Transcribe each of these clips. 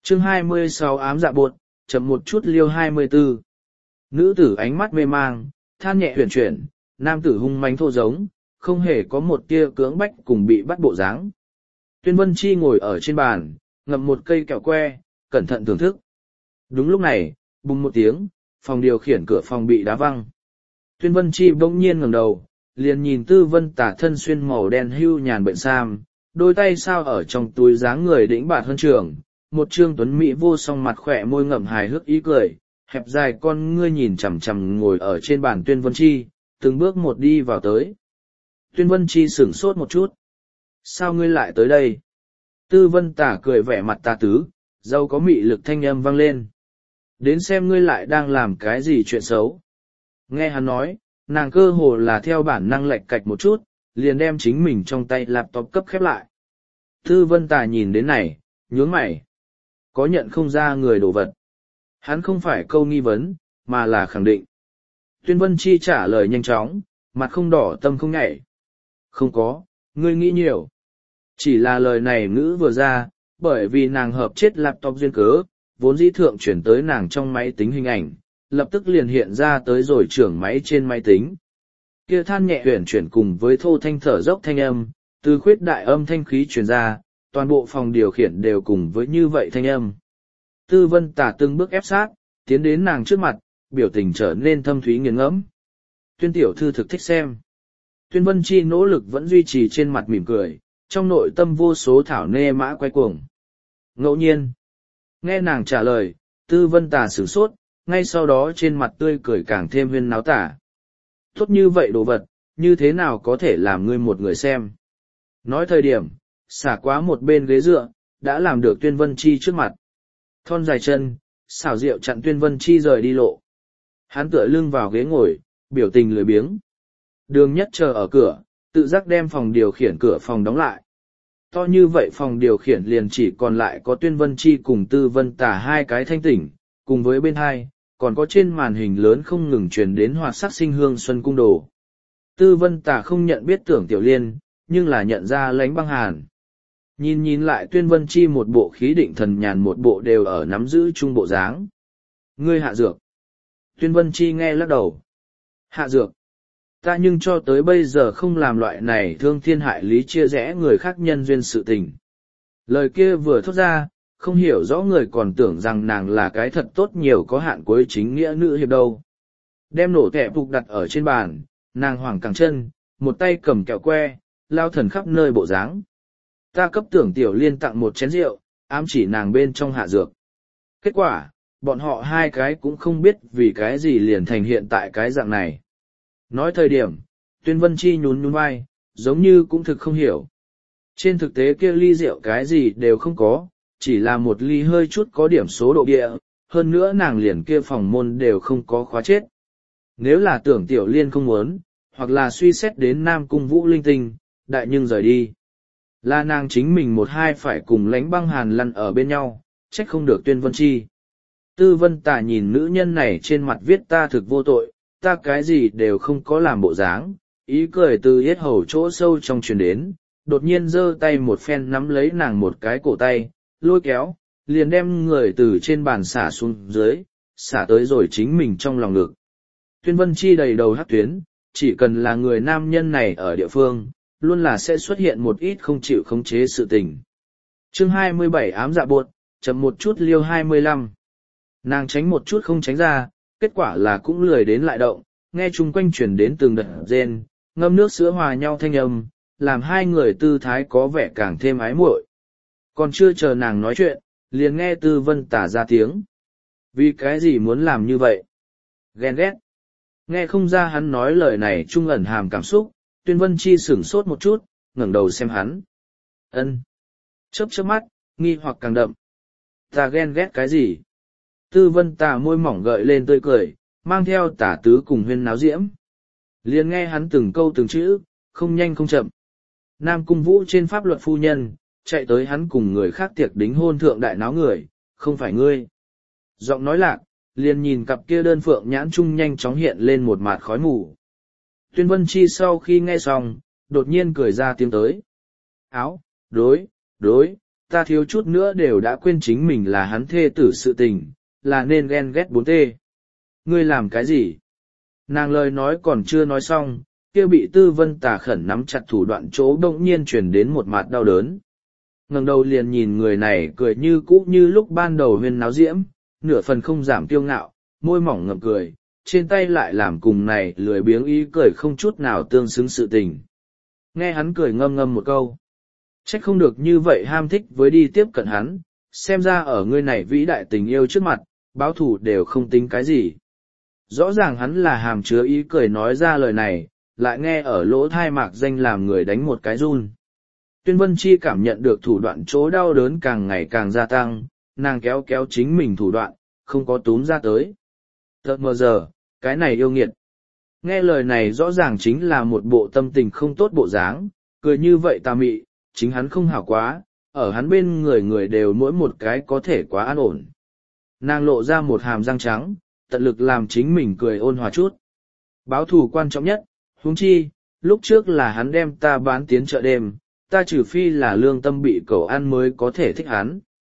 Chương 26 ám dạ bột, chậm một chút liêu 24. Nữ tử ánh mắt mê mang, than nhẹ huyền chuyển, nam tử hung mãnh thô giống, không hề có một tia cưỡng bách cùng bị bắt bộ dáng. Tuyên Vân Chi ngồi ở trên bàn, ngậm một cây kẹo que, cẩn thận thưởng thức. Đúng lúc này, bùng một tiếng, phòng điều khiển cửa phòng bị đá văng. Tuyên Vân Chi bỗng nhiên ngẩng đầu, liền nhìn Tư Vân Tả thân xuyên màu đen hưu nhàn bệnh sam, đôi tay sao ở trong túi dáng người đĩnh bạt hơn trường, một trương tuấn mỹ vô song mặt khỏe môi ngậm hài hước ý cười, hẹp dài con ngươi nhìn chằm chằm ngồi ở trên bàn Tuyên Vân Chi, từng bước một đi vào tới. Tuyên Vân Chi sửng sốt một chút. Sao ngươi lại tới đây? Tư Vân Tả cười vẻ mặt tà tứ, dâu có mị lực thanh âm vang lên. Đến xem ngươi lại đang làm cái gì chuyện xấu. Nghe hắn nói, nàng cơ hồ là theo bản năng lệch cạch một chút, liền đem chính mình trong tay laptop cấp khép lại. Tư Vân Tả nhìn đến này, nhướng mày. Có nhận không ra người đồ vật. Hắn không phải câu nghi vấn, mà là khẳng định. Tuyên Vân Chi trả lời nhanh chóng, mặt không đỏ tâm không nhảy. Không có, ngươi nghĩ nhiều. Chỉ là lời này ngữ vừa ra, bởi vì nàng hợp chết laptop duyên cớ, vốn dĩ thượng chuyển tới nàng trong máy tính hình ảnh, lập tức liền hiện ra tới rồi trưởng máy trên máy tính. Kia than nhẹ huyền chuyển cùng với thô thanh thở dốc thanh âm, từ khuyết đại âm thanh khí truyền ra, toàn bộ phòng điều khiển đều cùng với như vậy thanh âm. Tư Vân Tả từng bước ép sát, tiến đến nàng trước mặt, biểu tình trở nên thâm thúy nghiền ngẫm. Tuyên tiểu thư thực thích xem. Tuyên Vân Chi nỗ lực vẫn duy trì trên mặt mỉm cười, trong nội tâm vô số thảo nê mã quay cuồng. Ngẫu nhiên, nghe nàng trả lời, Tư Vân Tả sửng sốt, ngay sau đó trên mặt tươi cười càng thêm huyên náo tả. Tốt như vậy đồ vật, như thế nào có thể làm ngươi một người xem. Nói thời điểm, xả quá một bên ghế dựa, đã làm được Tuyên Vân Chi trước mặt. Thon dài chân, xảo diệu chặn Tuyên Vân Chi rời đi lộ. Hắn tựa lưng vào ghế ngồi, biểu tình lười biếng. Đường Nhất chờ ở cửa, tự giác đem phòng điều khiển cửa phòng đóng lại. To như vậy phòng điều khiển liền chỉ còn lại có Tuyên Vân Chi cùng Tư Vân Tả hai cái thanh tỉnh, cùng với bên hai, còn có trên màn hình lớn không ngừng truyền đến hoạt sắc sinh hương xuân cung đồ. Tư Vân Tả không nhận biết Tưởng Tiểu Liên, nhưng là nhận ra Lãnh Băng Hàn. Nhìn lại Tuyên Vân Chi một bộ khí định thần nhàn một bộ đều ở nắm giữ chung bộ dáng. Ngươi hạ dược. Tuyên Vân Chi nghe lắc đầu. Hạ dược. Ta nhưng cho tới bây giờ không làm loại này thương thiên hại lý chia rẽ người khác nhân duyên sự tình. Lời kia vừa thốt ra, không hiểu rõ người còn tưởng rằng nàng là cái thật tốt nhiều có hạn cuối chính nghĩa nữ hiệp đâu. Đem nổ tẻ phục đặt ở trên bàn, nàng hoảng cẳng chân, một tay cầm kẹo que, lao thần khắp nơi bộ dáng. Ta cấp Tưởng Tiểu Liên tặng một chén rượu, ám chỉ nàng bên trong hạ dược. Kết quả, bọn họ hai cái cũng không biết vì cái gì liền thành hiện tại cái dạng này. Nói thời điểm, Tuyên Vân Chi nhún vai, giống như cũng thực không hiểu. Trên thực tế kia ly rượu cái gì đều không có, chỉ là một ly hơi chút có điểm số độ địa, hơn nữa nàng liền kia phòng môn đều không có khóa chết. Nếu là Tưởng Tiểu Liên không muốn, hoặc là suy xét đến Nam Cung Vũ linh tinh, đại nhưng rời đi. Là nàng chính mình một hai phải cùng Lãnh Băng Hàn lăn ở bên nhau, trách không được Tuyên Vân Chi. Tư Vân Tả nhìn nữ nhân này trên mặt viết ta thực vô tội, ta cái gì đều không có làm bộ dáng, ý cười từ yết hầu chỗ sâu trong truyền đến, đột nhiên giơ tay một phen nắm lấy nàng một cái cổ tay, lôi kéo, liền đem người từ trên bàn xả xuống dưới, xả tới rồi chính mình trong lòng ngực. Tuyên Vân Chi đầy đầu hắc tuyến, chỉ cần là người nam nhân này ở địa phương, luôn là sẽ xuất hiện một ít không chịu khống chế sự tình. Chương 27 ám dạ buột, chậm một chút liêu 25. Nàng tránh một chút không tránh ra, kết quả là cũng lười đến lại động, nghe chung quanh truyền đến từng đợt rên, ngâm nước sữa hòa nhau thanh âm, làm hai người tư thái có vẻ càng thêm ái muội. Còn chưa chờ nàng nói chuyện, liền nghe Tư Vân Tả ra tiếng. Vì cái gì muốn làm như vậy? Ghen ghét. Nghe không ra hắn nói lời này trung ẩn hàm cảm xúc, Tuyên Vân Chi sửng sốt một chút, ngẩng đầu xem hắn. Ân. Chớp chớp mắt, nghi hoặc càng đậm. Ta ghen ghét cái gì? Tư Vân Tả môi mỏng gợi lên tươi cười, mang theo tả tứ cùng huyên náo diễm. Liền nghe hắn từng câu từng chữ, không nhanh không chậm. Nam Cung Vũ trên pháp luật phu nhân, chạy tới hắn cùng người khác tiệc đính hôn thượng đại náo người, không phải ngươi. Giọng nói lạc, liền nhìn cặp kia đơn phượng nhãn trung nhanh chóng hiện lên một mạt khói mù. Tuyên Vân Chi sau khi nghe xong, đột nhiên cười ra tiếng tới. Áo, đối, ta thiếu chút nữa đều đã quên chính mình là hắn thê tử sự tình, là nên ghen ghét 4T. Ngươi làm cái gì? Nàng lời nói còn chưa nói xong, kia bị Tư Vân Tà khẩn nắm chặt thủ đoạn chỗ bỗng nhiên truyền đến một mặt đau đớn. Ngẩng đầu liền nhìn người này cười như cũ như lúc ban đầu huyên náo diễm, nửa phần không giảm kiêu ngạo, môi mỏng ngậm cười, trên tay lại làm cùng này lười biếng ý cười không chút nào tương xứng sự tình. Nghe hắn cười ngâm ngâm một câu. Trách không được như vậy ham thích với đi tiếp cận hắn, xem ra ở người này vĩ đại tình yêu trước mặt, báo thù đều không tính cái gì. Rõ ràng hắn là hàm chứa ý cười nói ra lời này, lại nghe ở lỗ thai mạc danh làm người đánh một cái run. Tuyên Vân Chi cảm nhận được thủ đoạn chỗ đau đớn càng ngày càng gia tăng, nàng kéo kéo chính mình thủ đoạn, không có túm ra tới. Tợt mờ giờ, cái này yêu nghiệt. Nghe lời này rõ ràng chính là một bộ tâm tình không tốt bộ dáng, cười như vậy tà mị, chính hắn không hảo quá, ở hắn bên người người đều mỗi một cái có thể quá an ổn. Nàng lộ ra một hàm răng trắng, tận lực làm chính mình cười ôn hòa chút. Báo thù quan trọng nhất, huống chi, lúc trước là hắn đem ta bán tiến chợ đêm, ta trừ phi là lương tâm bị cẩu ăn mới có thể thích hắn.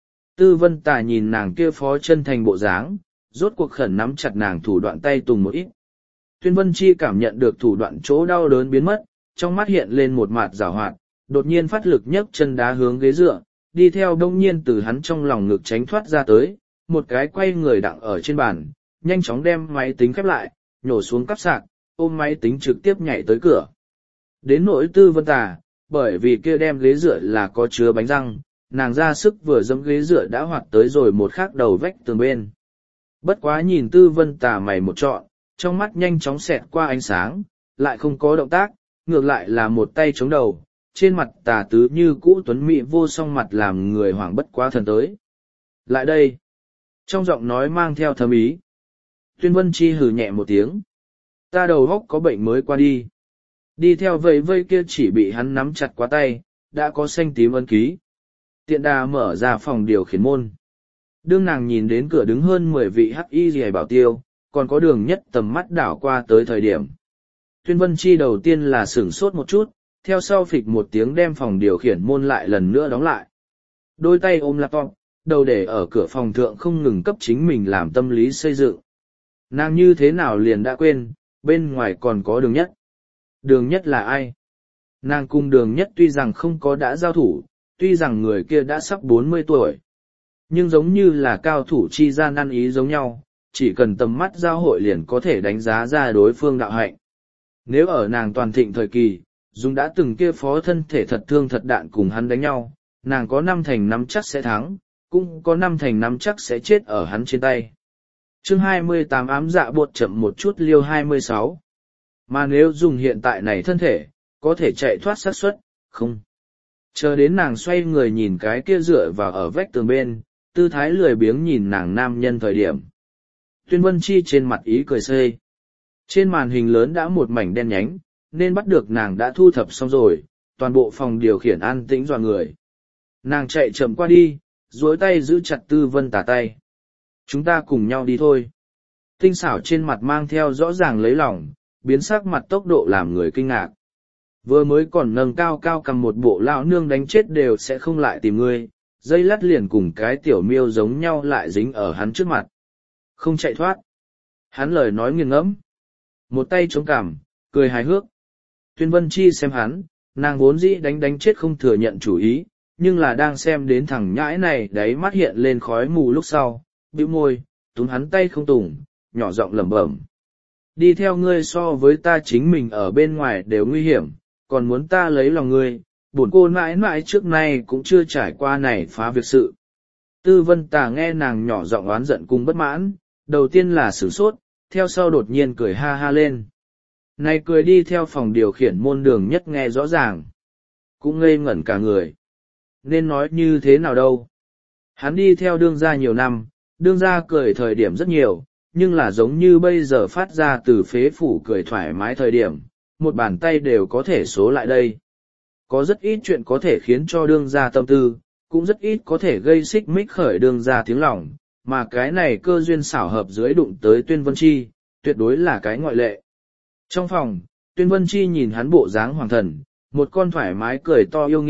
Tư Vân Tà nhìn nàng kia phó chân thành bộ dáng, rốt cuộc khẩn nắm chặt nàng thủ đoạn tay tùng một ít. Tuyên Vân Chi cảm nhận được thủ đoạn chỗ đau đớn biến mất, trong mắt hiện lên một mặt giảo hoạt, đột nhiên phát lực nhấc chân đá hướng ghế dựa, đi theo đông nhiên từ hắn trong lòng ngực tránh thoát ra tới, một cái quay người đặng ở trên bàn, nhanh chóng đem máy tính khép lại, nhổ xuống cắp sạc, ôm máy tính trực tiếp nhảy tới cửa. Đến nỗi Tư Vân Tà, bởi vì kia đem ghế dựa là có chứa bánh răng, nàng ra sức vừa dẫm ghế dựa đã hoạt tới rồi một khắc đầu vách tường bên. Bất quá nhìn Tư Vân Tà mày một trọn, trong mắt nhanh chóng xẹt qua ánh sáng, lại không có động tác, ngược lại là một tay chống đầu, trên mặt Tà tứ như cũ tuấn mỹ vô song mặt làm người hoảng bất quá thần tới. Lại đây! Trong giọng nói mang theo thâm ý. Tuyên Vân Chi hừ nhẹ một tiếng. Ta đầu góc có bệnh mới qua đi. Đi theo vây vây kia chỉ bị hắn nắm chặt quá tay, đã có xanh tím ấn ký. Tiện đà mở ra phòng điều khiển môn. Đương nàng nhìn đến cửa đứng hơn 10 vị hắc y rìa bảo tiêu, còn có đường nhất tầm mắt đảo qua tới thời điểm. Tuyên Vân Chi đầu tiên là sửng sốt một chút, theo sau phịch một tiếng đem phòng điều khiển môn lại lần nữa đóng lại. Đôi tay ôm laptop, đầu để ở cửa phòng thượng không ngừng cấp chính mình làm tâm lý xây dựng. Nàng như thế nào liền đã quên, bên ngoài còn có đường nhất. Đường nhất là ai? Nàng cùng đường nhất tuy rằng không có đã giao thủ, tuy rằng người kia đã sắp 40 tuổi. Nhưng giống như là cao thủ chi gian ăn ý giống nhau, chỉ cần tầm mắt giao hội liền có thể đánh giá ra đối phương đạo hạnh. Nếu ở nàng toàn thịnh thời kỳ, Dung đã từng kia phó thân thể thật thương thật đạn cùng hắn đánh nhau, nàng có 5 thành 5 chắc sẽ thắng, cũng có 5 thành 5 chắc sẽ chết ở hắn trên tay. Chương 28 ám dạ bột chậm một chút liêu 26. Mà nếu Dung hiện tại này thân thể, có thể chạy thoát xác suất, không. Chờ đến nàng xoay người nhìn cái kia dựa vào ở vách tường bên, tư thái lười biếng nhìn nàng nam nhân thời điểm. Tuyên Vân Chi trên mặt ý cười xê. Trên màn hình lớn đã một mảnh đen nhánh, nên bắt được nàng đã thu thập xong rồi, toàn bộ phòng điều khiển an tĩnh dọa người. Nàng chạy chậm qua đi, duỗi tay giữ chặt Tư Vân Tà tay. Chúng ta cùng nhau đi thôi. Tinh xảo trên mặt mang theo rõ ràng lấy lòng, biến sắc mặt tốc độ làm người kinh ngạc. Vừa mới còn nâng cao cao cầm một bộ lão nương đánh chết đều sẽ không lại tìm ngươi, dây lắt liền cùng cái tiểu miêu giống nhau lại dính ở hắn trước mặt. Không chạy thoát. Hắn lời nói nghiêng ngẫm. Một tay chống cằm, cười hài hước. Tuyên Vân Chi xem hắn, nàng vốn dĩ đánh chết không thừa nhận chủ ý, nhưng là đang xem đến thằng nhãi này đáy mắt hiện lên khói mù lúc sau, bĩu môi, túm hắn tay không tùng, nhỏ giọng lẩm bẩm. Đi theo ngươi so với ta chính mình ở bên ngoài đều nguy hiểm, còn muốn ta lấy lòng ngươi, bổn cô mãi mãi trước nay cũng chưa trải qua này phá việc sự. Tư Vân Tà nghe nàng nhỏ giọng oán giận cùng bất mãn, đầu tiên là sửng sốt, theo sau đột nhiên cười ha ha lên. Này cười đi theo phòng điều khiển môn đường nhất nghe rõ ràng. Cũng ngây ngẩn cả người. Nên nói như thế nào đâu. Hắn đi theo đương gia nhiều năm, đương gia cười thời điểm rất nhiều, nhưng là giống như bây giờ phát ra từ phế phủ cười thoải mái thời điểm, một bàn tay đều có thể số lại đây. Có rất ít chuyện có thể khiến cho đương gia tâm tư, cũng rất ít có thể gây xích mích khởi đương gia tiếng lòng, mà cái này cơ duyên xảo hợp dưới đụng tới Tuyên Vân Chi, tuyệt đối là cái ngoại lệ. Trong phòng, Tuyên Vân Chi nhìn hắn bộ dáng hoàng thần, một con thoải mái cười to yêu nghiệt,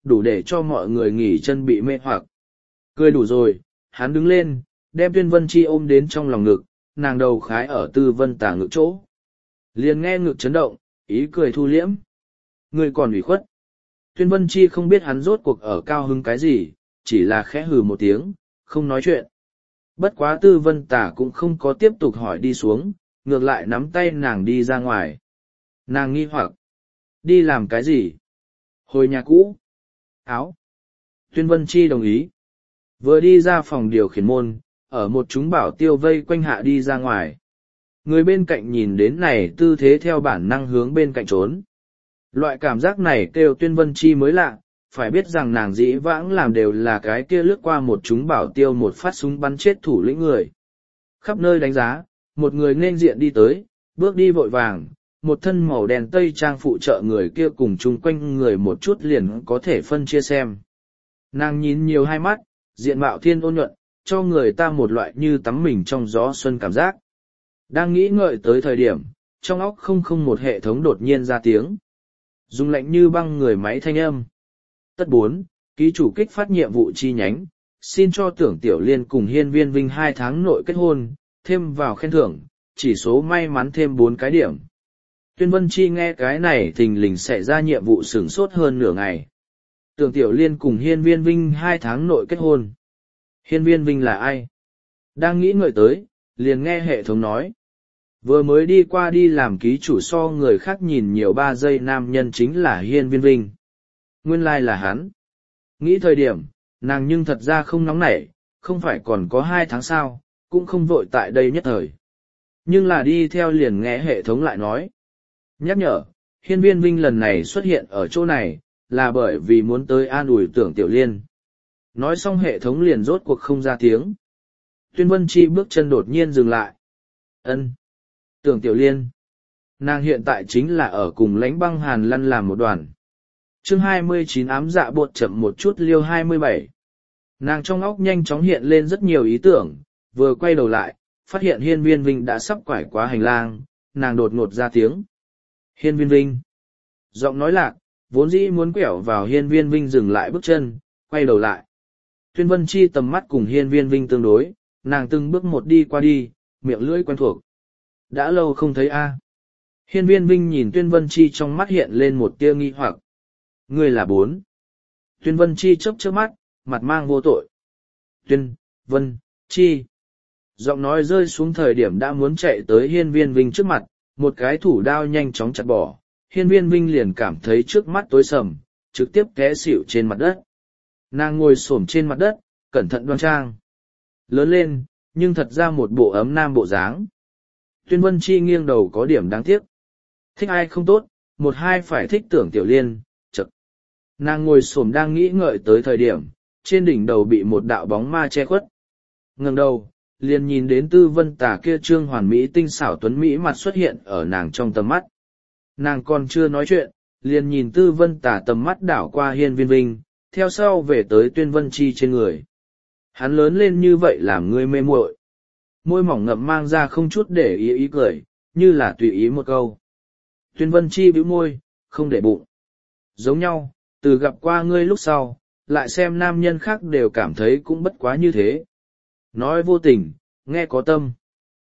đủ để cho mọi người nghỉ chân bị mê hoặc. Cười đủ rồi, hắn đứng lên, đem Tuyên Vân Chi ôm đến trong lòng ngực, nàng đầu khái ở Tư Vân Tà ngực chỗ. Liền nghe ngực chấn động, ý cười thu liễm. Người còn ủy khuất. Tuyên Vân Chi không biết hắn rốt cuộc ở cao hứng cái gì, chỉ là khẽ hừ một tiếng, không nói chuyện. Bất quá Tư Vân Tà cũng không có tiếp tục hỏi đi xuống, ngược lại nắm tay nàng đi ra ngoài. Nàng nghi hoặc. Đi làm cái gì? Hồi nhà cũ. Áo. Tuyên Vân Chi đồng ý. Vừa đi ra phòng điều khiển môn, ở một chúng bảo tiêu vây quanh hạ đi ra ngoài. Người bên cạnh nhìn đến này tư thế theo bản năng hướng bên cạnh trốn. Loại cảm giác này kêu Tuyên Vân Chi mới lạ, phải biết rằng nàng dĩ vãng làm đều là cái kia lướt qua một chúng bảo tiêu một phát súng bắn chết thủ lĩnh người. Khắp nơi đánh giá, một người nên diện đi tới, bước đi vội vàng, một thân màu đen tây trang phụ trợ người kia cùng chung quanh người một chút liền có thể phân chia xem. Nàng nhìn nhiều hai mắt, diện mạo thiên ôn nhuận, cho người ta một loại như tắm mình trong gió xuân cảm giác. Đang nghĩ ngợi tới thời điểm, trong óc không một hệ thống đột nhiên ra tiếng. Dùng lạnh như băng người máy thanh âm. Tất 4, ký chủ kích phát nhiệm vụ chi nhánh, xin cho Tưởng Tiểu Liên cùng Hiên Viên Vinh 2 tháng nội kết hôn, thêm vào khen thưởng, chỉ số may mắn thêm 4 cái điểm. Tuyên Vân Chi nghe cái này thình lình xảy ra nhiệm vụ sửng sốt hơn nửa ngày. Tưởng Tiểu Liên cùng Hiên Viên Vinh 2 tháng nội kết hôn. Hiên Viên Vinh là ai? Đang nghĩ ngợi tới, liền nghe hệ thống nói. Vừa mới đi qua đi làm ký chủ so người khác nhìn nhiều 3 giây nam nhân chính là Hiên Viên Vinh. Nguyên lai là hắn. Nghĩ thời điểm, nàng nhưng thật ra không nóng nảy, không phải còn có 2 tháng sau, cũng không vội tại đây nhất thời. Nhưng là đi theo liền nghe hệ thống lại nói. Nhắc nhở, Hiên Viên Vinh lần này xuất hiện ở chỗ này, là bởi vì muốn tới an ủi Tưởng Tiểu Liên. Nói xong hệ thống liền rốt cuộc không ra tiếng. Tuyên Vân Chi bước chân đột nhiên dừng lại. Ân, Tưởng Tiểu Liên. Nàng hiện tại chính là ở cùng Lãnh Băng Hàn lăn làm một đoàn. Chương 29 ám dạ bột chậm một chút liêu 27. Nàng trong óc nhanh chóng hiện lên rất nhiều ý tưởng, vừa quay đầu lại, phát hiện Hiên Viên Vinh đã sắp quải qua hành lang, nàng đột ngột ra tiếng. Hiên Viên Vinh. Giọng nói lạc, vốn dĩ muốn quẹo vào Hiên Viên Vinh dừng lại bước chân, quay đầu lại. Tuyên Vân Chi tầm mắt cùng Hiên Viên Vinh tương đối, nàng từng bước một đi qua đi, miệng lưỡi quen thuộc. Đã lâu không thấy a. Hiên Viên Vinh nhìn Tuyên Vân Chi trong mắt hiện lên một tia nghi hoặc. Ngươi là 4. Tuyên Vân Chi chớp chớp mắt, mặt mang vô tội. Tuyên, Vân, Chi. Giọng nói rơi xuống thời điểm đã muốn chạy tới Hiên Viên Vinh trước mặt, một cái thủ đao nhanh chóng chặt bỏ. Hiên Viên Vinh liền cảm thấy trước mắt tối sầm, trực tiếp té xỉu trên mặt đất. Nàng ngồi xổm trên mặt đất, cẩn thận đoan trang. Lớn lên, nhưng thật ra một bộ ấm nam bộ dáng. Tuyên Vân Chi nghiêng đầu có điểm đáng tiếc. Thích ai không tốt, một hai phải thích Tưởng Tiểu Liên, chậc. Nàng ngồi xổm đang nghĩ ngợi tới thời điểm, trên đỉnh đầu bị một đạo bóng ma che khuất. Ngẩng đầu, liền nhìn đến Tư Vân Tà kia trương hoàn mỹ tinh xảo tuấn mỹ mặt xuất hiện ở nàng trong tầm mắt. Nàng còn chưa nói chuyện, liền nhìn Tư Vân Tà tầm mắt đảo qua Hiên Viên Vinh, theo sau về tới Tuyên Vân Chi trên người. Hắn lớn lên như vậy làm ngươi mê muội. Môi mỏng ngậm mang ra không chút để ý cười, như là tùy ý một câu. Tuyên Vân Chi bĩu môi, không để bụng. Giống nhau, từ gặp qua ngươi lúc sau, lại xem nam nhân khác đều cảm thấy cũng bất quá như thế. Nói vô tình, nghe có tâm.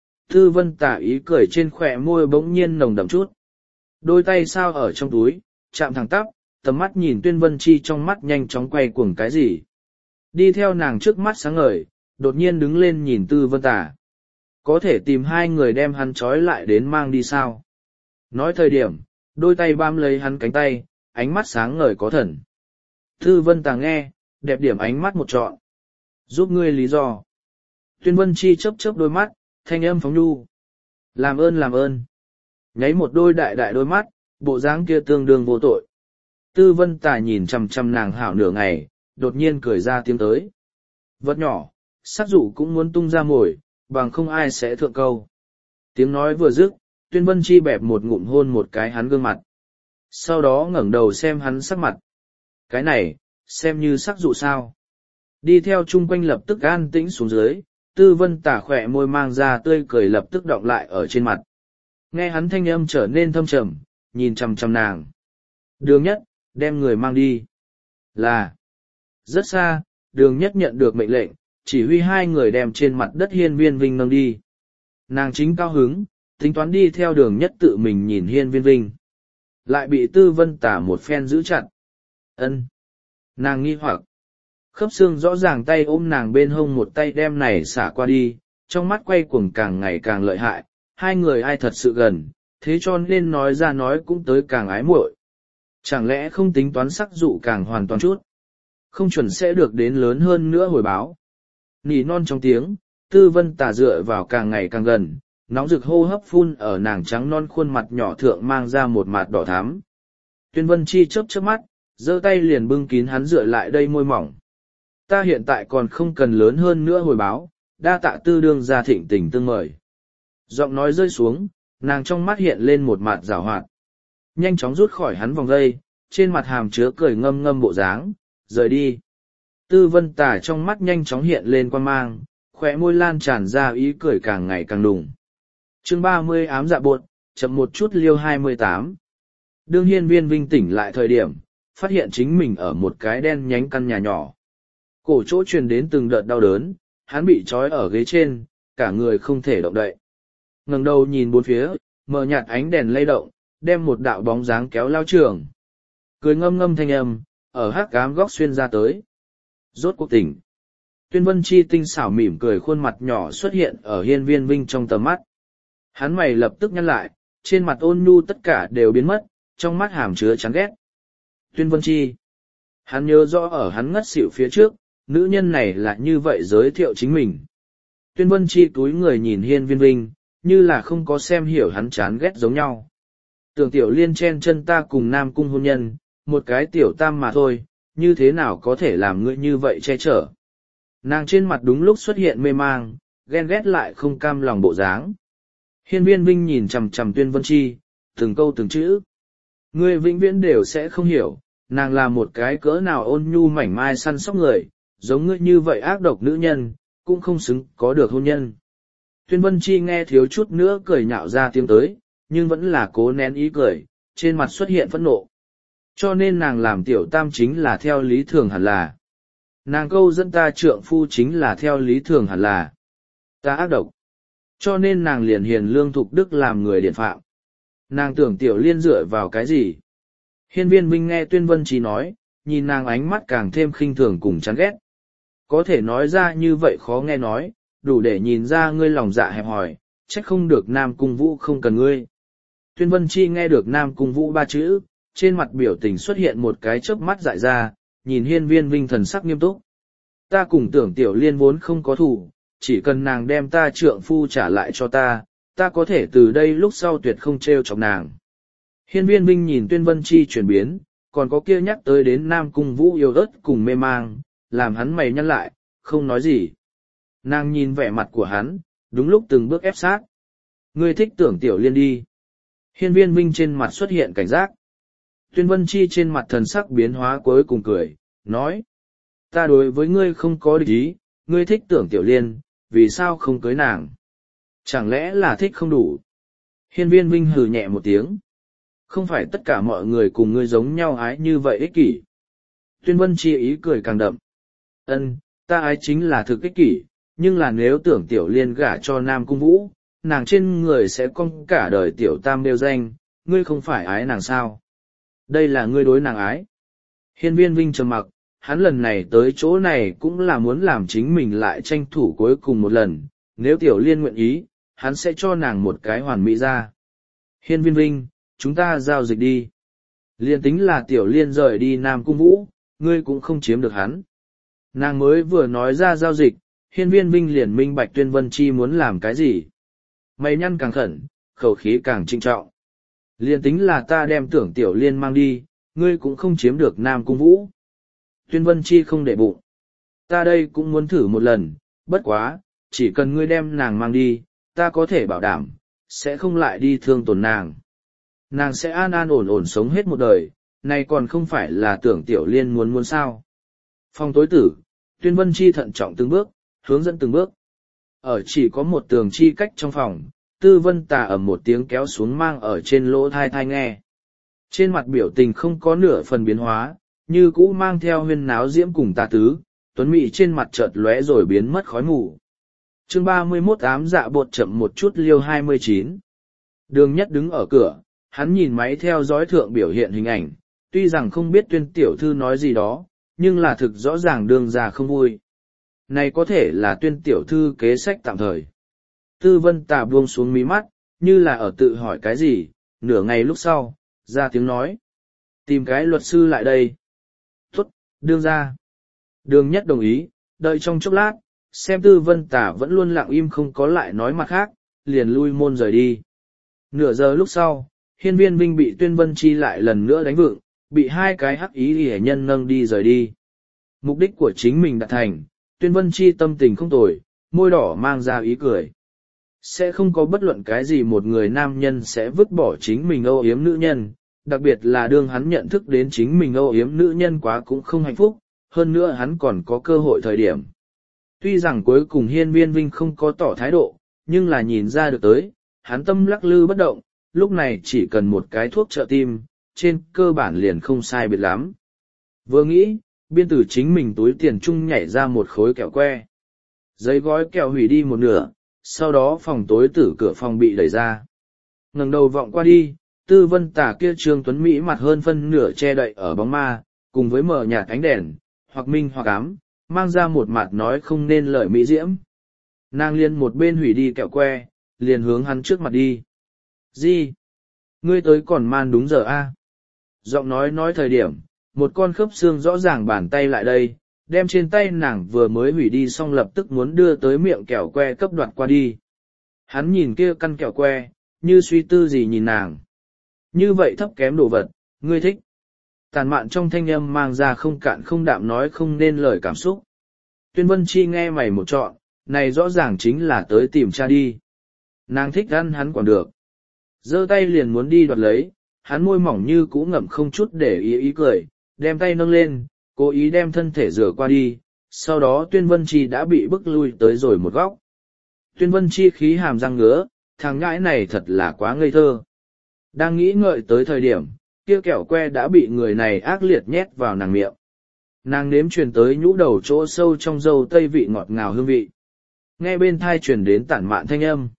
Tư Vân Tà ý cười trên khỏe môi bỗng nhiên nồng đậm chút. Đôi tay sao ở trong túi, chạm thẳng tắp, tầm mắt nhìn Tuyên Vân Chi trong mắt nhanh chóng quay cuồng cái gì. Đi theo nàng trước mắt sáng ngời, đột nhiên đứng lên nhìn Tư Vân Tà. Có thể tìm hai người đem hắn trói lại đến mang đi sao? Nói thời điểm, đôi tay bám lấy hắn cánh tay, ánh mắt sáng ngời có thần. Tư Vân Tà nghe, đẹp điểm ánh mắt một trọn. Giúp ngươi lý do. Tuyên Vân Chi chớp chớp đôi mắt, thanh âm phóng nhu. Làm ơn làm ơn. Nháy một đôi đại đại đôi mắt, bộ dáng kia tương đương vô tội. Tư Vân Tà nhìn chằm chằm nàng hảo nửa ngày, đột nhiên cười ra tiếng tới. Vật nhỏ, sát dụ cũng muốn tung ra mồi, bằng không ai sẽ thượng câu. Tiếng nói vừa dứt, Tuyên Vân Chi bẹp một ngụm hôn một cái hắn gương mặt. Sau đó ngẩng đầu xem hắn sắc mặt. Cái này, xem như sắc dụ sao. Đi theo chung quanh lập tức an tĩnh xuống dưới, Tư Vân Tà khỏe môi mang ra tươi cười lập tức đọng lại ở trên mặt. Nghe hắn thanh âm trở nên thâm trầm, nhìn chằm chằm nàng. Đường nhất, đem người mang đi. Là. Rất xa, đường nhất nhận được mệnh lệnh, chỉ huy hai người đem trên mặt đất Hiên Viên Vinh nâng đi. Nàng chính cao hứng, tính toán đi theo đường nhất tự mình nhìn Hiên Viên Vinh. Lại bị Tư Vân Tả một phen giữ chặt. Ân. Nàng nghi hoặc. Khớp xương rõ ràng tay ôm nàng bên hông, một tay đem này xả qua đi, trong mắt quay cuồng càng ngày càng lợi hại, hai người ai thật sự gần, thế cho nên nói ra nói cũng tới càng ái muội. Chẳng lẽ không tính toán sắc dụ càng hoàn toàn chút? Không chuẩn sẽ được đến lớn hơn nữa hồi báo. Nỉ non trong tiếng, Tư Vân Tả dựa vào càng ngày càng gần, nóng rực hô hấp phun ở nàng trắng non khuôn mặt nhỏ thượng mang ra một mạt đỏ thắm. Tuyên Vân Chi chớp chớp mắt, giơ tay liền bưng kín hắn dựa lại đây môi mỏng. Ta hiện tại còn không cần lớn hơn nữa hồi báo, đa tạ Tư đương gia thịnh tình tương mời. Giọng nói rơi xuống, nàng trong mắt hiện lên một mặt giảo hoạt. Nhanh chóng rút khỏi hắn vòng dây, trên mặt hàm chứa cười ngâm ngâm bộ dáng, rời đi. Tư Vân Tả trong mắt nhanh chóng hiện lên quan mang, khóe môi lan tràn ra ý cười càng ngày càng đùng. Chương 30 ám dạ bột, chậm một chút liêu 28. Đương Hiên Viên Vinh tỉnh lại thời điểm, phát hiện chính mình ở một cái đen nhánh căn nhà nhỏ. Cổ chỗ truyền đến từng đợt đau đớn, hắn bị trói ở ghế trên, cả người không thể động đậy. Ngẩng đầu nhìn bốn phía, mờ nhạt ánh đèn lay động, đem một đạo bóng dáng kéo lao trường. Cười ngâm ngâm thanh âm, ở hắc ám góc xuyên ra tới. Rốt cuộc tỉnh. Tuyên Vân Chi tinh xảo mỉm cười, khuôn mặt nhỏ xuất hiện ở Hiên Viên Vinh trong tầm mắt. Hắn mày lập tức nhăn lại, trên mặt ôn nhu tất cả đều biến mất, trong mắt hàm chứa chán ghét. Tuyên Vân Chi. Hắn nhớ rõ ở hắn ngất xỉu phía trước, nữ nhân này là như vậy giới thiệu chính mình. Tuyên Vân Chi túi người nhìn Hiên Viên Vinh, như là không có xem hiểu hắn chán ghét giống nhau. Tưởng Tiểu Liên chen chân ta cùng Nam Cung hôn nhân, một cái tiểu tam mà thôi, như thế nào có thể làm ngươi như vậy che chở. Nàng trên mặt đúng lúc xuất hiện mê mang, ghen ghét lại không cam lòng bộ dáng. Hiên Viên Vinh nhìn chằm chằm Tuyên Vân Chi, từng câu từng chữ. Ngươi vĩnh viễn đều sẽ không hiểu, nàng là một cái cỡ nào ôn nhu mảnh mai săn sóc người, giống ngươi như vậy ác độc nữ nhân, cũng không xứng có được hôn nhân. Tuyên Vân Chi nghe thiếu chút nữa cười nhạo ra tiếng tới, nhưng vẫn là cố nén ý cười, trên mặt xuất hiện phẫn nộ. Cho nên nàng làm tiểu tam chính là theo lý thường hẳn là. Nàng câu dẫn ta trượng phu chính là theo lý thường hẳn là. Ta ác độc. Cho nên nàng liền hiền lương thục đức làm người điển phạm. Nàng tưởng Tiểu Liên dựa vào cái gì? Hiên Viên Vinh nghe Tuyên Vân Chi nói, nhìn nàng ánh mắt càng thêm khinh thường cùng chán ghét. Có thể nói ra như vậy khó nghe nói, đủ để nhìn ra ngươi lòng dạ hẹp hòi, trách không được Nam Cung Vũ không cần ngươi. Tuyên Vân Chi nghe được Nam Cung Vũ ba chữ, trên mặt biểu tình xuất hiện một cái chớp mắt dại ra, nhìn Hiên Viên Vinh thần sắc nghiêm túc. Ta cùng tưởng Tiểu Liên vốn không có thù, chỉ cần nàng đem ta trượng phu trả lại cho ta, ta có thể từ đây lúc sau tuyệt không trêu chọc nàng. Hiên Viên Vinh nhìn Tuyên Vân Chi chuyển biến, còn có kia nhắc tới đến Nam Cung Vũ yêu ớt cùng mê mang, làm hắn mày nhăn lại, không nói gì. Nàng nhìn vẻ mặt của hắn, đúng lúc từng bước ép sát. Ngươi thích tưởng Tiểu Liên đi. Hiên Viên Vinh trên mặt xuất hiện cảnh giác. Tuyên Vân Chi trên mặt thần sắc biến hóa cuối cùng cười, nói. Ta đối với ngươi không có địch ý, ngươi thích tưởng Tiểu Liên, vì sao không cưới nàng? Chẳng lẽ là thích không đủ? Hiên Viên Vinh hừ nhẹ một tiếng. Không phải tất cả mọi người cùng ngươi giống nhau ái như vậy ích kỷ. Tuyên Vân Chi ý cười càng đậm. Ân, ta ái chính là thực ích kỷ, nhưng là nếu tưởng Tiểu Liên gả cho Nam Cung Vũ, nàng trên người sẽ cong cả đời Tiểu Tam đeo danh, ngươi không phải ái nàng sao? Đây là ngươi đối nàng ái. Hiên Viên Vinh trầm mặc, hắn lần này tới chỗ này cũng là muốn làm chính mình lại tranh thủ cuối cùng một lần, nếu Tiểu Liên nguyện ý, hắn sẽ cho nàng một cái hoàn mỹ ra. Hiên Viên Vinh, chúng ta giao dịch đi. Liên tính là Tiểu Liên rời đi Nam Cung Vũ, ngươi cũng không chiếm được hắn. Nàng mới vừa nói ra giao dịch, Hiên Viên Vinh liền minh bạch Tuyên Vân Chi muốn làm cái gì. Mày nhăn càng khẩn, khẩu khí càng trinh trọng. Liên tính là ta đem tưởng Tiểu Liên mang đi, ngươi cũng không chiếm được Nam Cung Vũ. Tuyên Vân Chi không để bụng. Ta đây cũng muốn thử một lần, bất quá, chỉ cần ngươi đem nàng mang đi, ta có thể bảo đảm, sẽ không lại đi thương tổn nàng. Nàng sẽ an an ổn ổn sống hết một đời, này còn không phải là tưởng Tiểu Liên muốn sao. Phòng tối tử, Tuyên Vân Chi thận trọng từng bước, hướng dẫn từng bước. Ở chỉ có một tường chi cách trong phòng, Tư Vân Tà ầm một tiếng kéo xuống mang ở trên lỗ thai nghe. Trên mặt biểu tình không có nửa phần biến hóa, như cũ mang theo huyên náo diễm cùng tà tứ, tuấn mỹ trên mặt chợt lóe rồi biến mất khói mù. Chương 31 ám dạ bột chậm một chút liêu 29. Đường Nhất đứng ở cửa, hắn nhìn máy theo dõi thượng biểu hiện hình ảnh, tuy rằng không biết Tuyên tiểu thư nói gì đó, nhưng là thực rõ ràng đường ra không vui. Này có thể là Tuyên tiểu thư kế sách tạm thời. Tư Vân Tà buông xuống mí mắt, như là ở tự hỏi cái gì, nửa ngày lúc sau, ra tiếng nói. Tìm cái luật sư lại đây. Tốt, đương ra. Đường Nhất đồng ý, đợi trong chốc lát, xem Tư Vân Tà vẫn luôn lặng im không có lại nói mặt khác, liền lui môn rời đi. Nửa giờ lúc sau, Hiên Viên Vinh bị Tuyên Vân Chi lại lần nữa đánh vựng, bị hai cái hắc ý hệ nhân nâng đi rời đi. Mục đích của chính mình đạt thành, Tuyên Vân Chi tâm tình không tồi, môi đỏ mang ra ý cười. Sẽ không có bất luận cái gì một người nam nhân sẽ vứt bỏ chính mình âu yếm nữ nhân, đặc biệt là đương hắn nhận thức đến chính mình âu yếm nữ nhân quá cũng không hạnh phúc, hơn nữa hắn còn có cơ hội thời điểm. Tuy rằng cuối cùng Hiên Viên Vinh không có tỏ thái độ, nhưng là nhìn ra được tới, hắn tâm lắc lư bất động, lúc này chỉ cần một cái thuốc trợ tim, trên cơ bản liền không sai biệt lắm. Vừa nghĩ, biên tử chính mình túi tiền chung nhảy ra một khối kẹo que. Giấy gói kẹo hủy đi một nửa, sau đó phòng tối tử cửa phòng bị đẩy ra. Ngẩng đầu vọng qua đi, Tư Vân Tà kia Trương Tuấn Mỹ mặt hơn phân nửa che đậy ở bóng ma, cùng với mờ nhạt ánh đèn, hoặc minh hoặc ám, mang ra một mặt nói không nên lời mỹ diễm. Nàng liền một bên hủy đi kẹo que, liền hướng hắn trước mặt đi. Gì? Ngươi tới còn man đúng giờ a? Giọng nói thời điểm, một con khớp xương rõ ràng bàn tay lại đây, đem trên tay nàng vừa mới hủy đi xong lập tức muốn đưa tới miệng kẹo que cấp đoạt qua đi. Hắn nhìn kia căn kẹo que, như suy tư gì nhìn nàng. Như vậy thấp kém đồ vật, ngươi thích. Tàn mạn trong thanh âm mang ra không cạn không đạm nói không nên lời cảm xúc. Tuyên Vân Chi nghe mày một trọn, này rõ ràng chính là tới tìm cha đi. Nàng thích ăn hắn quản được. Giơ tay liền muốn đi đoạt lấy, hắn môi mỏng như cũ ngậm không chút để ý cười, đem tay nâng lên, cố ý đem thân thể rửa qua đi, sau đó Tuyên Vân Chi đã bị bức lui tới rồi một góc. Tuyên Vân Chi khí hàm răng ngứa, thằng ngãi này thật là quá ngây thơ. Đang nghĩ ngợi tới thời điểm, kia kẹo que đã bị người này ác liệt nhét vào nàng miệng. Nàng nếm truyền tới nhũ đầu chỗ sâu trong dâu tây vị ngọt ngào hương vị. Nghe bên thai truyền đến tản mạn thanh âm.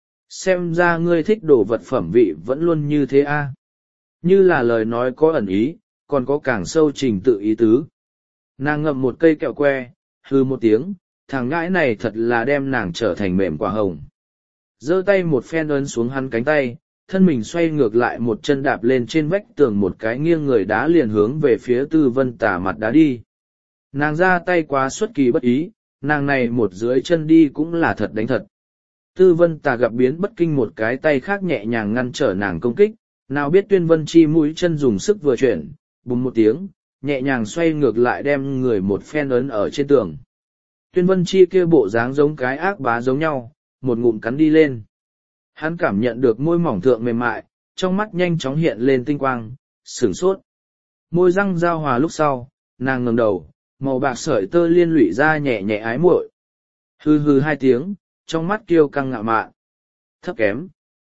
Xem ra ngươi thích đồ vật phẩm vị vẫn luôn như thế a. Như là lời nói có ẩn ý, còn có càng sâu trình tự ý tứ. Nàng ngậm một cây kẹo que, hư một tiếng, thằng ngãi này thật là đem nàng trở thành mềm quả hồng. Giơ tay một phen ấn xuống hắn cánh tay, thân mình xoay ngược lại một chân đạp lên trên vách tường một cái nghiêng người đá liền hướng về phía Tư Vân Tà mặt đá đi. Nàng ra tay quá xuất kỳ bất ý, nàng này một dưới chân đi cũng là thật đánh thật. Tư Vân Tà gặp biến bất kinh một cái tay khác nhẹ nhàng ngăn trở nàng công kích, nào biết Tuyên Vân Chi mũi chân dùng sức vừa chuyển, bùng một tiếng, nhẹ nhàng xoay ngược lại đem người một phen ấn ở trên tường. Tuyên Vân Chi kia bộ dáng giống cái ác bá giống nhau, một ngụm cắn đi lên. Hắn cảm nhận được môi mỏng thượng mềm mại, trong mắt nhanh chóng hiện lên tinh quang, sửng sốt. Môi răng giao hòa lúc sau, nàng ngẩng đầu, màu bạc sợi tơ liên lụy ra nhẹ nhẹ ái muội. Hừ hừ hai tiếng, trong mắt kiêu căng ngạo mạn. Thấp kém.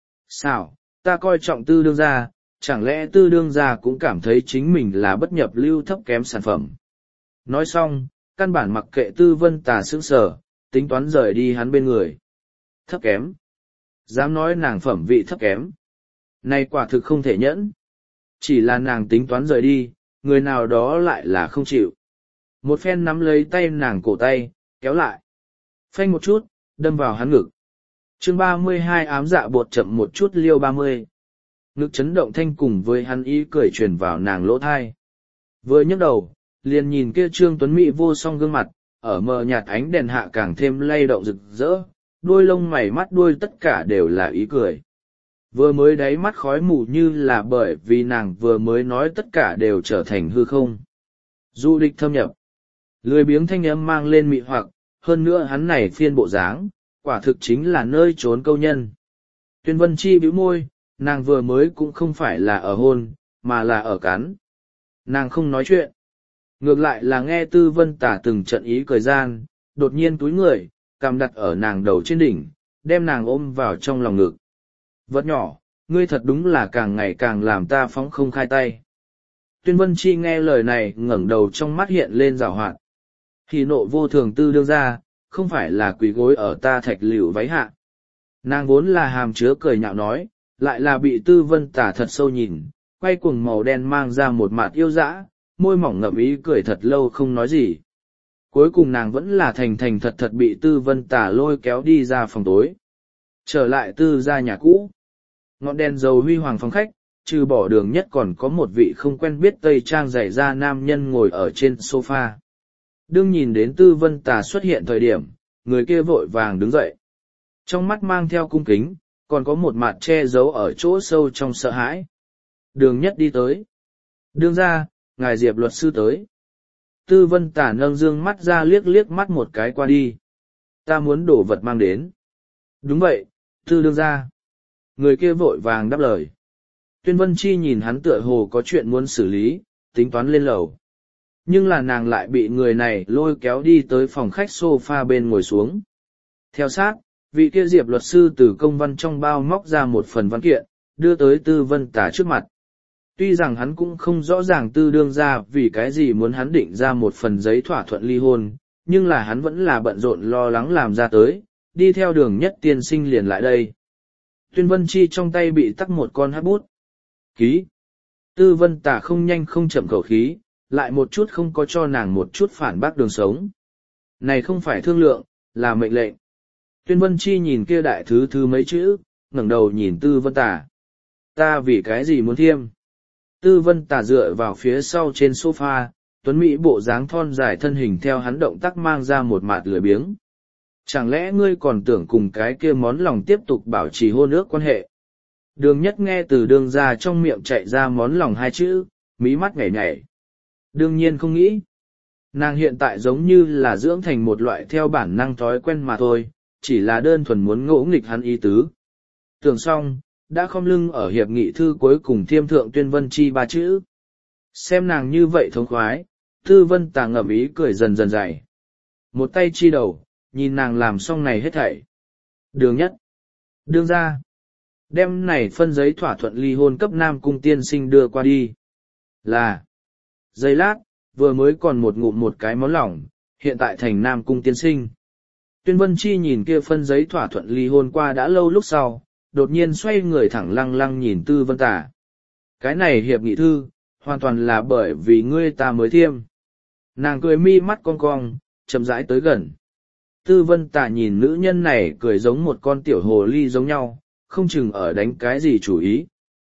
Sao, ta coi trọng Tư đương gia, chẳng lẽ Tư đương gia cũng cảm thấy chính mình là bất nhập lưu thấp kém sản phẩm. Nói xong, căn bản mặc kệ Tư Vân Tà sững sờ, tính toán rời đi hắn bên người. Thấp kém. Dám nói nàng phẩm vị thấp kém. Này quả thực không thể nhẫn. Chỉ là nàng tính toán rời đi, người nào đó lại là không chịu. Một phen nắm lấy tay nàng cổ tay, kéo lại. Phanh một chút, đâm vào hắn ngực. Chương 32 ám dạ bột chậm một chút liêu 30. Ngực chấn động thanh cùng với hắn ý cười truyền vào nàng lỗ thai. Vừa nhấc đầu, liền nhìn kia Trương Tuấn Mỹ vô song gương mặt, ở mờ nhạt ánh đèn hạ càng thêm lay động rực rỡ, đuôi lông mày mắt đuôi tất cả đều là ý cười. Vừa mới đáy mắt khói mù như là bởi vì nàng vừa mới nói tất cả đều trở thành hư không. Du địch thâm nhập. Lười biếng thanh âm mang lên mị hoặc, hơn nữa hắn này phiên bộ dáng, quả thực chính là nơi trốn câu nhân. Tuyên Vân Chi bĩu môi, nàng vừa mới cũng không phải là ở hôn, mà là ở cắn. Nàng không nói chuyện. Ngược lại là nghe Tư Vân Tả từng trận ý cười gian, đột nhiên túi người, cằm đặt ở nàng đầu trên đỉnh, đem nàng ôm vào trong lòng ngực. Vật nhỏ, ngươi thật đúng là càng ngày càng làm ta phóng không khai tay. Tuyên Vân Chi nghe lời này ngẩng đầu trong mắt hiện lên rào hoạt. Hỉ nộ vô thường tư đương ra, không phải là quỳ gối ở ta thạch liễu váy hạ. Nàng vốn là hàm chứa cười nhạo nói, lại là bị Tư Vân Tả thật sâu nhìn, quay cuồng màu đen mang ra một mặt yêu dã, môi mỏng ngậm ý cười thật lâu không nói gì. Cuối cùng nàng vẫn là thành thành thật thật bị Tư Vân Tả lôi kéo đi ra phòng tối. Trở lại Tư ra nhà cũ. Ngọn đèn dầu huy hoàng phòng khách, trừ bỏ Đường Nhất còn có một vị không quen biết tây trang dày da nam nhân ngồi ở trên sofa. Đương nhìn đến Tư Vân Tà xuất hiện thời điểm, người kia vội vàng đứng dậy. Trong mắt mang theo cung kính, còn có một mặt che giấu ở chỗ sâu trong sợ hãi. Đường Nhất đi tới. Đương ra, ngài Diệp luật sư tới. Tư Vân Tà nâng dương mắt ra liếc liếc mắt một cái qua đi. Ta muốn đổ vật mang đến. Đúng vậy, Tư đương ra. Người kia vội vàng đáp lời. Tuyên Vân Chi nhìn hắn tựa hồ có chuyện muốn xử lý, tính toán lên lầu. Nhưng là nàng lại bị người này lôi kéo đi tới phòng khách sofa bên ngồi xuống. Theo sát, vị kia Diệp luật sư từ công văn trong bao móc ra một phần văn kiện, đưa tới Tư Vân Tả trước mặt. Tuy rằng hắn cũng không rõ ràng Tư đương ra vì cái gì muốn hắn định ra một phần giấy thỏa thuận ly hôn, nhưng là hắn vẫn là bận rộn lo lắng làm ra tới, đi theo Đường Nhất tiên sinh liền lại đây. Tuyên Vân Chi trong tay bị tắc một con hát bút. Ký. Tư Vân Tả không nhanh không chậm khẩu khí, lại một chút không có cho nàng một chút phản bác đường sống. Này không phải thương lượng, là mệnh lệnh. Tuyên Vân Chi nhìn kia đại thứ mấy chữ, ngẩng đầu nhìn Tư Vân Tả. Ta vì cái gì muốn thiêm? Tư Vân Tả dựa vào phía sau trên sofa, tuấn mỹ bộ dáng thon dài thân hình theo hắn động tác mang ra một mạt lười biếng. Chẳng lẽ ngươi còn tưởng cùng cái kia món lòng tiếp tục bảo trì hôn ước quan hệ? Đường Nhất nghe từ đường ra trong miệng chạy ra món lòng hai chữ, mí mắt nhảy nhảy. Đương nhiên không nghĩ. Nàng hiện tại giống như là dưỡng thành một loại theo bản năng thói quen mà thôi, chỉ là đơn thuần muốn ngỗ nghịch hắn ý tứ. Tưởng xong, đã khom lưng ở hiệp nghị thư cuối cùng thiêm thượng Tuyên Vân Chi ba chữ. Xem nàng như vậy thống khoái, Tư Vân Tà ngậm ý cười dần dần dày. Một tay chi đầu, nhìn nàng làm xong này hết thảy. Đường Nhất. Đương ra. Đem này phân giấy thỏa thuận ly hôn cấp Nam Cung tiên sinh đưa qua đi. Là. Giây lát, vừa mới còn một ngụm một cái món lỏng, hiện tại thành Nam Cung tiên sinh. Tuyên Vân Chi nhìn kia phân giấy thỏa thuận ly hôn qua đã lâu lúc sau, đột nhiên xoay người thẳng lăng lăng nhìn Tư Vân Tả. Cái này hiệp nghị thư, hoàn toàn là bởi vì ngươi ta mới thiêm. Nàng cười mi mắt cong cong, chậm rãi tới gần. Tư Vân Tả nhìn nữ nhân này cười giống một con tiểu hồ ly giống nhau, không chừng ở đánh cái gì chủ ý.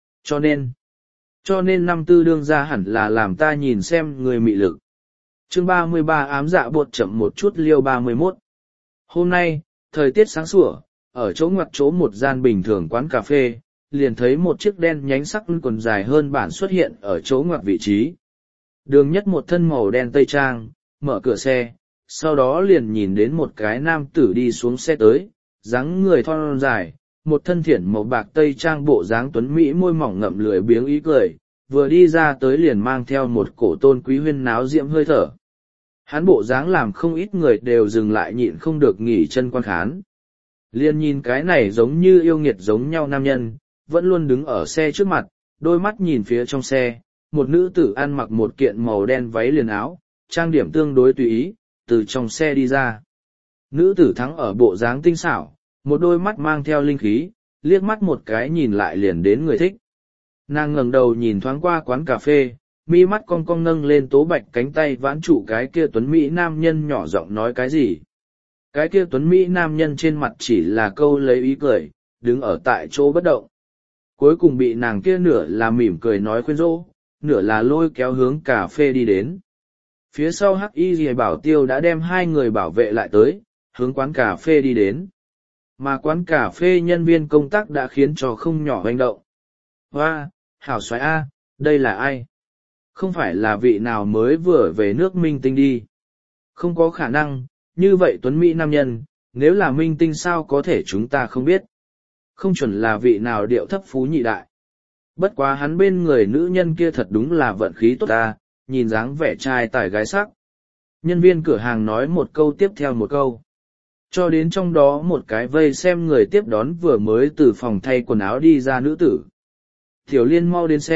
Cho nên năm tư đương ra hẳn là làm ta nhìn xem người mị lực. Chương 33 ám dạ bột chậm một chút liêu 31. Hôm nay, thời tiết sáng sủa, ở chỗ ngoặt chỗ một gian bình thường quán cà phê, liền thấy một chiếc đen nhánh sắc quần dài hơn bản xuất hiện ở chỗ ngoặt vị trí. Đường Nhất một thân màu đen tây trang, mở cửa xe, sau đó liền nhìn đến một cái nam tử đi xuống xe tới, dáng người thon dài, một thân thiển màu bạc tây trang bộ dáng tuấn mỹ môi mỏng ngậm lười biếng ý cười, vừa đi ra tới liền mang theo một cổ tôn quý huyên náo diễm hơi thở. Hắn bộ dáng làm không ít người đều dừng lại nhịn không được nghỉ chân quan khán. Liên nhìn cái này giống như yêu nghiệt giống nhau nam nhân, vẫn luôn đứng ở xe trước mặt, đôi mắt nhìn phía trong xe, một nữ tử ăn mặc một kiện màu đen váy liền áo, trang điểm tương đối tùy ý, từ trong xe đi ra. Nữ tử thắng ở bộ dáng tinh xảo, một đôi mắt mang theo linh khí, liếc mắt một cái nhìn lại liền đến người thích. Nàng ngẩng đầu nhìn thoáng qua quán cà phê, mi mắt cong cong nâng lên tố bạch cánh tay vãn trụ cái kia tuấn mỹ nam nhân nhỏ giọng nói cái gì. Cái kia tuấn mỹ nam nhân trên mặt chỉ là câu lấy ý cười, đứng ở tại chỗ bất động. Cuối cùng bị nàng kia nửa là mỉm cười nói khuyên rũ, nửa là lôi kéo hướng cà phê đi đến. Phía sau Hắc Y Liễu Bảo Tiêu đã đem hai người bảo vệ lại tới, hướng quán cà phê đi đến. Mà quán cà phê nhân viên công tác đã khiến cho không nhỏ hoành động. Hoa, hảo xoái A, đây là ai? Không phải là vị nào mới vừa về nước minh tinh đi. Không có khả năng, như vậy tuấn mỹ nam nhân, nếu là minh tinh sao có thể chúng ta không biết. Không chuẩn là vị nào điệu thấp phú nhị đại. Bất quá hắn bên người nữ nhân kia thật đúng là vận khí tốt ta, nhìn dáng vẻ trai tài gái sắc. Nhân viên cửa hàng nói một câu tiếp theo một câu. Cho đến trong đó một cái vây xem người tiếp đón vừa mới từ phòng thay quần áo đi ra nữ tử. Tiểu Liên mau đến xem,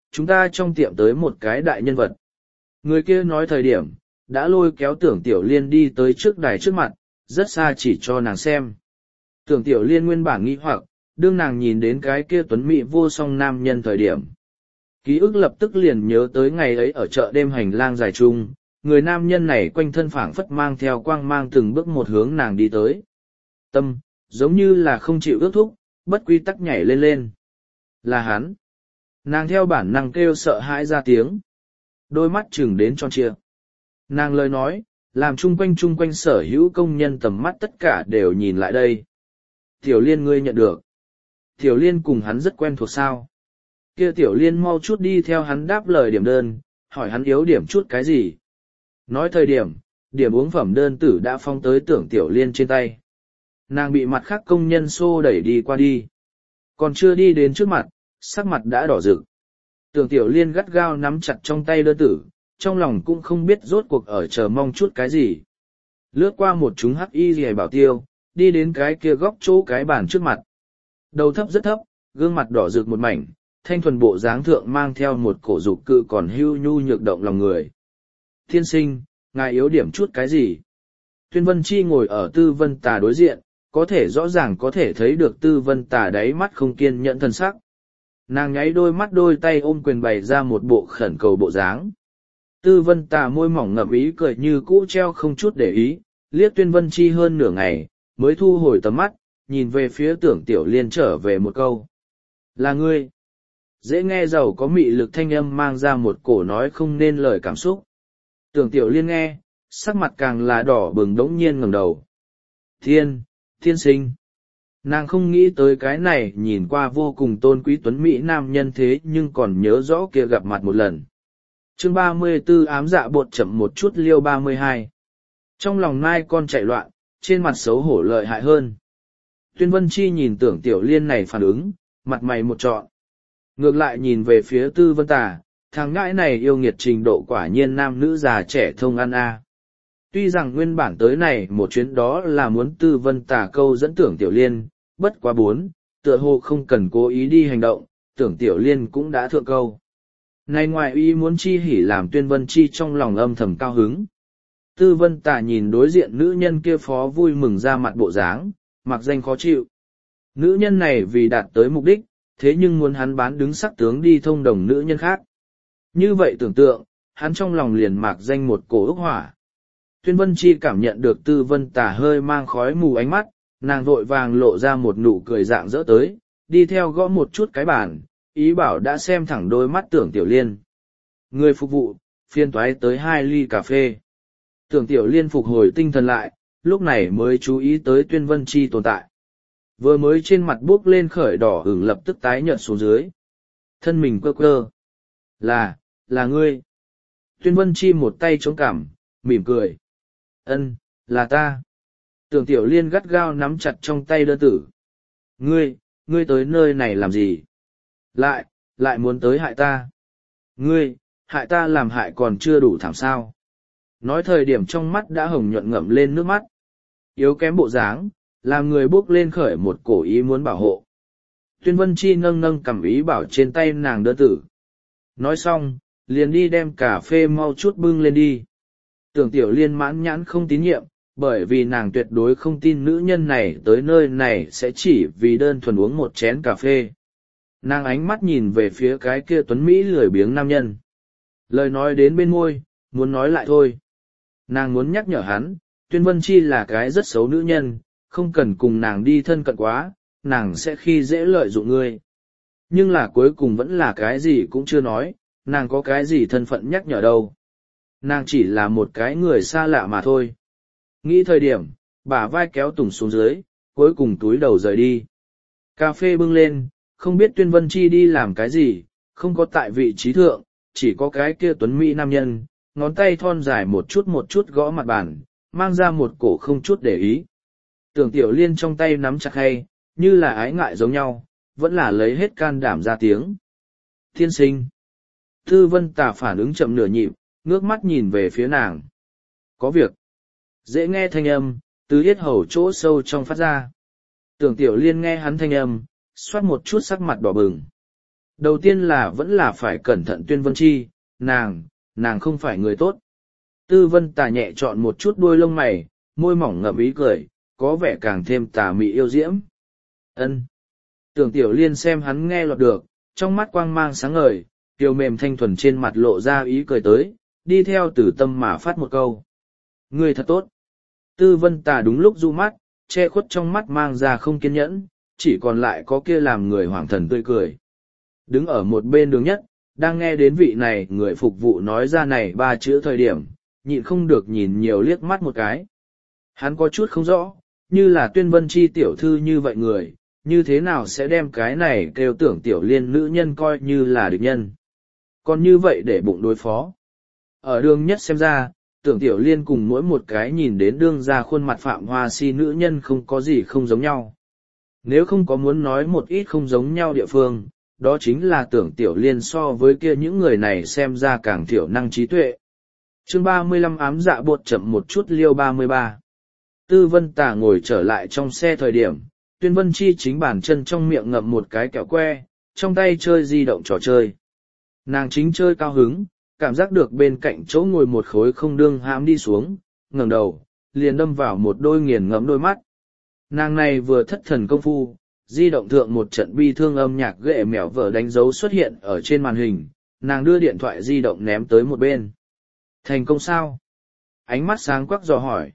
chúng ta trong tiệm tới một cái đại nhân vật. Người kia nói thời điểm, đã lôi kéo Tưởng Tiểu Liên đi tới trước đài trước mặt, rất xa chỉ cho nàng xem. Tưởng Tiểu Liên nguyên bản nghi hoặc, đương nàng nhìn đến cái kia tuấn mỹ vô song nam nhân thời điểm. Ký ức lập tức liền nhớ tới ngày ấy ở chợ đêm hành lang dài trung, người nam nhân này quanh thân phảng phất mang theo quang mang từng bước một hướng nàng đi tới. Tâm, giống như là không chịu ước thúc, bất quy tắc nhảy lên lên. Là hắn. Nàng theo bản năng kêu sợ hãi ra tiếng. Đôi mắt chừng đến tròn trịa. Nàng lời nói, làm chung quanh sở hữu công nhân tầm mắt tất cả đều nhìn lại đây. Tiểu Liên ngươi nhận được. Tiểu Liên cùng hắn rất quen thuộc sao. Kia Tiểu Liên mau chút đi theo hắn đáp lời điểm đơn, hỏi hắn yếu điểm chút cái gì. Nói thời điểm, điểm uống phẩm đơn tử đã phong tới Tưởng Tiểu Liên trên tay. Nàng bị mặt khác công nhân xô đẩy đi qua đi. Còn chưa đi đến trước mặt, sắc mặt đã đỏ rực. Tưởng Tiểu Liên gắt gao nắm chặt trong tay đơn tử, trong lòng cũng không biết rốt cuộc ở chờ mong chút cái gì. Lướt qua một chúng hắc y rìa bảo tiêu, đi đến cái kia góc chỗ cái bàn trước mặt. Đầu thấp rất thấp, gương mặt đỏ rực một mảnh, thanh thuần bộ dáng thượng mang theo một cổ dục cự còn hưu nhu nhược động lòng người. Thiên sinh, ngài yếu điểm chút cái gì? Tuyên Vân Chi ngồi ở Tư Vân Tà đối diện, có thể rõ ràng có thể thấy được Tư Vân Tà đáy mắt không kiên nhẫn thần sắc. Nàng nháy đôi mắt đôi tay ôm quyền bày ra một bộ khẩn cầu bộ dáng. Tư Vân Tà môi mỏng ngậm ý cười như cũ treo không chút để ý, liếc Tuyên Vân Chi hơn nửa ngày, mới thu hồi tầm mắt, nhìn về phía Tưởng Tiểu Liên trở về một câu. Là ngươi. Dễ nghe giàu có mị lực thanh âm mang ra một cổ nói không nên lời cảm xúc. Tưởng Tiểu Liên nghe, sắc mặt càng là đỏ bừng đống nhiên ngẩng đầu. Thiên sinh. Nàng không nghĩ tới cái này nhìn qua vô cùng tôn quý tuấn mỹ nam nhân thế nhưng còn nhớ rõ kia gặp mặt một lần. Chương 34 ám dạ bột chậm một chút liêu 32. Trong lòng nai con chạy loạn, trên mặt xấu hổ lợi hại hơn. Tuyên Vân Chi nhìn Tưởng Tiểu Liên này phản ứng, mặt mày một trọn. Ngược lại nhìn về phía Tư Vân Tà, thằng ngãi này yêu nghiệt trình độ quả nhiên nam nữ già trẻ thông ăn a. Tuy rằng nguyên bản tới này một chuyến đó là muốn Tư Vân Tà câu dẫn Tưởng Tiểu Liên, bất quá tựa hồ không cần cố ý đi hành động, Tưởng Tiểu Liên cũng đã thượng câu. Này ngoài ý muốn chi hỉ làm Tuyên Vân Chi trong lòng âm thầm cao hứng. Tư Vân Tà nhìn đối diện nữ nhân kia phó vui mừng ra mặt bộ dáng, mặc danh khó chịu. Nữ nhân này vì đạt tới mục đích, thế nhưng muốn hắn bán đứng sắc tướng đi thông đồng nữ nhân khác. Như vậy tưởng tượng, hắn trong lòng liền mạc danh một cổ ức hỏa. Tuyên Vân Chi cảm nhận được Tư Vân Tà hơi mang khói mù ánh mắt, nàng vội vàng lộ ra một nụ cười dạng dỡ tới, đi theo gõ một chút cái bàn, ý bảo đã xem thẳng đôi mắt Tưởng Tiểu Liên. Người phục vụ, phiên toái tới 2 ly cà phê. Tưởng Tiểu Liên phục hồi tinh thần lại, lúc này mới chú ý tới Tuyên Vân Chi tồn tại. Vừa mới trên mặt bốc lên khởi đỏ ửng lập tức tái nhợt xuống dưới. Thân mình quơ quơ. Là ngươi. Tuyên Vân Chi một tay chống cằm, mỉm cười. Là ta. Tưởng Tiểu Liên gắt gao nắm chặt trong tay đơn tử. Ngươi tới nơi này làm gì? Lại muốn tới hại ta. Ngươi, hại ta làm hại còn chưa đủ thảm sao. Nói thời điểm trong mắt đã hồng nhuận ngậm lên nước mắt. Yếu kém bộ dáng, làm người bước lên khởi một cổ ý muốn bảo hộ. Tuyên Vân Chi nâng cầm ý bảo trên tay nàng đơn tử. Nói xong, liền đi đem cà phê mau chút bưng lên đi. Tưởng Tiểu Liên mãn nhãn không tín nhiệm, bởi vì nàng tuyệt đối không tin nữ nhân này tới nơi này sẽ chỉ vì đơn thuần uống một chén cà phê. Nàng ánh mắt nhìn về phía cái kia tuấn Mỹ lười biếng nam nhân. Lời nói đến bên môi, muốn nói lại thôi. Nàng muốn nhắc nhở hắn, Tuyên Vân Chi là cái rất xấu nữ nhân, không cần cùng nàng đi thân cận quá, nàng sẽ khi dễ lợi dụng ngươi. Nhưng là cuối cùng vẫn là cái gì cũng chưa nói, nàng có cái gì thân phận nhắc nhở đâu. Nàng chỉ là một cái người xa lạ mà thôi. Nghĩ thời điểm, bả vai kéo Tùng xuống dưới, cuối cùng túi đầu rời đi. Cà phê bưng lên, không biết Tuyên Vân Chi đi làm cái gì, không có tại vị trí thượng, chỉ có cái kia tuấn mỹ nam nhân, ngón tay thon dài một chút gõ mặt bàn, mang ra một cổ không chút để ý. Tưởng Tiểu Liên trong tay nắm chặt hay, như là ái ngại giống nhau, vẫn là lấy hết can đảm ra tiếng. Thiên sinh. Tư Vân Tà phản ứng chậm nửa nhịp, ngước mắt nhìn về phía nàng. Có việc. Dễ nghe thanh âm, từ yết hầu chỗ sâu trong phát ra. Tưởng Tiểu Liên nghe hắn thanh âm, xoát một chút sắc mặt đỏ bừng. Đầu tiên là vẫn là phải cẩn thận Tuyên Vân Chi, nàng không phải người tốt. Tư Vân Tà nhẹ chọn một chút đuôi lông mày, môi mỏng ngậm ý cười, có vẻ càng thêm tà mị yêu diễm. Ân. Tưởng Tiểu Liên xem hắn nghe lọt được, trong mắt quang mang sáng ngời, kiều mềm thanh thuần trên mặt lộ ra ý cười tới, đi theo Tử Tâm mà phát một câu. Người thật tốt. Tư Vân Tà đúng lúc du mắt, che khuất trong mắt mang ra không kiên nhẫn, chỉ còn lại có kia làm người hoảng thần tươi cười. Đứng ở một bên đường nhất, đang nghe đến vị này người phục vụ nói ra này ba chữ thời điểm, nhịn không được nhìn nhiều liếc mắt một cái. Hắn có chút không rõ, như là Tuyên Vân Chi tiểu thư như vậy người, như thế nào sẽ đem cái này kêu Tưởng Tiểu Liên nữ nhân coi như là địch nhân. Còn như vậy để bụng đối phó. Ở đường nhất xem ra, Tưởng Tiểu Liên cùng mỗi một cái nhìn đến đương ra khuôn mặt phạm hoa si nữ nhân không có gì không giống nhau. Nếu không có muốn nói một ít không giống nhau địa phương, đó chính là Tưởng Tiểu Liên so với kia những người này xem ra càng thiểu năng trí tuệ. Chương 35 ám dạ bột chậm một chút liêu 33. Tư Vân Tà ngồi trở lại trong xe thời điểm, Tuyên Vân Chi chính bàn chân trong miệng ngậm một cái kẹo que, trong tay chơi di động trò chơi. Nàng chính chơi cao hứng, cảm giác được bên cạnh chỗ ngồi một khối không đương hãm đi xuống, ngẩng đầu, liền đâm vào một đôi nghiền ngẫm đôi mắt. Nàng này vừa thất thần công phu, di động thượng một trận bi thương âm nhạc ghệ mẻo vở đánh dấu xuất hiện ở trên màn hình, nàng đưa điện thoại di động ném tới một bên. Thành công sao? Ánh mắt sáng quắc dò hỏi.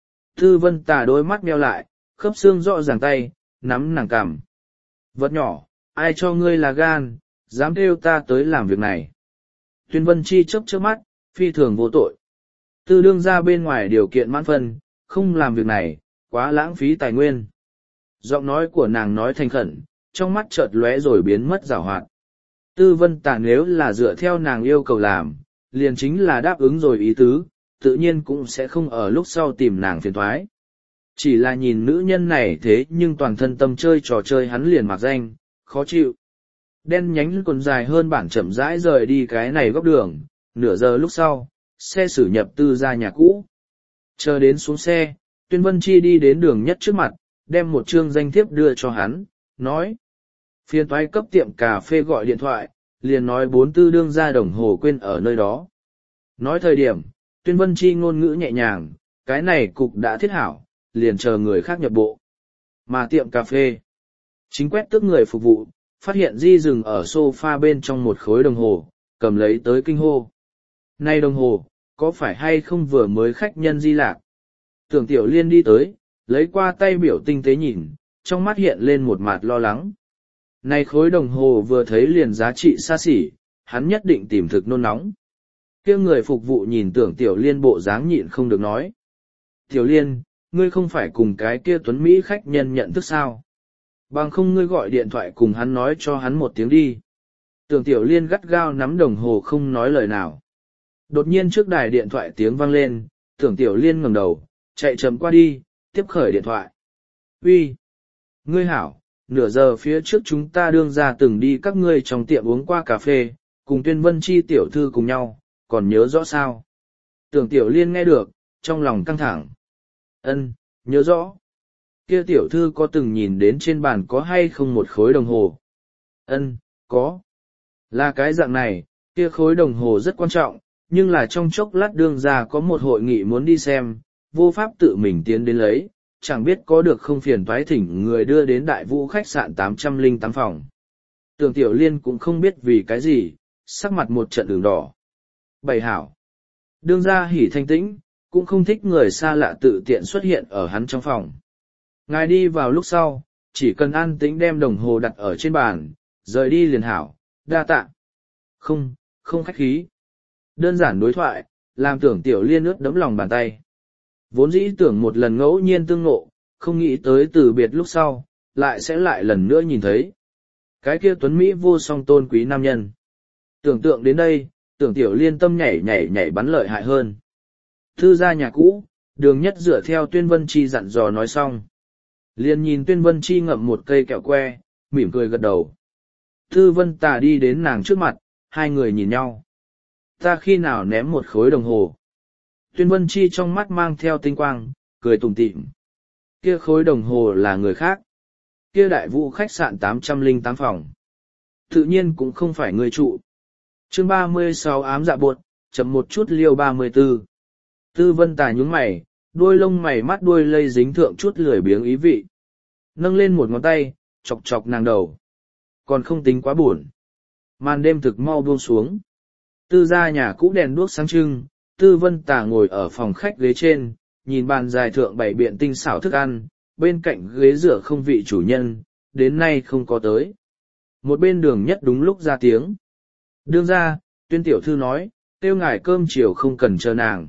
Tư Vân Tà đôi mắt meo lại, khớp xương rõ ràng tay, nắm nàng cằm. Vật nhỏ, ai cho ngươi là gan, dám kêu ta tới làm việc này. Tuyên Vân Chi chớp chớp mắt, phi thường vô tội. Tư đương ra bên ngoài điều kiện mãn phân, không làm việc này, quá lãng phí tài nguyên. Giọng nói của nàng nói thành khẩn, trong mắt chợt lóe rồi biến mất giảo hoạt. Tư Vân Tà nếu là dựa theo nàng yêu cầu làm, liền chính là đáp ứng rồi ý tứ, tự nhiên cũng sẽ không ở lúc sau tìm nàng phiền thoái. Chỉ là nhìn nữ nhân này thế nhưng toàn thân tâm chơi trò chơi hắn liền mặc danh, khó chịu. Đen nhánh còn dài hơn bản chậm rãi rời đi cái này góc đường, nửa giờ lúc sau, xe xử nhập Tư ra nhà cũ. Chờ đến xuống xe, Tuyên Vân Chi đi đến đường nhất trước mặt, đem một chương danh thiếp đưa cho hắn, nói. Phiên toái cấp tiệm cà phê gọi điện thoại, liền nói 44 đương ra đồng hồ quên ở nơi đó. Nói thời điểm, Tuyên Vân Chi ngôn ngữ nhẹ nhàng, cái này cục đã thiết hảo, liền chờ người khác nhập bộ. Mà tiệm cà phê, chính quét tước người phục vụ, phát hiện di dừng ở sofa bên trong một khối đồng hồ, cầm lấy tới kinh hô. Này đồng hồ, có phải hay không vừa mới khách nhân di lạc? Tưởng Tiểu Liên đi tới, lấy qua tay biểu tinh tế nhìn, trong mắt hiện lên một mặt lo lắng. Này khối đồng hồ vừa thấy liền giá trị xa xỉ, hắn nhất định tìm thực nôn nóng. Kia người phục vụ nhìn Tưởng Tiểu Liên bộ dáng nhịn không được nói. Tiểu Liên, ngươi không phải cùng cái kia tuấn Mỹ khách nhân nhận thức sao? Bằng không ngươi gọi điện thoại cùng hắn nói cho hắn một tiếng đi. Tưởng Tiểu Liên gắt gao nắm đồng hồ không nói lời nào. Đột nhiên trước đài điện thoại tiếng vang lên, Tưởng Tiểu Liên ngẩng đầu, chạy chậm qua đi, tiếp khởi điện thoại. Uy, ngươi hảo, nửa giờ phía trước chúng ta đương ra từng đi các ngươi trong tiệm uống qua cà phê, cùng Tuyên Vân Chi tiểu thư cùng nhau, còn nhớ rõ sao? Tưởng Tiểu Liên nghe được, trong lòng căng thẳng. Ân, nhớ rõ. Kia tiểu thư có từng nhìn đến trên bàn có hay không một khối đồng hồ? Ân, có. Là cái dạng này, kia khối đồng hồ rất quan trọng, nhưng là trong chốc lát đương ra có một hội nghị muốn đi xem, vô pháp tự mình tiến đến lấy, chẳng biết có được không phiền toái thỉnh người đưa đến đại vũ khách sạn 808 phòng. Tưởng Tiểu Liên cũng không biết vì cái gì, sắc mặt một trận đường đỏ. Bày hảo. Đương ra hỉ thanh tĩnh, cũng không thích người xa lạ tự tiện xuất hiện ở hắn trong phòng. Ngài đi vào lúc sau, chỉ cần an tĩnh đem đồng hồ đặt ở trên bàn, rời đi liền hảo, đa tạ. Không, không khách khí. Đơn giản đối thoại, làm Tưởng Tiểu Liên ướt đẫm lòng bàn tay. Vốn dĩ tưởng một lần ngẫu nhiên tương ngộ, không nghĩ tới từ biệt lúc sau, lại sẽ lại lần nữa nhìn thấy. Cái kia tuấn Mỹ vô song tôn quý nam nhân. Tưởng tượng đến đây, Tưởng Tiểu Liên tâm nhảy nhảy nhảy bắn lợi hại hơn. Thư ra nhà cũ, đường nhất dựa theo Tuyên Vân Chi dặn dò nói xong. Liền nhìn Tuyên Vân Chi ngậm một cây kẹo que, mỉm cười gật đầu. Thư Vân Tà đi đến nàng trước mặt, hai người nhìn nhau. Ta khi nào ném một khối đồng hồ? Tuyên Vân Chi trong mắt mang theo tinh quang, cười tủm tỉm. Kia khối đồng hồ là người khác. Kia đại vũ khách sạn 808 phòng. tự nhiên cũng không phải người trụ. Chương 36 ám dạ bột, chậm một chút liêu 34. Tư Vân Tà nhúng mày, đuôi lông mày mắt đuôi lây dính thượng chút lười biếng ý vị. Nâng lên một ngón tay, chọc chọc nàng đầu. Còn không tính quá buồn. Màn đêm thực mau buông xuống. Tư gia nhà cũ đèn đuốc sáng trưng, Tư Vân Tà ngồi ở phòng khách ghế trên, nhìn bàn dài thượng bày biện tinh xảo thức ăn, bên cạnh ghế rửa không vị chủ nhân, đến nay không có tới. Một bên đường nhất đúng lúc ra tiếng. Đương ra, Tuyên tiểu thư nói, tiêu ngài cơm chiều không cần chờ nàng.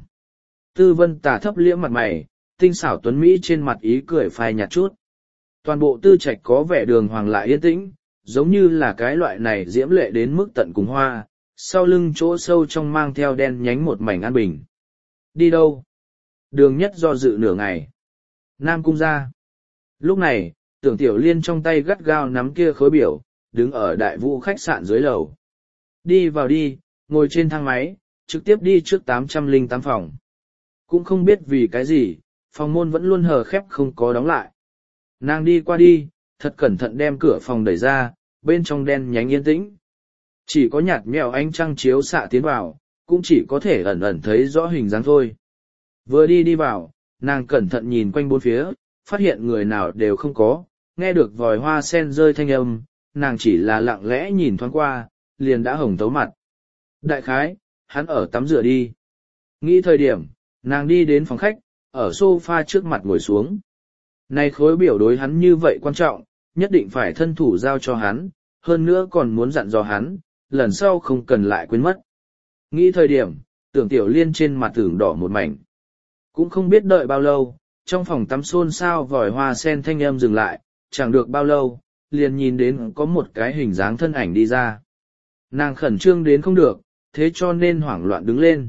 Tư Vân Tà thấp liễm mặt mày, tinh xảo tuấn Mỹ trên mặt ý cười phai nhạt chút. Toàn bộ tư trạch có vẻ đường hoàng lại yên tĩnh, giống như là cái loại này diễm lệ đến mức tận cùng hoa, sau lưng chỗ sâu trong mang theo đen nhánh một mảnh an bình. Đi đâu? Đường nhất do dự nửa ngày. Nam cung ra. Lúc này, Tưởng Tiểu Liên trong tay gắt gao nắm kia khối biểu, đứng ở đại vũ khách sạn dưới lầu. Đi vào đi, ngồi trên thang máy, trực tiếp đi trước 808 phòng. Cũng không biết vì cái gì, phòng môn vẫn luôn hờ khép không có đóng lại. Nàng đi qua đi, thật cẩn thận đem cửa phòng đẩy ra, bên trong đen nhánh yên tĩnh. Chỉ có nhạt mèo ánh trăng chiếu xạ tiến vào, cũng chỉ có thể ẩn ẩn thấy rõ hình dáng thôi. Vừa đi vào, nàng cẩn thận nhìn quanh bốn phía, phát hiện người nào đều không có, nghe được vòi hoa sen rơi thanh âm, nàng chỉ là lặng lẽ nhìn thoáng qua, liền đã hồng tấu mặt. Đại khái, hắn ở tắm rửa đi. Nghĩ thời điểm, nàng đi đến phòng khách, ở sofa trước mặt ngồi xuống. Này khối biểu đối hắn như vậy quan trọng, nhất định phải thân thủ giao cho hắn, hơn nữa còn muốn dặn dò hắn, lần sau không cần lại quên mất. Nghĩ thời điểm, Tưởng Tiểu Liên trên mặt tưởng đỏ một mảnh. Cũng không biết đợi bao lâu, trong phòng tắm xôn xao vòi hoa sen thanh âm dừng lại, chẳng được bao lâu, liền nhìn đến có một cái hình dáng thân ảnh đi ra. Nàng khẩn trương đến không được, thế cho nên hoảng loạn đứng lên.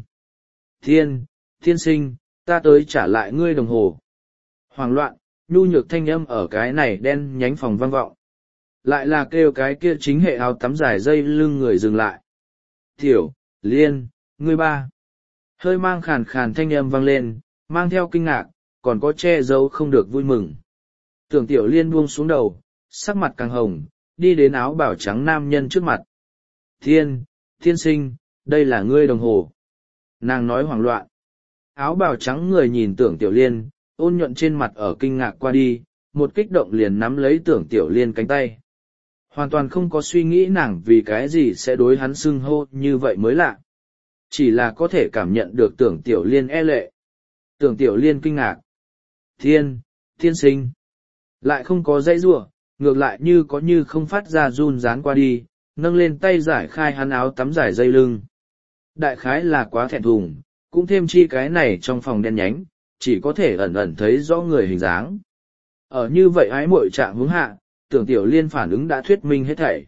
Thiên sinh, ta tới trả lại ngươi đồng hồ. Hoảng loạn, nhu nhược thanh âm ở cái này đen nhánh phòng vang vọng. Lại là kêu cái kia chính hệ áo tắm dài dây lưng người dừng lại. Tiểu, Liên, ngươi ba. Hơi mang khàn khàn thanh âm vang lên, mang theo kinh ngạc, còn có che giấu không được vui mừng. Tưởng Tiểu Liên buông xuống đầu, sắc mặt càng hồng, đi đến áo bảo trắng nam nhân trước mặt. Thiên sinh, đây là ngươi đồng hồ. Nàng nói hoảng loạn. Áo bào trắng người nhìn Tưởng Tiểu Liên, ôn nhuận trên mặt ở kinh ngạc qua đi, một kích động liền nắm lấy Tưởng Tiểu Liên cánh tay. Hoàn toàn không có suy nghĩ nàng vì cái gì sẽ đối hắn xưng hô như vậy mới lạ. Chỉ là có thể cảm nhận được Tưởng Tiểu Liên e lệ. Tưởng Tiểu Liên kinh ngạc. Thiên sinh. Lại không có dây rủa, ngược lại như có như không phát ra run rán qua đi, nâng lên tay giải khai hắn áo tắm giải dây lưng. Đại khái là quá thẹn thùng, cũng thêm chi cái này trong phòng đen nhánh, chỉ có thể ẩn ẩn thấy rõ người hình dáng. Ở như vậy ái muội trạng hướng hạ, Tưởng Tiểu Liên phản ứng đã thuyết minh hết thảy.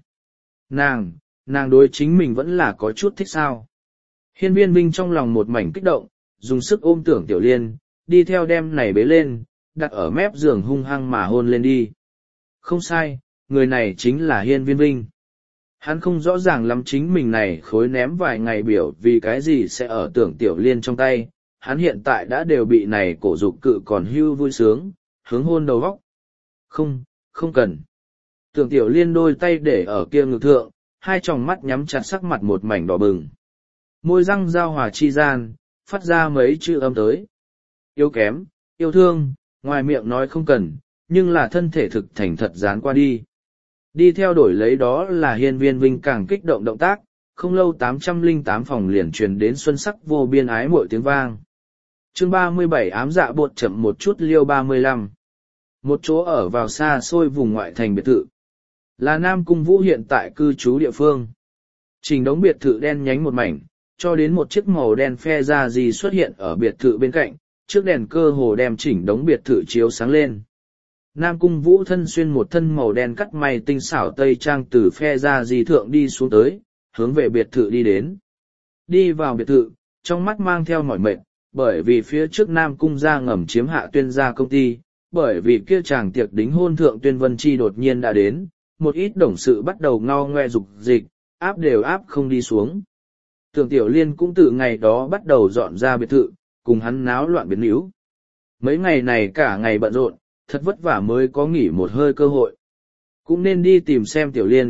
Nàng đối chính mình vẫn là có chút thích sao. Hiên Viên Vinh trong lòng một mảnh kích động, dùng sức ôm Tưởng Tiểu Liên, đi theo đem này bế lên, đặt ở mép giường hung hăng mà hôn lên đi. Không sai, người này chính là Hiên Viên Vinh. Hắn không rõ ràng lắm chính mình này khối ném vài ngày biểu vì cái gì sẽ ở Tưởng Tiểu Liên trong tay, hắn hiện tại đã đều bị này cổ dục cự còn hưu vui sướng, hướng hôn đầu vóc. Không cần. Tưởng Tiểu Liên đôi tay để ở kia ngực thượng, hai tròng mắt nhắm chặt sắc mặt một mảnh đỏ bừng. Môi răng giao hòa chi gian, phát ra mấy chữ âm tới. Yếu kém, yêu thương, ngoài miệng nói không cần, nhưng là thân thể thực thành thật dán qua đi. Đi theo đổi lấy đó là Hiên Viên Vinh càng kích động động tác, không lâu 808 phòng liền truyền đến xuân sắc vô biên ái muội tiếng vang. Chương 37 ám dạ bột chậm một chút liêu 35. Một chỗ ở vào xa xôi vùng ngoại thành biệt thự. Là Nam Cung Vũ hiện tại cư trú địa phương. Trình đống biệt thự đen nhánh một mảnh, cho đến một chiếc màu đen phe ra gì xuất hiện ở biệt thự bên cạnh, trước đèn cơ hồ đem chỉnh đống biệt thự chiếu sáng lên. Nam Cung Vũ thân xuyên một thân màu đen cắt may tinh xảo tây trang từ phe ra gì thượng đi xuống tới, hướng về biệt thự đi đến. Đi vào biệt thự, trong mắt mang theo mỏi mệt, bởi vì phía trước Nam Cung gia ngầm chiếm hạ Tuyên gia công ty, bởi vì kia chàng tiệc đính hôn thượng Tuyên Vân Chi đột nhiên đã đến, một ít đồng sự bắt đầu ngao ngoe dục dịch, áp đều áp không đi xuống. Tưởng Tiểu Liên cũng từ ngày đó bắt đầu dọn ra biệt thự, cùng hắn náo loạn biến níu. Mấy ngày này cả ngày bận rộn, thật vất vả mới có nghỉ một hơi cơ hội. Cũng nên đi tìm xem Tiểu Liên,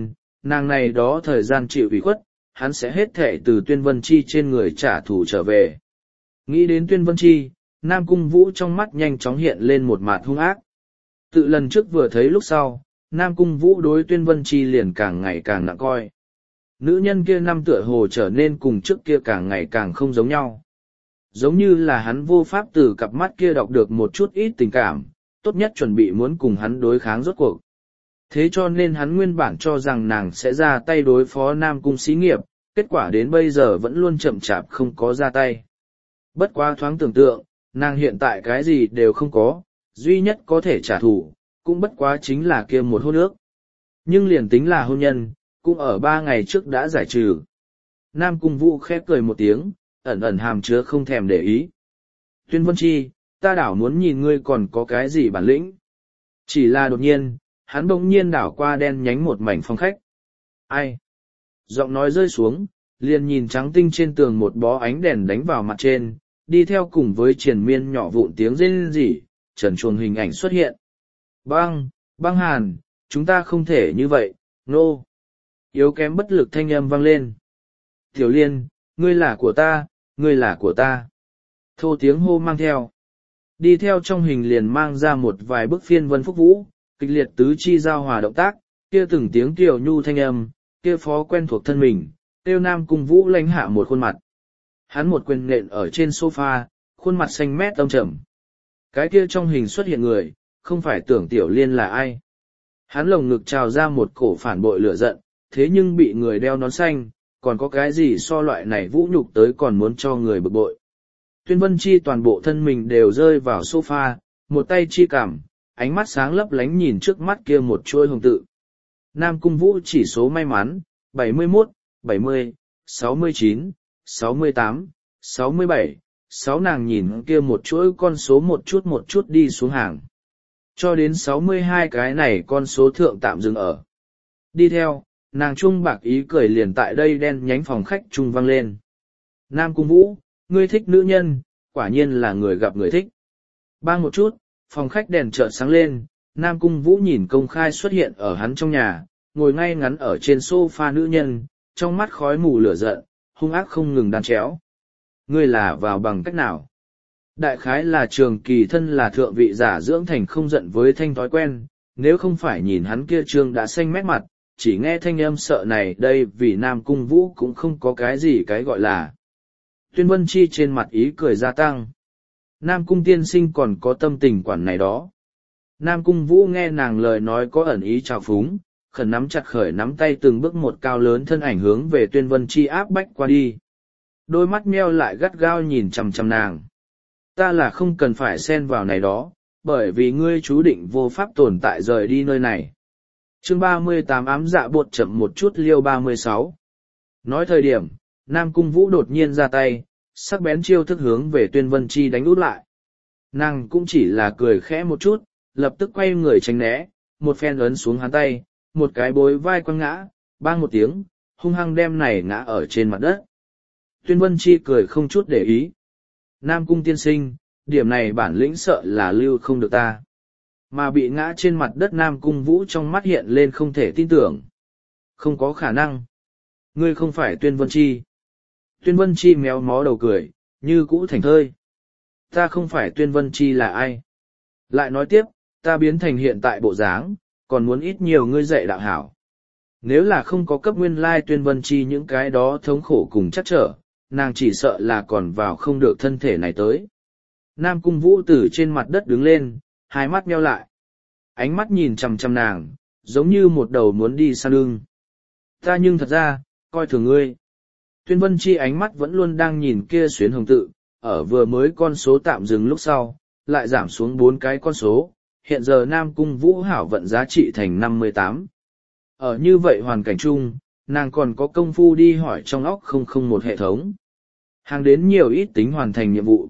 nàng này đó thời gian chịu ủy khuất, hắn sẽ hết thệ từ Tuyên Vân Chi trên người trả thù trở về. Nghĩ đến Tuyên Vân Chi, Nam Cung Vũ trong mắt nhanh chóng hiện lên một mặt hung ác. Tự lần trước vừa thấy lúc sau, Nam Cung Vũ đối Tuyên Vân Chi liền càng ngày càng nặng coi. Nữ nhân kia năm tựa hồ trở nên cùng trước kia càng ngày càng không giống nhau. Giống như là hắn vô pháp từ cặp mắt kia đọc được một chút ít tình cảm, tốt nhất chuẩn bị muốn cùng hắn đối kháng rốt cuộc. Thế cho nên hắn nguyên bản cho rằng nàng sẽ ra tay đối phó Nam Cung xí nghiệp, kết quả đến bây giờ vẫn luôn chậm chạp không có ra tay. Bất quá thoáng tưởng tượng, nàng hiện tại cái gì đều không có, duy nhất có thể trả thù, cũng bất quá chính là kia một hôn ước. Nhưng liền tính là hôn nhân, cũng ở 3 ngày trước đã giải trừ. Nam Cung Vũ khép cười một tiếng, ẩn ẩn hàm chứa không thèm để ý. Tuyên Vân Chi, ta đảo muốn nhìn ngươi còn có cái gì bản lĩnh. Chỉ là đột nhiên, hắn bỗng nhiên đảo qua đen nhánh một mảnh phòng khách. Ai? Giọng nói rơi xuống, liền nhìn trắng tinh trên tường một bó ánh đèn đánh vào mặt trên, đi theo cùng với triền miên nhỏ vụn tiếng rên rỉ, trần truồng hình ảnh xuất hiện. Băng hàn, chúng ta không thể như vậy, nô. Yếu kém bất lực thanh âm vang lên. Tiểu Liên, ngươi là của ta, ngươi là của ta. Thô tiếng hô mang theo. Đi theo trong hình liền mang ra một vài bức phiên vân phúc vũ, kịch liệt tứ chi giao hòa động tác, kia từng tiếng kiều nhu thanh âm, kia phó quen thuộc thân mình, tiêu Nam Cung Vũ lãnh hạ một khuôn mặt. Hắn một quyền nện ở trên sofa, khuôn mặt xanh mét âm trầm. Cái kia trong hình xuất hiện người, không phải tưởng Tiểu Liên là ai. Hắn lồng ngực trào ra một cổ phản bội lửa giận, thế nhưng bị người đeo nón xanh, còn có cái gì so loại này vũ nhục tới còn muốn cho người bực bội. Tuyên Vân Chi toàn bộ thân mình đều rơi vào sofa, một tay chi cảm, ánh mắt sáng lấp lánh nhìn trước mắt kia một chuôi hồng tự. Nam Cung Vũ chỉ số may mắn, 71, 70, 69, 68, 67, 6 nàng nhìn kia một chuỗi con số một chút đi xuống hàng. Cho đến 62 cái này con số thượng tạm dừng ở. Đi theo, nàng trung bạc ý cười liền tại đây đen nhánh phòng khách trung vang lên. Nam Cung Vũ, ngươi thích nữ nhân, quả nhiên là người gặp người thích. Bang một chút, phòng khách đèn chợt sáng lên, Nam Cung Vũ nhìn công khai xuất hiện ở hắn trong nhà, ngồi ngay ngắn ở trên sofa nữ nhân, trong mắt khói mù lửa giận, hung ác không ngừng đan chéo. Ngươi là vào bằng cách nào? Đại khái là trường kỳ thân là thượng vị giả dưỡng thành không giận với thanh thói quen, nếu không phải nhìn hắn kia trương đã xanh mét mặt, chỉ nghe thanh âm sợ này đây vì Nam Cung Vũ cũng không có cái gì cái gọi là. Tuyên Vân Chi trên mặt ý cười gia tăng. Nam Cung tiên sinh còn có tâm tình quản này đó. Nam Cung Vũ nghe nàng lời nói có ẩn ý trào phúng, khẩn nắm chặt khởi nắm tay từng bước một cao lớn thân ảnh hướng về Tuyên Vân Chi áp bách qua đi. Đôi mắt meo lại gắt gao nhìn chằm chằm nàng. Ta là không cần phải xen vào này đó, bởi vì ngươi chú định vô pháp tồn tại rời đi nơi này. Chương 38 ám dạ bột chậm một chút liêu 36. Nói thời điểm, Nam Cung Vũ đột nhiên ra tay, sắc bén chiêu thức hướng về Tuyên Vân Chi đánh út lại. Nàng cũng chỉ là cười khẽ một chút, lập tức quay người tránh né, một phen ấn xuống hắn tay, một cái bối vai quăng ngã, bang một tiếng, hung hăng đem này ngã ở trên mặt đất. Tuyên Vân Chi cười không chút để ý. Nam Cung tiên sinh, điểm này bản lĩnh sợ là lưu không được ta. Mà bị ngã trên mặt đất Nam Cung Vũ trong mắt hiện lên không thể tin tưởng. Không có khả năng. Ngươi không phải Tuyên Vân Chi. Tuyên Vân Chi méo mó đầu cười, như cũ thành thơi. Ta không phải Tuyên Vân Chi là ai? Lại nói tiếp, ta biến thành hiện tại bộ dáng, còn muốn ít nhiều ngươi dạy đạo hảo. Nếu là không có cấp nguyên lai Tuyên Vân Chi những cái đó thống khổ cùng chắc trở, nàng chỉ sợ là còn vào không được thân thể này tới. Nam Cung Vũ từ trên mặt đất đứng lên, hai mắt nheo lại. Ánh mắt nhìn chằm chằm nàng, giống như một đầu muốn đi săn lưng. Ta nhưng thật ra, coi thường ngươi. Tuyên Vân Chi ánh mắt vẫn luôn đang nhìn kia xuyến hồng tự, ở vừa mới con số tạm dừng lúc sau, lại giảm xuống 4 cái con số, hiện giờ Nam Cung Vũ hảo vận giá trị thành 58. Ở như vậy hoàn cảnh chung, nàng còn có công phu đi hỏi trong óc 001 hệ thống. Hàng đến nhiều ít tính hoàn thành nhiệm vụ.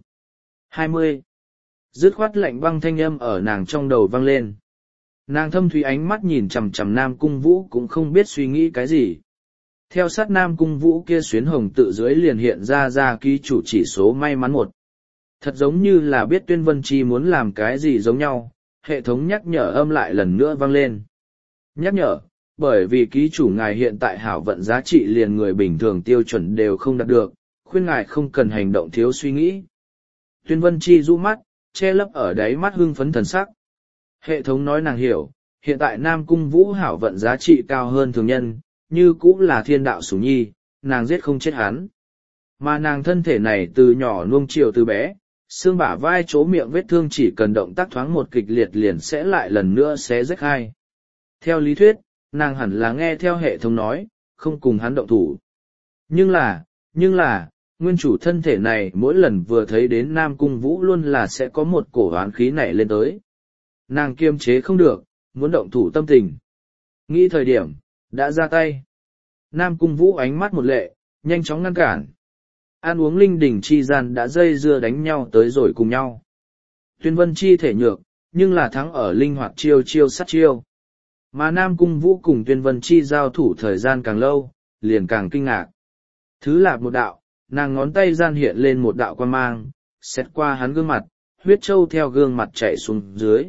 20. Dứt khoát lạnh băng thanh âm ở nàng trong đầu vang lên. Nàng thâm thúy ánh mắt nhìn chằm chằm Nam Cung Vũ cũng không biết suy nghĩ cái gì. Theo sát Nam Cung Vũ kia xuyến hồng tự dưới liền hiện ra ký chủ chỉ số may mắn 1. Thật giống như là biết Tuyên Vân Chi muốn làm cái gì giống nhau, hệ thống nhắc nhở âm lại lần nữa vang lên. Nhắc nhở, bởi vì ký chủ ngài hiện tại hảo vận giá trị liền người bình thường tiêu chuẩn đều không đạt được, khuyên ngài không cần hành động thiếu suy nghĩ. Tuyên Vân Chi rũ mắt, che lấp ở đáy mắt hưng phấn thần sắc. Hệ thống nói nàng hiểu, hiện tại Nam Cung Vũ hảo vận giá trị cao hơn thường nhân, như cũng là thiên đạo sủng nhi, nàng giết không chết hắn. Mà nàng thân thể này từ nhỏ nuông chiều từ bé, xương bả vai chỗ miệng vết thương chỉ cần động tác thoáng một kịch liệt liền sẽ lại lần nữa xé rách hai. Theo lý thuyết, nàng hẳn là nghe theo hệ thống nói, không cùng hắn động thủ. Nhưng là, nguyên chủ thân thể này mỗi lần vừa thấy đến Nam Cung Vũ luôn là sẽ có một cổ oán khí nảy lên tới. Nàng kiềm chế không được, muốn động thủ tâm tình. Nghĩ thời điểm, đã ra tay. Nam Cung Vũ ánh mắt một lệ, nhanh chóng ngăn cản. Ăn uống linh đỉnh chi gian đã dây dưa đánh nhau tới rồi cùng nhau. Tuyên Vân Chi thể nhược, nhưng là thắng ở linh hoạt chiêu chiêu sát chiêu. Mà Nam Cung Vũ cùng Tuyên Vân Chi giao thủ thời gian càng lâu, liền càng kinh ngạc. Thứ lạp một đạo, nàng ngón tay gian hiện lên một đạo quan mang, xét qua hắn gương mặt, huyết châu theo gương mặt chảy xuống dưới.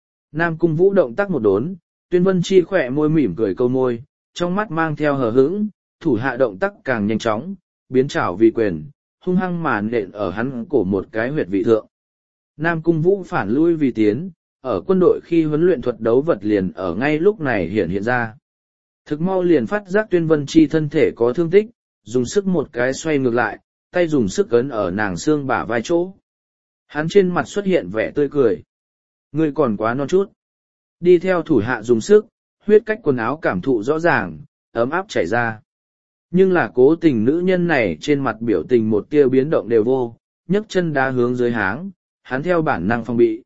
Nam Cung Vũ động tác một đốn, Tuyên Vân Chi khỏe môi mỉm cười câu môi, trong mắt mang theo hờ hững, thủ hạ động tác càng nhanh chóng, biến trảo vì quyền, hung hăng màn nện ở hắn cổ một cái huyệt vị thượng. Nam Cung Vũ phản lui vì tiến, ở quân đội khi huấn luyện thuật đấu vật liền ở ngay lúc này hiện ra. Thực mau liền phát giác Tuyên Vân Chi thân thể có thương tích, dùng sức một cái xoay ngược lại, tay dùng sức ấn ở nàng xương bả vai chỗ. Hắn trên mặt xuất hiện vẻ tươi cười. Ngươi còn quá non chút. Đi theo thủ hạ dùng sức, huyết cách quần áo cảm thụ rõ ràng, ấm áp chảy ra. Nhưng là cố tình nữ nhân này trên mặt biểu tình một tia biến động đều vô, nhấc chân đá hướng dưới háng, hắn theo bản năng phòng bị,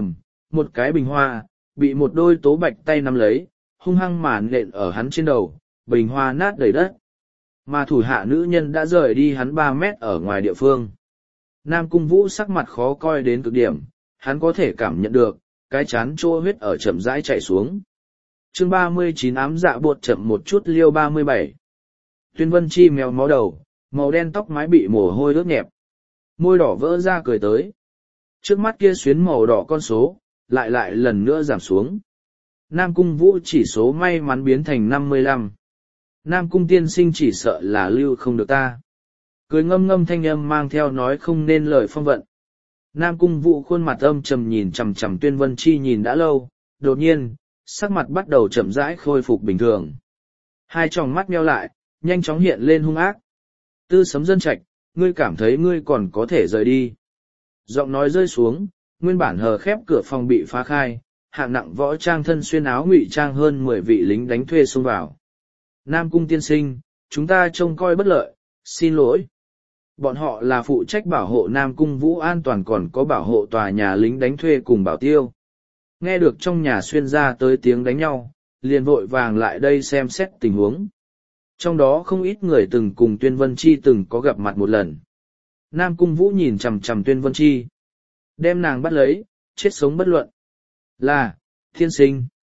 một cái bình hoa, bị một đôi tố bạch tay nắm lấy, hung hăng màn nện ở hắn trên đầu, bình hoa nát đầy đất. Mà thủ hạ nữ nhân đã rời đi hắn 3 mét ở ngoài địa phương. Nam Cung Vũ sắc mặt khó coi đến cực điểm, hắn có thể cảm nhận được, cái chán trô huyết ở chậm rãi chảy xuống. Chương 39 ám dạ bột chậm một chút liêu 37. Tuyên Vân Chi mèo máu đầu, màu đen tóc mái bị mồ hôi ướt nhẹp. Môi đỏ vỡ ra cười tới. Trước mắt kia xuyến màu đỏ con số, lại lần nữa giảm xuống. Nam Cung Vũ chỉ số may mắn biến thành 55. Nam Cung tiên sinh chỉ sợ là lưu không được ta. Cười ngâm ngâm thanh âm mang theo nói không nên lời phong vận. Nam Cung Vũ khuôn mặt âm trầm nhìn chằm chằm Tuyên Vân Chi nhìn đã lâu, đột nhiên, sắc mặt bắt đầu chậm rãi khôi phục bình thường. Hai tròng mắt nheo lại, nhanh chóng hiện lên hung ác. Tư Sấm Dân Trạch, ngươi cảm thấy ngươi còn có thể rời đi. Giọng nói rơi xuống, nguyên bản hờ khép cửa phòng bị phá khai, hạng nặng võ trang thân xuyên áo ngụy trang hơn 10 vị lính đánh thuê xông vào. Nam Cung tiên sinh, chúng ta trông coi bất lợi, xin lỗi. Bọn họ là phụ trách bảo hộ Nam Cung Vũ an toàn còn có bảo hộ tòa nhà lính đánh thuê cùng bảo tiêu. Nghe được trong nhà xuyên ra tới tiếng đánh nhau, liền vội vàng lại đây xem xét tình huống. Trong đó không ít người từng cùng Tuyên Vân Chi từng có gặp mặt một lần. Nam Cung Vũ nhìn chằm chằm Tuyên Vân Chi. Đem nàng bắt lấy, chết sống bất luận. Là, thiên sinh.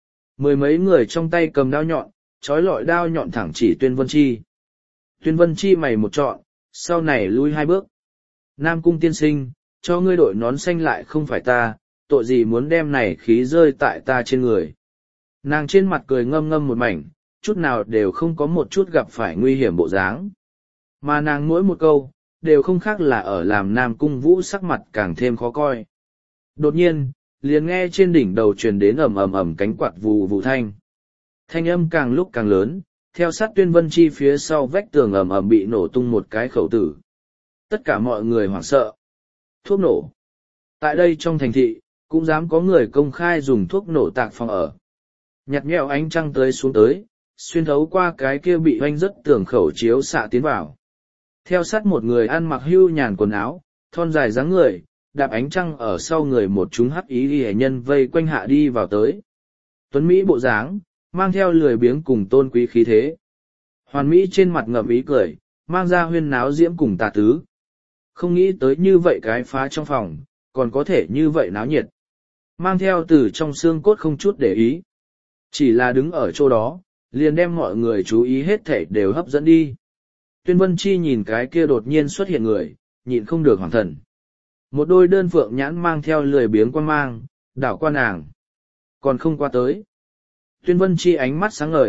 10 mấy người trong tay cầm đao nhọn, trói lọi đao nhọn thẳng chỉ Tuyên Vân Chi. Tuyên Vân Chi mày một trọn, sau này lui 2 bước. Nam Cung tiên sinh, cho ngươi đội nón xanh lại không phải ta, tội gì muốn đem này khí rơi tại ta trên người. Nàng trên mặt cười ngâm ngâm một mảnh, chút nào đều không có một chút gặp phải nguy hiểm bộ dáng. Mà nàng mỗi một câu, đều không khác là ở làm Nam Cung Vũ sắc mặt càng thêm khó coi. Đột nhiên, liền nghe trên đỉnh đầu truyền đến ầm cánh quạt vù vù thanh. Thanh âm càng lúc càng lớn, theo sát Tuyên Vân Chi phía sau vách tường ầm bị nổ tung một cái khẩu tử. Tất cả mọi người hoảng sợ. Thuốc nổ. Tại đây trong thành thị, cũng dám có người công khai dùng thuốc nổ tạc phòng ở. Nhạt nhẽo ánh trăng tới xuống tới, xuyên thấu qua cái kia bị hoanh rất tường khẩu chiếu xạ tiến vào. Theo sát một người ăn mặc hưu nhàn quần áo, thon dài dáng người, đạp ánh trăng ở sau người một chúng hắc ý hệ nhân vây quanh hạ đi vào tới. Tuấn Mỹ bộ dáng, mang theo lười biếng cùng tôn quý khí thế. Hoàn Mỹ trên mặt ngậm ý cười, mang ra huyên náo diễm cùng tà tứ. Không nghĩ tới như vậy cái phá trong phòng, còn có thể như vậy náo nhiệt. Mang theo từ trong xương cốt không chút để ý. Chỉ là đứng ở chỗ đó, liền đem mọi người chú ý hết thảy đều hấp dẫn đi. Tuyên Vân Chi nhìn cái kia đột nhiên xuất hiện người, nhịn không được hoảng thần. Một đôi đơn phượng nhãn mang theo lười biếng quan mang, đảo qua nàng. Còn không qua tới. Tuyên Vân Chi ánh mắt sáng ngời,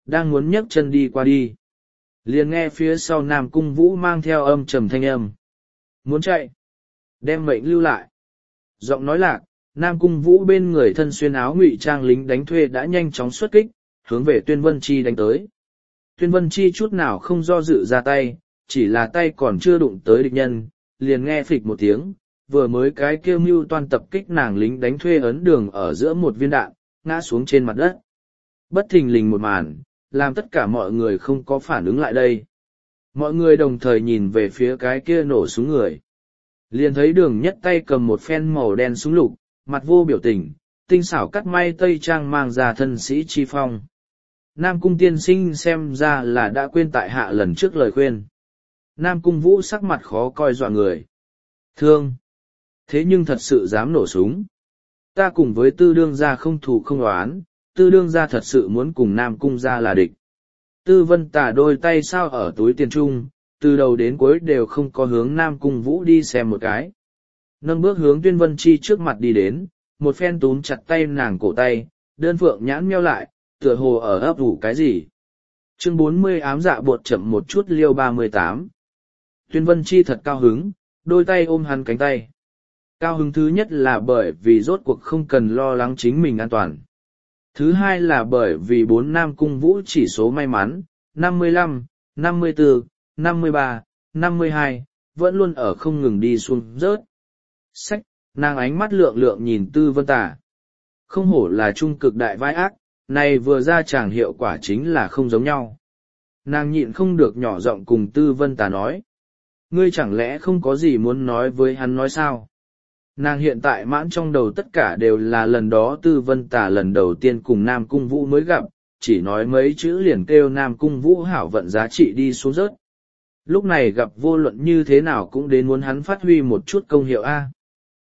đang muốn nhấc chân đi qua đi. Liền nghe phía sau Nam Cung Vũ mang theo âm trầm thanh âm. Muốn chạy. Đem mệnh lưu lại. Giọng nói lạc, Nam Cung Vũ bên người thân xuyên áo ngụy trang lính đánh thuê đã nhanh chóng xuất kích, hướng về Tuyên Vân Chi đánh tới. Tuyên Vân Chi chút nào không do dự ra tay, chỉ là tay còn chưa đụng tới địch nhân, liền nghe phịch một tiếng, vừa mới cái kêu mưu toan tập kích nàng lính đánh thuê ấn đường ở giữa một viên đạn, ngã xuống trên mặt đất. Bất thình lình một màn, làm tất cả mọi người không có phản ứng lại đây. Mọi người đồng thời nhìn về phía cái kia nổ súng người. Liền thấy Đường Nhất tay cầm một phen màu đen súng lục, mặt vô biểu tình, tinh xảo cắt may tây trang mang ra thân sĩ chi phong. Nam Cung tiên sinh xem ra là đã quên tại hạ lần trước lời khuyên. Nam Cung Vũ sắc mặt khó coi dọa người. Thương! Thế nhưng thật sự dám nổ súng. Ta cùng với Tư đương gia không thù không oán, Tư đương gia thật sự muốn cùng Nam Cung gia là địch. Tư Vân Tà đôi tay sao ở túi tiền trung, từ đầu đến cuối đều không có hướng Nam Cung Vũ đi xem một cái. Nâng bước hướng Tuyên Vân Chi trước mặt đi đến, một phen túm chặt tay nàng cổ tay, đơn phượng nhãn meo lại, tựa hồ ở ấp ủ cái gì. Chương 40 ám dạ bột chậm một chút liêu 38. Tuyên Vân Chi thật cao hứng, đôi tay ôm hắn cánh tay. Cao hứng thứ nhất là bởi vì rốt cuộc không cần lo lắng chính mình an toàn. Thứ hai là bởi vì 4 Nam Cung Vũ chỉ số may mắn, 55, 54, 53, 52, vẫn luôn ở không ngừng đi xuống rớt. Sách, nàng ánh mắt lượng lượng nhìn Tư Vân Tà. Không hổ là trung cực đại vai ác, này vừa ra chàng hiệu quả chính là không giống nhau. Nàng nhịn không được nhỏ giọng cùng Tư Vân Tà nói. Ngươi chẳng lẽ không có gì muốn nói với hắn nói sao? Nàng hiện tại mãn trong đầu tất cả đều là lần đó Tư Vân Tà lần đầu tiên cùng Nam Cung Vũ mới gặp, chỉ nói mấy chữ liền kêu Nam Cung Vũ hảo vận giá trị đi xuống rớt. Lúc này gặp vô luận như thế nào cũng đến muốn hắn phát huy một chút công hiệu A.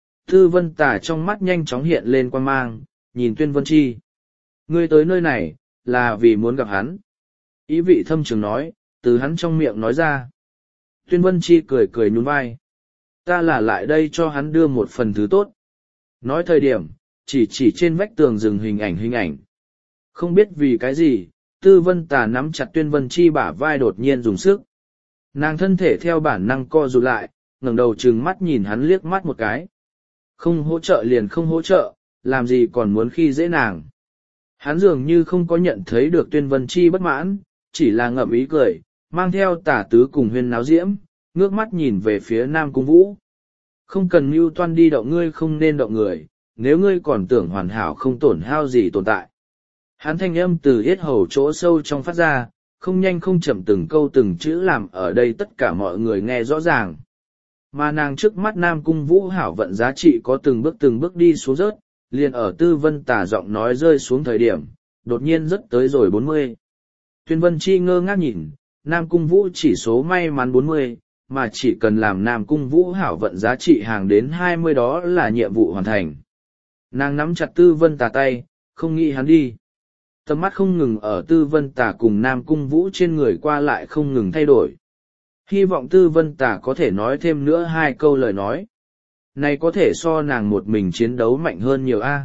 Tư Vân Tà trong mắt nhanh chóng hiện lên quan mang, nhìn Tuyên Vân Chi. Ngươi tới nơi này, là vì muốn gặp hắn. Ý vị thâm trường nói, từ hắn trong miệng nói ra. Tuyên Vân Chi cười cười nhún vai. Ta là lại đây cho hắn đưa một phần thứ tốt. Nói thời điểm, chỉ trên vách tường dừng hình ảnh. Không biết vì cái gì, Tư Vân Tà nắm chặt Tuyên Vân Chi bả vai đột nhiên dùng sức. Nàng thân thể theo bản năng co rụt lại, ngẩng đầu trừng mắt nhìn hắn liếc mắt một cái. Không hỗ trợ liền không hỗ trợ, làm gì còn muốn khi dễ nàng. Hắn dường như không có nhận thấy được Tuyên Vân Chi bất mãn, chỉ là ngậm ý cười, mang theo Tả Tứ cùng huyên náo diễm, ngước mắt nhìn về phía Nam Cung Vũ. Không cần mưu toan đi động ngươi không nên động người, nếu ngươi còn tưởng hoàn hảo không tổn hao gì tồn tại. Hắn thanh âm từ yết hầu chỗ sâu trong phát ra, không nhanh không chậm từng câu từng chữ làm ở đây tất cả mọi người nghe rõ ràng. Mà nàng trước mắt Nam Cung Vũ hảo vận giá trị có từng bước đi xuống rớt, liền ở Tư Vân Tà giọng nói rơi xuống thời điểm, đột nhiên rất tới rồi 40. Tuyên Vân Chi ngơ ngác nhìn, Nam Cung Vũ chỉ số may mắn 40, mà chỉ cần làm Nam Cung Vũ hảo vận giá trị hàng đến 20 đó là nhiệm vụ hoàn thành. Nàng nắm chặt Tư Vân Tà tay, không nghĩ hắn đi. Tầm mắt không ngừng ở Tư Vân Tà cùng Nam Cung Vũ trên người qua lại không ngừng thay đổi. Hy vọng Tư Vân Tà có thể nói thêm nữa 2 câu lời nói. Này có thể so nàng một mình chiến đấu mạnh hơn nhiều a.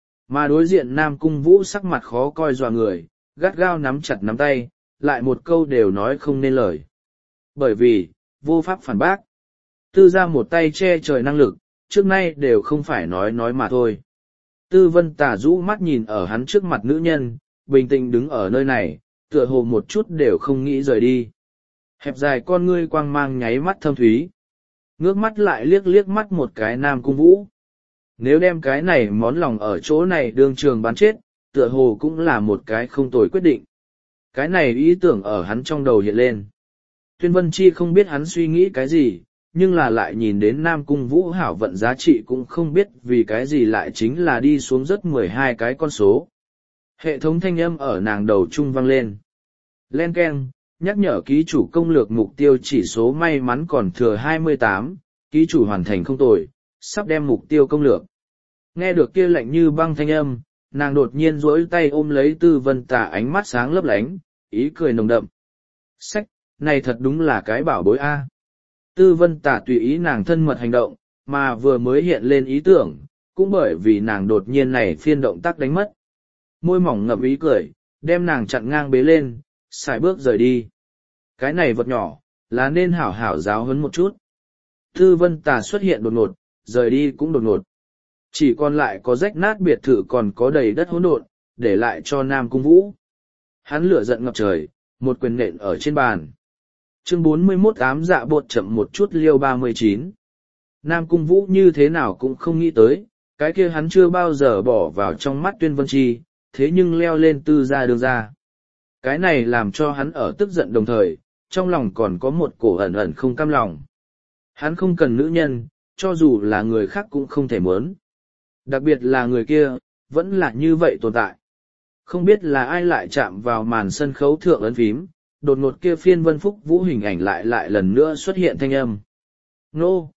Mà đối diện Nam Cung Vũ sắc mặt khó coi dọa người, gắt gao nắm chặt nắm tay, lại một câu đều nói không nên lời. Bởi vì, vô pháp phản bác. Tư ra một tay che trời năng lực, trước nay đều không phải nói mà thôi. Tư Vân Tà rũ mắt nhìn ở hắn trước mặt nữ nhân, bình tĩnh đứng ở nơi này, tựa hồ một chút đều không nghĩ rời đi. Hẹp dài con ngươi quang mang nháy mắt thâm thúy. Ngước mắt lại liếc mắt một cái Nam Cung Vũ. Nếu đem cái này món lòng ở chỗ này đương trường bán chết, tựa hồ cũng là một cái không tồi quyết định. Cái này ý tưởng ở hắn trong đầu hiện lên. Tuyên Vân Chi không biết hắn suy nghĩ cái gì, nhưng là lại nhìn đến Nam Cung Vũ hảo vận giá trị cũng không biết vì cái gì lại chính là đi xuống rất 12 cái con số. Hệ thống thanh âm ở nàng đầu trung vang lên. Len keng, nhắc nhở ký chủ công lược mục tiêu chỉ số may mắn còn thừa 28, ký chủ hoàn thành không tồi, sắp đem mục tiêu công lược. Nghe được kia lạnh như băng thanh âm, nàng đột nhiên duỗi tay ôm lấy Tư Vân Tà ánh mắt sáng lấp lánh, ý cười nồng đậm. Sách, này thật đúng là cái bảo bối a. Tư Vân Tà tùy ý nàng thân mật hành động, mà vừa mới hiện lên ý tưởng, cũng bởi vì nàng đột nhiên này phiên động tác đánh mất. Môi mỏng ngậm ý cười, đem nàng chặn ngang bế lên, xài bước rời đi. Cái này vật nhỏ, là nên hảo hảo giáo huấn một chút. Tư Vân Tà xuất hiện đột ngột, rời đi cũng đột ngột. Chỉ còn lại có rách nát biệt thự còn có đầy đất hỗn độn, để lại cho Nam Cung Vũ. Hắn lửa giận ngập trời, một quyền nện ở trên bàn. Chương 41 ám dạ bột chậm một chút liêu 39. Nam Cung Vũ như thế nào cũng không nghĩ tới, cái kia hắn chưa bao giờ bỏ vào trong mắt Tuyên Vân Chi, thế nhưng leo lên tư gia đường ra. Cái này làm cho hắn ở tức giận đồng thời, trong lòng còn có một cổ ẩn ẩn không cam lòng. Hắn không cần nữ nhân, cho dù là người khác cũng không thể muốn. Đặc biệt là người kia, vẫn là như vậy tồn tại. Không biết là ai lại chạm vào màn sân khấu thượng ấn phím, đột ngột kia phiên Vân Phúc Vũ hình ảnh lại lần nữa xuất hiện thanh âm. Nô,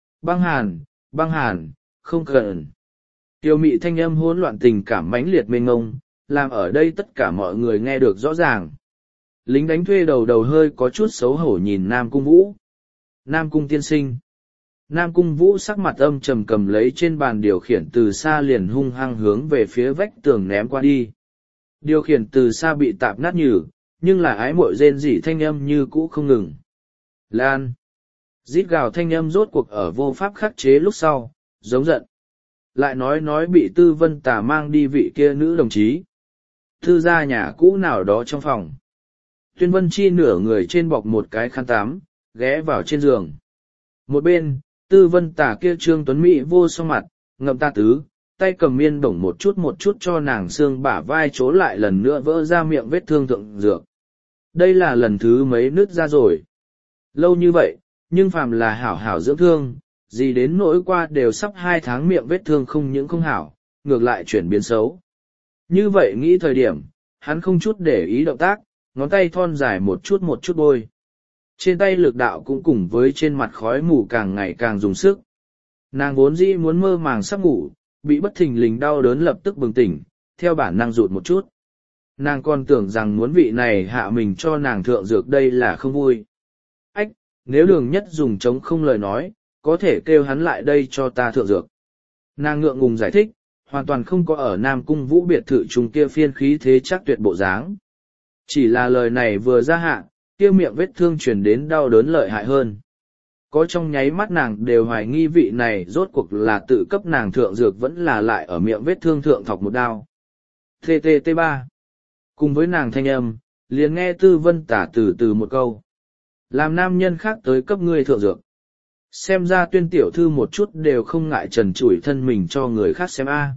băng hàn, không cần. Tiêu mị thanh âm hỗn loạn tình cảm mãnh liệt mênh ngông, làm ở đây tất cả mọi người nghe được rõ ràng. Lính đánh thuê đầu hơi có chút xấu hổ nhìn Nam Cung Vũ. Nam Cung tiên sinh. Nam Cung Vũ sắc mặt âm trầm cầm lấy trên bàn điều khiển từ xa liền hung hăng hướng về phía vách tường ném qua đi. Điều khiển từ xa bị tạp nát nhừ, nhưng là ái mội rên rỉ thanh âm như cũ không ngừng. Lan. Rít gào thanh âm rốt cuộc ở vô pháp khắc chế lúc sau, giống giận. Lại nói bị Tư Vân Tà mang đi vị kia nữ đồng chí. Thư ra nhà cũ nào đó trong phòng. Tuyên Vân Chi nửa người trên bọc một cái khăn tắm, ghé vào trên giường. Một bên, Tư Vân Tà kia Trương Tuấn Mỹ vô song mặt, ngậm ta tứ, tay cầm miên bổng một chút cho nàng xương bả vai chỗ lại lần nữa vỡ ra miệng vết thương thượng dược. Đây là lần thứ mấy nứt ra rồi. Lâu như vậy, nhưng phàm là hảo hảo dưỡng thương, gì đến nỗi qua đều sắp 2 tháng miệng vết thương không những không hảo, ngược lại chuyển biến xấu. Như vậy nghĩ thời điểm, hắn không chút để ý động tác, ngón tay thon dài một chút bôi. Trên tay lực đạo cũng cùng với trên mặt khói mù càng ngày càng dùng sức. Nàng vốn dĩ muốn mơ màng sắp ngủ, bị bất thình lình đau đớn lập tức bừng tỉnh, theo bản năng rụt một chút. Nàng còn tưởng rằng muốn vị này hạ mình cho nàng thượng dược đây là không vui. Ách, nếu Đường Nhất dùng chống không lời nói, có thể kêu hắn lại đây cho ta thượng dược. Nàng ngượng ngùng giải thích, hoàn toàn không có ở Nam Cung Vũ biệt thự trùng kia phiên khí thế chắc tuyệt bộ dáng. Chỉ là lời này vừa ra hạ, kia miệng vết thương truyền đến đau đớn lợi hại hơn. Có trong nháy mắt nàng đều hoài nghi vị này rốt cuộc là tự cấp nàng thượng dược vẫn là lại ở miệng vết thương thượng thọc một đao. TTT3. Cùng với nàng thanh âm, liền nghe Tư Vân Tả từ từ một câu. Làm nam nhân khác tới cấp ngươi thượng dược. Xem ra Tuyên tiểu thư một chút đều không ngại trần trụi thân mình cho người khác xem a.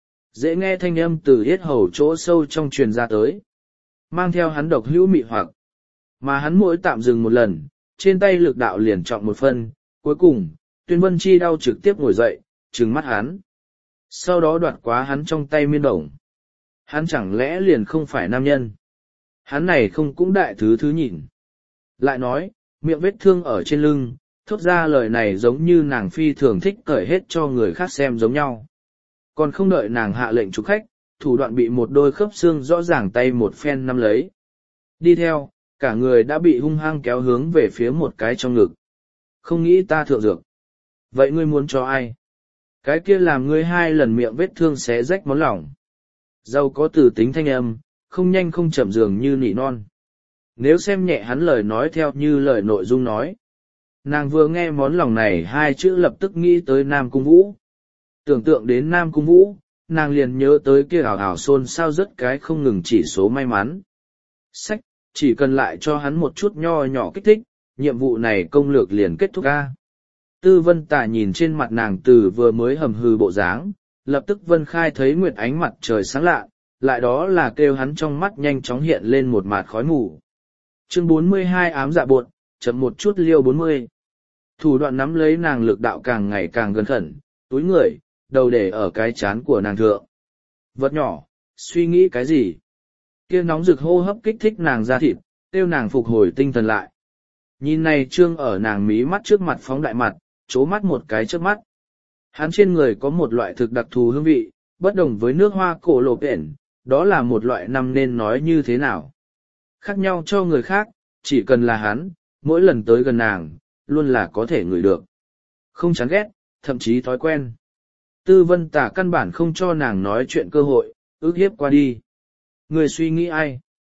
Dễ nghe thanh âm từ yết hầu chỗ sâu trong truyền ra tới. Mang theo hắn độc hữu mị hoặc. Mà hắn mỗi tạm dừng một lần, trên tay lực đạo liền trọng một phân, cuối cùng, Tuyên Vân Chi đau trực tiếp ngồi dậy, trừng mắt hắn. Sau đó đoạt quá hắn trong tay miên bổng. Hắn chẳng lẽ liền không phải nam nhân? Hắn này không cũng đại thứ nhìn. Lại nói, miệng vết thương ở trên lưng, thốt ra lời này giống như nàng phi thường thích cởi hết cho người khác xem giống nhau. Còn không đợi nàng hạ lệnh chụp khách, thủ đoạn bị một đôi khớp xương rõ ràng tay một phen nắm lấy. Đi theo, cả người đã bị hung hăng kéo hướng về phía một cái trong ngực. Không nghĩ ta thượng dược. Vậy ngươi muốn cho ai? Cái kia làm ngươi 2 lần miệng vết thương xé rách món lỏng. Giàu có từ tính thanh âm, không nhanh không chậm dường như nỉ non. Nếu xem nhẹ hắn lời nói theo như lời nội dung nói. Nàng vừa nghe món lòng này 2 chữ lập tức nghĩ tới Nam Cung Vũ. Tưởng tượng đến Nam Cung Vũ, nàng liền nhớ tới kia ảo ảo xôn sao rất cái không ngừng chỉ số may mắn. Sách, chỉ cần lại cho hắn một chút nho nhỏ kích thích, nhiệm vụ này công lược liền kết thúc a. Tư Vân Tà nhìn trên mặt nàng từ vừa mới hầm hừ bộ dáng, lập tức Vân Khai thấy nguyệt ánh mặt trời sáng lạ, lại đó là kêu hắn trong mắt nhanh chóng hiện lên một mạt khói mù. Chương 42 ám dạ bột, chậm một chút liêu 40. Thủ đoạn nắm lấy nàng lực đạo càng ngày càng gần khẩn, túi người, đầu để ở cái chán của nàng thượng. Vật nhỏ, suy nghĩ cái gì? Kia nóng rực hô hấp kích thích nàng ra thịt, kêu nàng phục hồi tinh thần lại. Nhìn này trương ở nàng mí mắt trước mặt phóng đại mặt, chố mắt một cái trước mắt. Hắn trên người có một loại thực đặc thù hương vị, bất đồng với nước hoa cổ lồ bện, đó là một loại năm nên nói như thế nào. Khác nhau cho người khác, chỉ cần là hắn, mỗi lần tới gần nàng, luôn là có thể ngửi được. Không chán ghét, thậm chí thói quen. Tư Vân Tả căn bản không cho nàng nói chuyện cơ hội, ước hiếp qua đi. Người suy nghĩ ai?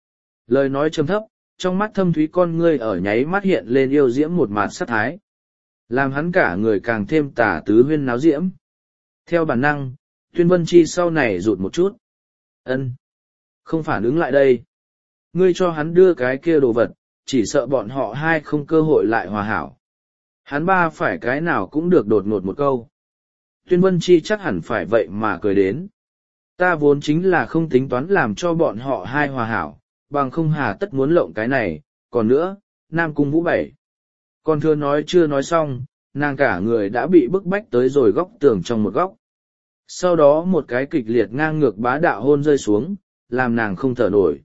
Lời nói trầm thấp, trong mắt thâm thúy con ngươi ở nháy mắt hiện lên yêu diễm một mạt sát thái. Làm hắn cả người càng thêm tả tứ huyên náo diễm. Theo bản năng, Tuyên Vân Chi sau này rụt một chút. Ân, không phản ứng lại đây. Ngươi cho hắn đưa cái kia đồ vật, chỉ sợ bọn họ hai không cơ hội lại hòa hảo. Hắn ba phải cái nào cũng được đột ngột một câu. Tuyên Vân Chi chắc hẳn phải vậy mà cười đến. Ta vốn chính là không tính toán làm cho bọn họ hai hòa hảo, bằng không hà tất muốn lộng cái này, còn nữa, Nam Cung Vũ bảy. Còn thưa nói chưa nói xong, nàng cả người đã bị bức bách tới rồi góc tường trong một góc. Sau đó một cái kịch liệt ngang ngược bá đạo hôn rơi xuống, làm nàng không thở nổi.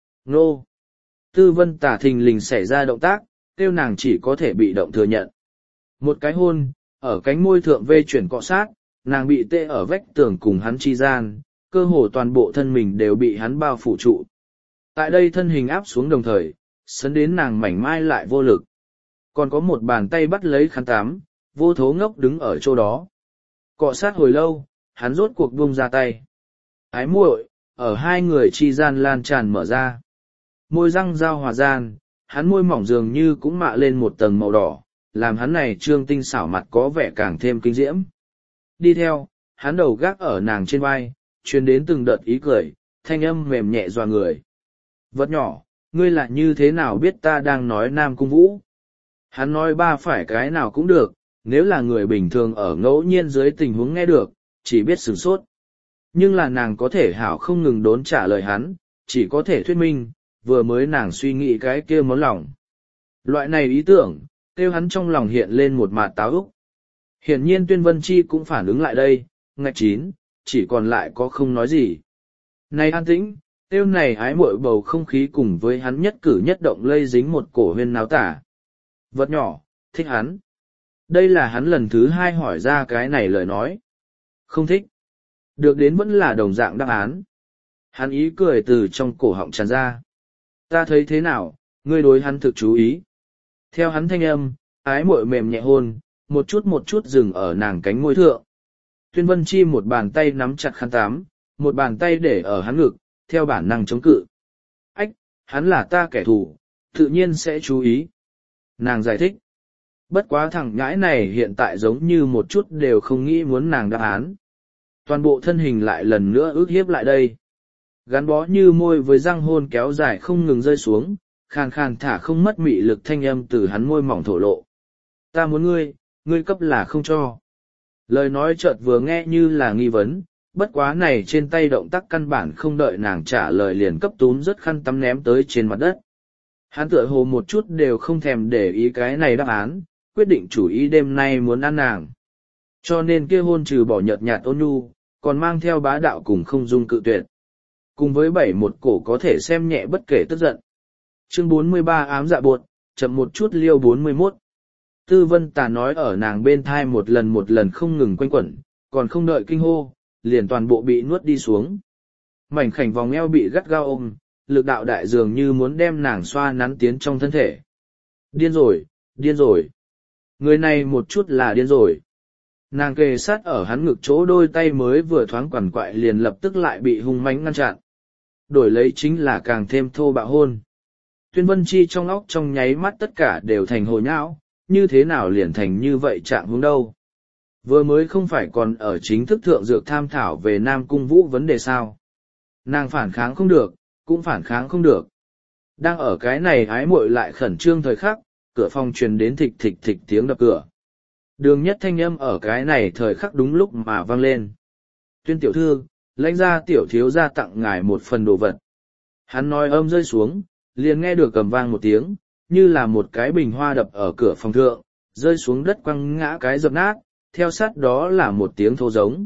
Nô! Tư Vân Tả thình lình xảy ra động tác, kêu nàng chỉ có thể bị động thừa nhận. Một cái hôn, ở cánh môi thượng vê chuyển cọ sát, nàng bị tê ở vách tường cùng hắn chi gian, cơ hồ toàn bộ thân mình đều bị hắn bao phủ trụ. Tại đây thân hình áp xuống đồng thời, sấn đến nàng mảnh mai lại vô lực. Còn có một bàn tay bắt lấy khăn tắm, vô thố ngốc đứng ở chỗ đó. Cọ sát hồi lâu, hắn rốt cuộc buông ra tay. Ái muội, ở hai người chi gian lan tràn mở ra. Môi răng giao hòa gian, hắn môi mỏng dường như cũng mạ lên một tầng màu đỏ, làm hắn này trương tinh xảo mặt có vẻ càng thêm kinh diễm. Đi theo, hắn đầu gác ở nàng trên vai, truyền đến từng đợt ý cười, thanh âm mềm nhẹ dọa người. Vật nhỏ, ngươi là như thế nào biết ta đang nói Nam Cung Vũ? Hắn nói ba phải cái nào cũng được, nếu là người bình thường ở ngẫu nhiên dưới tình huống nghe được, chỉ biết sửng sốt. Nhưng là nàng có thể hảo không ngừng đốn trả lời hắn, chỉ có thể thuyết minh, vừa mới nàng suy nghĩ cái kia món lòng. Loại này ý tưởng, kêu hắn trong lòng hiện lên một mạt táo úc. Hiển nhiên Tuyên Vân Chi cũng phản ứng lại đây, ngạch chín, chỉ còn lại có không nói gì. Này an tĩnh, kêu này ái muội bầu không khí cùng với hắn nhất cử nhất động lây dính một cổ huyên náo tả. Vật nhỏ, thích hắn. Đây là hắn lần thứ hai hỏi ra cái này lời nói. Không thích. Được đến vẫn là đồng dạng đáp án. Hắn ý cười từ trong cổ họng tràn ra. Ta thấy thế nào, ngươi đối hắn thực chú ý. Theo hắn thanh âm, ái muội mềm nhẹ hôn, một chút dừng ở nàng cánh môi thượng. Tuyên Vân Chi một bàn tay nắm chặt khăn tắm, một bàn tay để ở hắn ngực, theo bản năng chống cự. Ách, hắn là ta kẻ thù, tự nhiên sẽ chú ý. Nàng giải thích. Bất quá thằng nhãi này hiện tại giống như một chút đều không nghĩ muốn nàng đáp án. Toàn bộ thân hình lại lần nữa ước hiếp lại đây. Gắn bó như môi với răng hôn kéo dài không ngừng rơi xuống, khàn khàn thả không mất mị lực thanh âm từ hắn môi mỏng thổ lộ. Ta muốn ngươi cấp là không cho. Lời nói chợt vừa nghe như là nghi vấn, bất quá này trên tay động tác căn bản không đợi nàng trả lời liền cấp túm rất khăn tắm ném tới trên mặt đất. Hắn tựa hồ một chút đều không thèm để ý cái này đáp án, quyết định chủ ý đêm nay muốn ăn nàng. Cho nên kia hôn trừ bỏ nhợt nhạt ôn nhu, còn mang theo bá đạo cùng không dung cự tuyệt. Cùng với bảy một cổ có thể xem nhẹ bất kể tức giận. Chương 43 ám dạ buột, chậm một chút liêu 41. Tư Vân Tà nói ở nàng bên thai một lần không ngừng quanh quẩn, còn không đợi kinh hô, liền toàn bộ bị nuốt đi xuống. Mảnh khảnh vòng eo bị gắt gao ôm, lực đạo đại dường như muốn đem nàng xoa nắn tiến trong thân thể. Điên rồi, điên rồi. Người này một chút là điên rồi. Nàng kề sát ở hắn ngực chỗ đôi tay mới vừa thoáng quằn quại liền lập tức lại bị hung mãnh ngăn chặn. Đổi lấy chính là càng thêm thô bạo hôn. Tuyên Vân Chi trong óc trong nháy mắt tất cả đều thành hồ nhão, như thế nào liền thành như vậy trạng hướng đâu. Vừa mới không phải còn ở chính thức thượng dược tham thảo về Nam Cung Vũ vấn đề sao. Nàng phản kháng không được, cũng phản kháng không được. Đang ở cái này ái muội lại khẩn trương thời khắc, cửa phòng truyền đến thịch thịch thịch tiếng đập cửa. Đường Nhất thanh âm ở cái này thời khắc đúng lúc mà vang lên. Tuyên tiểu thư, lãnh ra tiểu thiếu ra tặng ngài một phần đồ vật. Hắn nói âm rơi xuống, liền nghe được cầm vang một tiếng, như là một cái bình hoa đập ở cửa phòng thượng, rơi xuống đất quăng ngã cái dập nát, theo sát đó là một tiếng thô giống.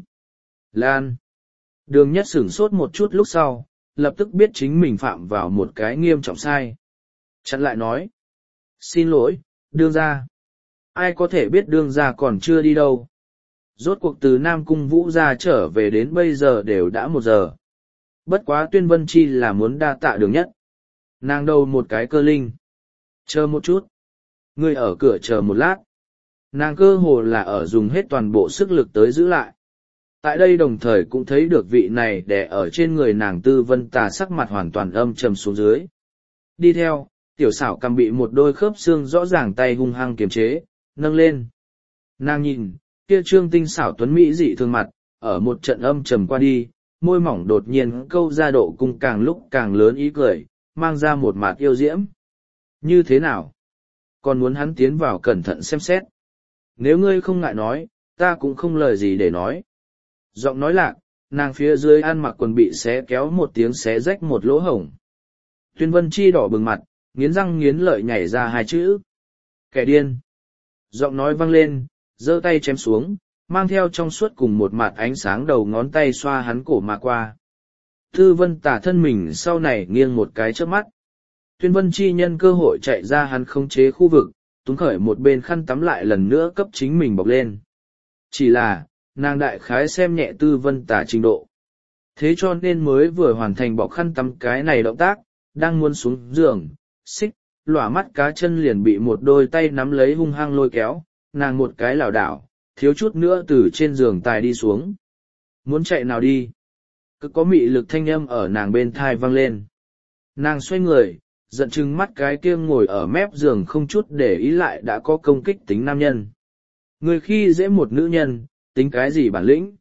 Lan. Đường Nhất sửng sốt một chút lúc sau, lập tức biết chính mình phạm vào một cái nghiêm trọng sai. Chặn lại nói. Xin lỗi, đương gia. Ai có thể biết đương gia còn chưa đi đâu. Rốt cuộc từ Nam Cung Vũ ra trở về đến bây giờ đều đã 1 giờ. Bất quá Tuyên Vân Chi là muốn đa tạ Đường Nhất. Nàng đầu một cái cơ linh. Chờ một chút. Ngươi ở cửa chờ một lát. Nàng cơ hồ là ở dùng hết toàn bộ sức lực tới giữ lại. Tại đây đồng thời cũng thấy được vị này đè ở trên người nàng Tư Vân Tà sắc mặt hoàn toàn âm trầm xuống dưới. Đi theo, tiểu xảo cầm bị một đôi khớp xương rõ ràng tay hung hăng kiềm chế, nâng lên. Nàng nhìn, kia trương tinh xảo tuấn mỹ dị thường mặt, ở một trận âm trầm qua đi, môi mỏng đột nhiên câu ra độ cung càng lúc càng lớn ý cười, mang ra một mặt yêu diễm. Như thế nào? Còn muốn hắn tiến vào cẩn thận xem xét. Nếu ngươi không ngại nói, ta cũng không lời gì để nói. Giọng nói lạc, nàng phía dưới ăn mặc quần bị xé kéo một tiếng xé rách một lỗ hổng. Tuyên Vân Chi đỏ bừng mặt, nghiến răng nghiến lợi nhảy ra hai chữ. Kẻ điên. Giọng nói vang lên, giơ tay chém xuống, mang theo trong suốt cùng một mặt ánh sáng đầu ngón tay xoa hắn cổ mà qua. Tư Vân Tả thân mình sau này nghiêng một cái trước mắt. Tuyên Vân Chi nhân cơ hội chạy ra hắn khống chế khu vực, túm khởi một bên khăn tắm lại lần nữa cấp chính mình bọc lên. Chỉ là, nàng đại khái xem nhẹ Tư Vân Tả trình độ. Thế cho nên mới vừa hoàn thành bọc khăn tắm cái này động tác, đang muốn xuống giường, xích, lỏa mắt cá chân liền bị một đôi tay nắm lấy hung hăng lôi kéo, nàng một cái lảo đảo, thiếu chút nữa từ trên giường tài đi xuống. Muốn chạy nào đi? Cứ có mị lực thanh âm ở nàng bên thai vang lên. Nàng xoay người, giận chừng mắt cái kia ngồi ở mép giường không chút để ý lại đã có công kích tính nam nhân. Người khi dễ một nữ nhân, tính cái gì bản lĩnh?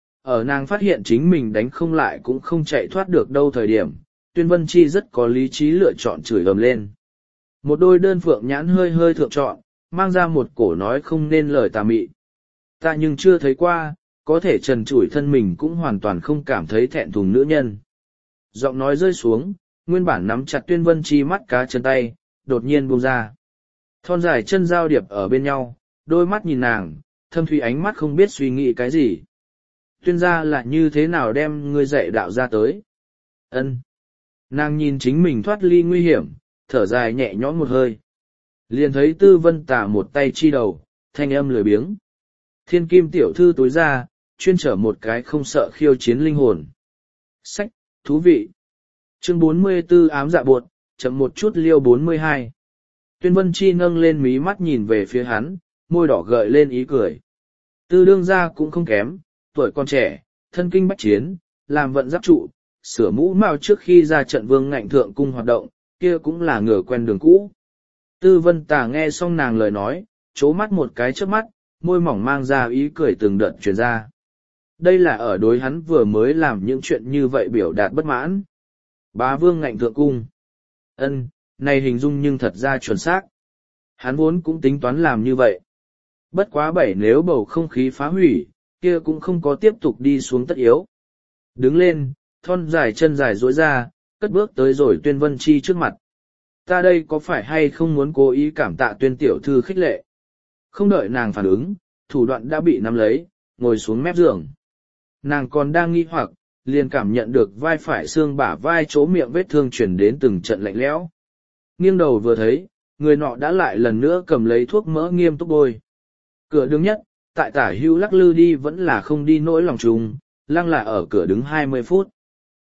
Ở nàng phát hiện chính mình đánh không lại cũng không chạy thoát được đâu thời điểm, Tuyên Vân Chi rất có lý trí lựa chọn chửi ầm lên. Một đôi đơn phượng nhãn hơi hơi thượng trọn, mang ra một cổ nói không nên lời tà mị. Ta nhưng chưa thấy qua, có thể trần trụi thân mình cũng hoàn toàn không cảm thấy thẹn thùng nữ nhân. Giọng nói rơi xuống, nguyên bản nắm chặt Tuyên Vân Chi mắt cá chân tay, đột nhiên buông ra. Thon dài chân giao điệp ở bên nhau, đôi mắt nhìn nàng, thâm thủy ánh mắt không biết suy nghĩ cái gì. Tuyên gia là như thế nào đem ngươi dạy đạo ra tới? Ân. Nàng nhìn chính mình thoát ly nguy hiểm, thở dài nhẹ nhõm một hơi. Liền thấy Tư Vân Tả một tay chi đầu, thanh âm lười biếng. Thiên kim tiểu thư tối ra, chuyên trở một cái không sợ khiêu chiến linh hồn. Sách, thú vị. Chương 44 ám dạ buột, chậm một chút liêu 42. Tuyên Vân Chi nâng lên mí mắt nhìn về phía hắn, môi đỏ gợi lên ý cười. Tư đương gia cũng không kém, tuổi còn trẻ, thân kinh bách chiến, làm vận giáp trụ, sửa mũ mao trước khi ra trận vương ngạnh thượng cung hoạt động, kia cũng là ngửa quen đường cũ. Tư Vân Tả nghe xong nàng lời nói, chố mắt một cái trước mắt, môi mỏng mang ra ý cười từng đợt truyền ra. Đây là ở đối hắn vừa mới làm những chuyện như vậy biểu đạt bất mãn. Bá vương ngạnh thượng cung. Ân, này hình dung nhưng thật ra chuẩn xác. Hắn vốn cũng tính toán làm như vậy. Bất quá nếu bầu không khí phá hủy, kia cũng không có tiếp tục đi xuống tất yếu. Đứng lên, thon dài chân dài duỗi ra, cất bước tới rồi Tuyên Vân Chi trước mặt. Ta đây có phải hay không muốn cố ý cảm tạ Tuyên tiểu thư khích lệ? Không đợi nàng phản ứng, thủ đoạn đã bị nắm lấy, ngồi xuống mép giường. Nàng còn đang nghi hoặc, liền cảm nhận được vai phải xương bả vai chỗ miệng vết thương chuyển đến từng trận lạnh lẽo. Nghiêng đầu vừa thấy, người nọ đã lại lần nữa cầm lấy thuốc mỡ nghiêm túc bôi. Cửa đứng nhất, tại tả hữu lắc lư đi vẫn là không đi nỗi lòng trùng, lăng là ở cửa đứng 20 phút.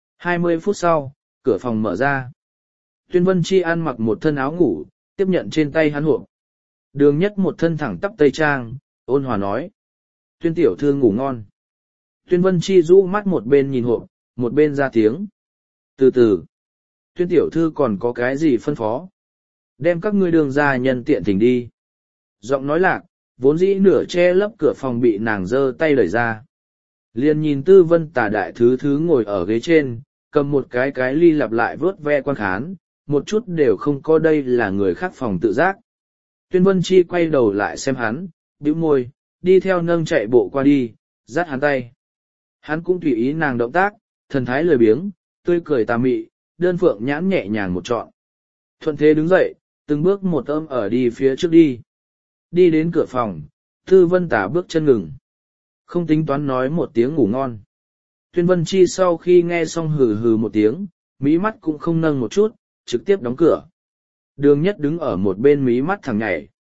20 phút sau, cửa phòng mở ra. Tuyên Vân Chi ăn mặc một thân áo ngủ, tiếp nhận trên tay hắn hộp. Đường nhất một thân thẳng tắp tây trang, ôn hòa nói. Tuyên tiểu thư ngủ ngon. Tuyên Vân Chi rũ mắt một bên nhìn hộp, một bên ra tiếng. Từ từ. Tuyên tiểu thư còn có cái gì phân phó? Đem các ngươi đường ra nhân tiện thỉnh đi. Giọng nói lạc, vốn dĩ nửa che lấp cửa phòng bị nàng giơ tay đẩy ra. Liền nhìn Tư Vân Tả đại thứ ngồi ở ghế trên, cầm một cái ly lặp lại vớt ve quan khán, một chút đều không có đây là người khác phòng tự giác. Tuyên Vân Chi quay đầu lại xem hắn, bĩu môi, đi theo nâng chạy bộ qua đi, dắt hắn tay. Hắn cũng tùy ý nàng động tác, thần thái lười biếng, tươi cười tà mị, đơn phượng nhãn nhẹ nhàng một trọn. Thuận thế đứng dậy, từng bước một âm ở đi phía trước đi. Đi đến cửa phòng, Tư Vân Tả bước chân ngừng. Không tính toán nói một tiếng ngủ ngon. Tuyên Vân Chi sau khi nghe xong hừ hừ một tiếng, mí mắt cũng không nâng một chút, trực tiếp đóng cửa. Đường nhất đứng ở một bên mí mắt thẳng nhảy.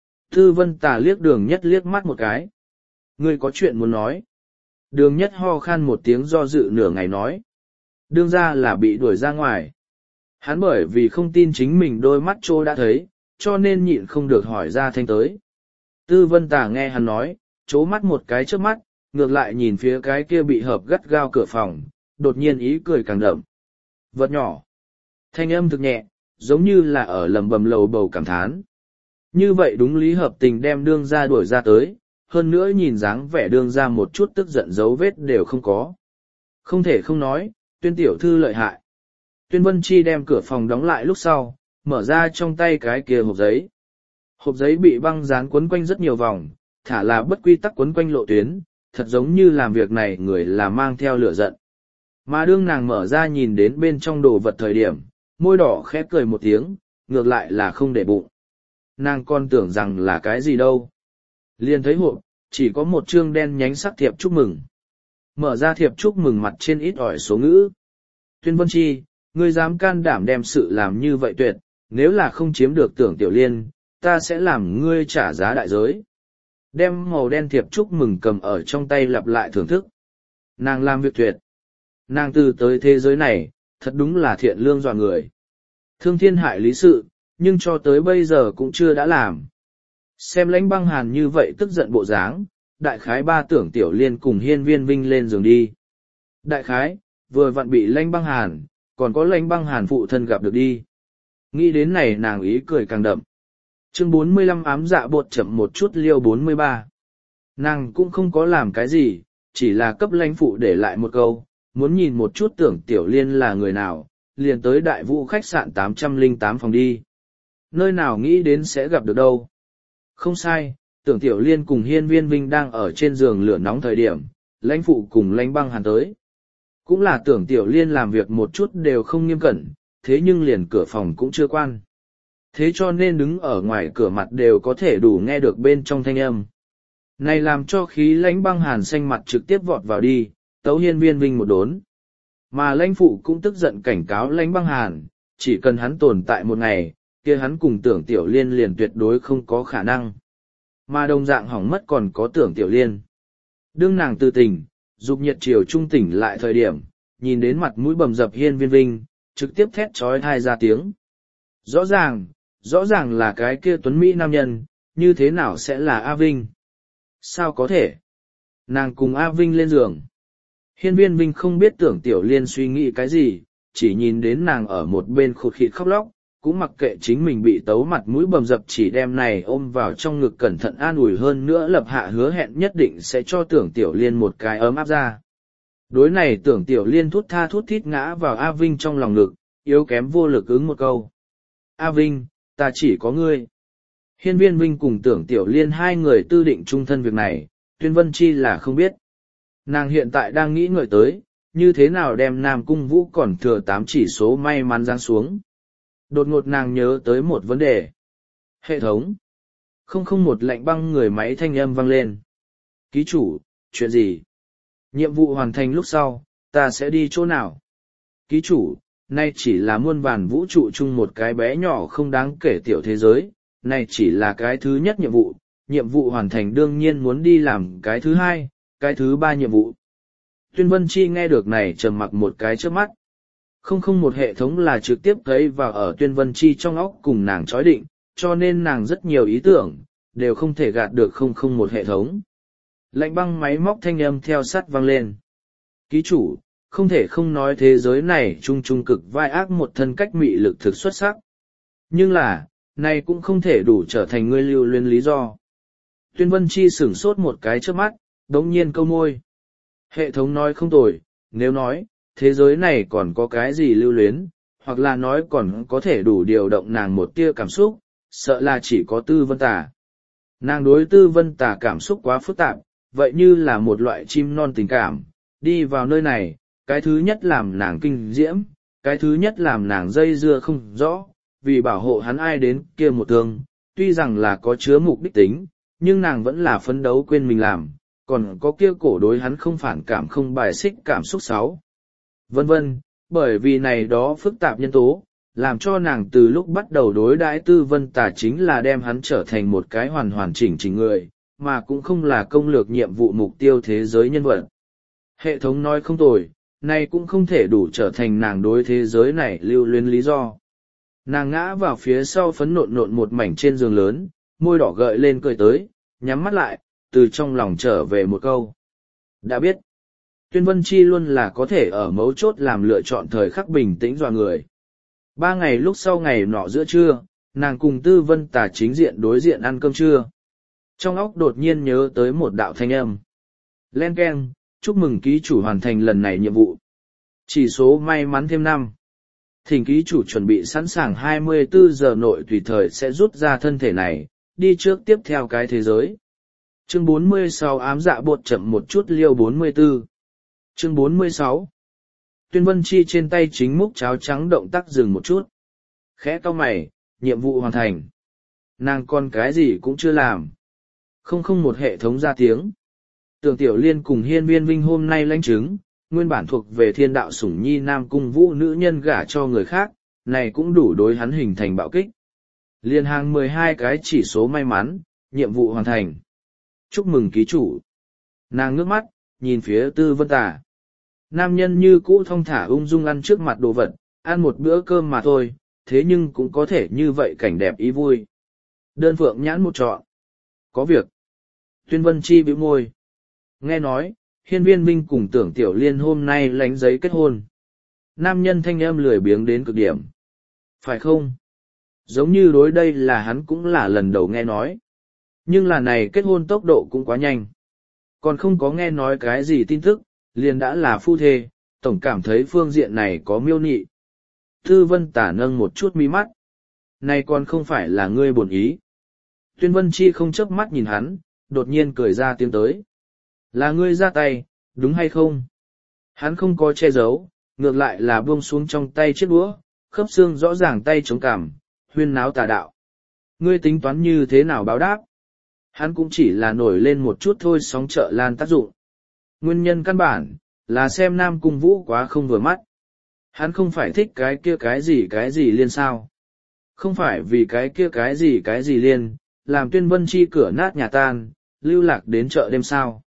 Tư Vân Tả liếc đường nhất liếc mắt một cái. Ngươi có chuyện muốn nói. Đường nhất ho khan một tiếng do dự nửa ngày nói. Đương ra là bị đuổi ra ngoài. Hắn bởi vì không tin chính mình đôi mắt trô đã thấy, cho nên nhịn không được hỏi ra thanh tới. Tư Vân Tả nghe hắn nói, chố mắt một cái trước mắt, ngược lại nhìn phía cái kia bị hợp gắt gao cửa phòng, đột nhiên ý cười càng đậm. Vật nhỏ. Thanh âm thực nhẹ, giống như là ở lầm bầm lầu bầu cảm thán. Như vậy đúng lý hợp tình đem đương gia đuổi ra tới, hơn nữa nhìn dáng vẻ đương gia một chút tức giận dấu vết đều không có. Không thể không nói, Tuyên tiểu thư lợi hại. Tuyên Vân Chi đem cửa phòng đóng lại lúc sau, mở ra trong tay cái kia hộp giấy. Hộp giấy bị băng dán quấn quanh rất nhiều vòng, thả là bất quy tắc quấn quanh lộ tuyến, thật giống như làm việc này người là mang theo lửa giận. Mà đương nàng mở ra nhìn đến bên trong đồ vật thời điểm, môi đỏ khẽ cười một tiếng, ngược lại là không để bụng. Nàng còn tưởng rằng là cái gì đâu. Liền thấy hộp, chỉ có một chương đen nhánh sắc thiệp chúc mừng. Mở ra thiệp chúc mừng mặt trên ít ỏi số ngữ. Tuyên Vân Chi, ngươi dám can đảm đem sự làm như vậy tuyệt, nếu là không chiếm được Tưởng Tiểu Liên, ta sẽ làm ngươi trả giá đại giới. Đem màu đen thiệp chúc mừng cầm ở trong tay lặp lại thưởng thức. Nàng làm việc tuyệt. Nàng từ tới thế giới này, thật đúng là thiện lương dọa người. Thương thiên hại lý sự, nhưng cho tới bây giờ cũng chưa đã làm. Xem Lãnh Băng Hàn như vậy tức giận bộ dáng, đại khái ba Tưởng Tiểu Liên cùng Hiên Viên Vinh lên giường đi. Đại khái, vừa vặn bị Lãnh Băng Hàn, còn có Lãnh Băng Hàn phụ thân gặp được đi. Nghĩ đến này nàng ý cười càng đậm. Chương 45 ám dạ bột chậm một chút liêu 43. Nàng cũng không có làm cái gì, chỉ là cấp lãnh phụ để lại một câu, muốn nhìn một chút Tưởng Tiểu Liên là người nào, liền tới Đại Vũ khách sạn 808 phòng đi. Nơi nào nghĩ đến sẽ gặp được đâu. Không sai, Tưởng Tiểu Liên cùng Hiên Viên Vinh đang ở trên giường lửa nóng thời điểm, lãnh phụ cùng Lãnh Băng Hàn tới. Cũng là Tưởng Tiểu Liên làm việc một chút đều không nghiêm cẩn, thế nhưng liền cửa phòng cũng chưa quan. Thế cho nên đứng ở ngoài cửa mặt đều có thể đủ nghe được bên trong thanh âm. Này làm cho khí Lãnh Băng Hàn xanh mặt trực tiếp vọt vào đi, tấu Hiên Viên Vinh một đốn. Mà lãnh phụ cũng tức giận cảnh cáo Lãnh Băng Hàn, chỉ cần hắn tồn tại một ngày, kia hắn cùng Tưởng Tiểu Liên liền tuyệt đối không có khả năng. Mà đồng dạng hỏng mất còn có Tưởng Tiểu Liên. Đương nàng tư tình, dục nhiệt chiều trung tỉnh lại thời điểm, nhìn đến mặt mũi bầm dập Hiên Viên Vinh, trực tiếp thét trói thai ra tiếng. Rõ ràng là cái kia tuấn Mỹ nam nhân, như thế nào sẽ là A Vinh? Sao có thể? Nàng cùng A Vinh lên giường. Hiên Viên Vinh không biết Tưởng Tiểu Liên suy nghĩ cái gì, chỉ nhìn đến nàng ở một bên khụt khịt khóc lóc, cũng mặc kệ chính mình bị tấu mặt mũi bầm dập, chỉ đem này ôm vào trong ngực cẩn thận an ủi, hơn nữa lập hạ hứa hẹn nhất định sẽ cho Tưởng Tiểu Liên một cái ấm áp ra. Đối này Tưởng Tiểu Liên thút tha thút thít ngã vào A Vinh trong lòng ngực, yếu kém vô lực ứng một câu. A Vinh, ta chỉ có ngươi. Hiên Viên Vinh cùng Tưởng Tiểu Liên hai người tư định chung thân việc này, Tuyên Vân Chi là không biết. Nàng hiện tại đang nghĩ ngợi tới, như thế nào đem Nam Cung Vũ còn thừa 8 chỉ số may mắn giáng xuống. Đột ngột nàng nhớ tới một vấn đề. Hệ thống. 001 lạnh băng người máy thanh âm vang lên. Ký chủ, chuyện gì? Nhiệm vụ hoàn thành lúc sau, ta sẽ đi chỗ nào? Ký chủ, nay chỉ là muôn vàn vũ trụ chung một cái bé nhỏ không đáng kể tiểu thế giới, này chỉ là cái thứ nhất nhiệm vụ hoàn thành đương nhiên muốn đi làm cái thứ hai, cái thứ ba nhiệm vụ. Tuyên Vân Chi nghe được này trầm mặc một cái trước mắt. 001 hệ thống là trực tiếp thấy vào ở Tuyên Vân Chi trong óc cùng nàng chói định, cho nên nàng rất nhiều ý tưởng, đều không thể gạt được 001 hệ thống. Lạnh băng máy móc thanh âm theo sát vang lên. Ký chủ, không thể không nói thế giới này trung trung cực vai ác một thân cách mị lực thực xuất sắc. Nhưng là, này cũng không thể đủ trở thành ngươi lưu luyến lý do. Tuyên Vân Chi sửng sốt một cái trước mắt, đống nhiên câu môi. Hệ thống nói không tồi, nếu nói, thế giới này còn có cái gì lưu luyến, hoặc là nói còn có thể đủ điều động nàng một tia cảm xúc, sợ là chỉ có Tư Vân Tà. Nàng đối Tư Vân Tà cảm xúc quá phức tạp, vậy như là một loại chim non tình cảm, đi vào nơi này, cái thứ nhất làm nàng kinh diễm, cái thứ nhất làm nàng dây dưa không rõ, vì bảo hộ hắn ai đến kia một thương, tuy rằng là có chứa mục đích tính, nhưng nàng vẫn là phấn đấu quên mình làm, còn có kia cổ đối hắn không phản cảm không bài xích cảm xúc xấu. Vân vân, bởi vì này đó phức tạp nhân tố, làm cho nàng từ lúc bắt đầu đối đãi Tư Vân Tà chính là đem hắn trở thành một cái hoàn chỉnh người, mà cũng không là công lược nhiệm vụ mục tiêu thế giới nhân vật. Hệ thống nói không tồi, này cũng không thể đủ trở thành nàng đối thế giới này lưu luyến lý do. Nàng ngã vào phía sau phấn nộn một mảnh trên giường lớn, môi đỏ gợi lên cười tới, nhắm mắt lại, từ trong lòng trở về một câu. Đã biết, Tuyên Vân Chi luôn là có thể ở mấu chốt làm lựa chọn thời khắc bình tĩnh dọa người. 3 ngày lúc sau ngày nọ giữa trưa, nàng cùng Tư Vân Tà chính diện đối diện ăn cơm trưa. Trong óc đột nhiên nhớ tới một đạo thanh âm. Len keng, chúc mừng ký chủ hoàn thành lần này nhiệm vụ. Chỉ số may mắn thêm 5. Thỉnh ký chủ chuẩn bị sẵn sàng 24 giờ nội tùy thời sẽ rút ra thân thể này, đi trước tiếp theo cái thế giới. Chương 46 ám dạ bột chậm một chút liêu 44. Chương 46. Tuyên Vân Chi trên tay chính múc cháo trắng động tác dừng một chút. Khẽ cau mày, nhiệm vụ hoàn thành. Nàng còn cái gì cũng chưa làm. Không một hệ thống ra tiếng. Tưởng Tiểu Liên cùng Hiên Viên Vinh hôm nay lãnh chứng, nguyên bản thuộc về thiên đạo sủng nhi nam cung vũ nữ nhân gả cho người khác, này cũng đủ đối hắn hình thành bạo kích. Liên hàng 12 cái chỉ số may mắn, nhiệm vụ hoàn thành. Chúc mừng ký chủ. Nàng ngước mắt, nhìn phía Tư Vân Tà. Nam nhân như cũ thong thả ung dung ăn trước mặt đồ vật, ăn một bữa cơm mà thôi, thế nhưng cũng có thể như vậy cảnh đẹp ý vui. Đơn phượng nhãn một trọn. Có việc. Tuyên Vân Chi bĩu môi. Nghe nói, Hiên Viên Vinh cùng Tưởng Tiểu Liên hôm nay lánh giấy kết hôn. Nam nhân thanh âm lười biếng đến cực điểm. Phải không? Giống như đối đây là hắn cũng là lần đầu nghe nói. Nhưng là này kết hôn tốc độ cũng quá nhanh. Còn không có nghe nói cái gì tin tức, liền đã là phu thê, tổng cảm thấy phương diện này có miêu nị. Tư Vân Tả nâng một chút mi mắt. Này còn không phải là ngươi bổn ý. Tuyên Vân Chi không chớp mắt nhìn hắn, đột nhiên cười ra tiếng tới. Là ngươi ra tay, đúng hay không? Hắn không có che giấu, ngược lại là buông xuống trong tay chiếc đũa, khớp xương rõ ràng tay chống cằm, huyên náo tà đạo. Ngươi tính toán như thế nào báo đáp? Hắn cũng chỉ là nổi lên một chút thôi sóng trợ lan tác dụng. Nguyên nhân căn bản, là xem Nam Cung Vũ quá không vừa mắt. Hắn không phải thích cái kia cái gì liên sao. Không phải vì cái kia cái gì liên, làm Tuyên Vân Chi cửa nát nhà tan, lưu lạc đến chợ đêm sao.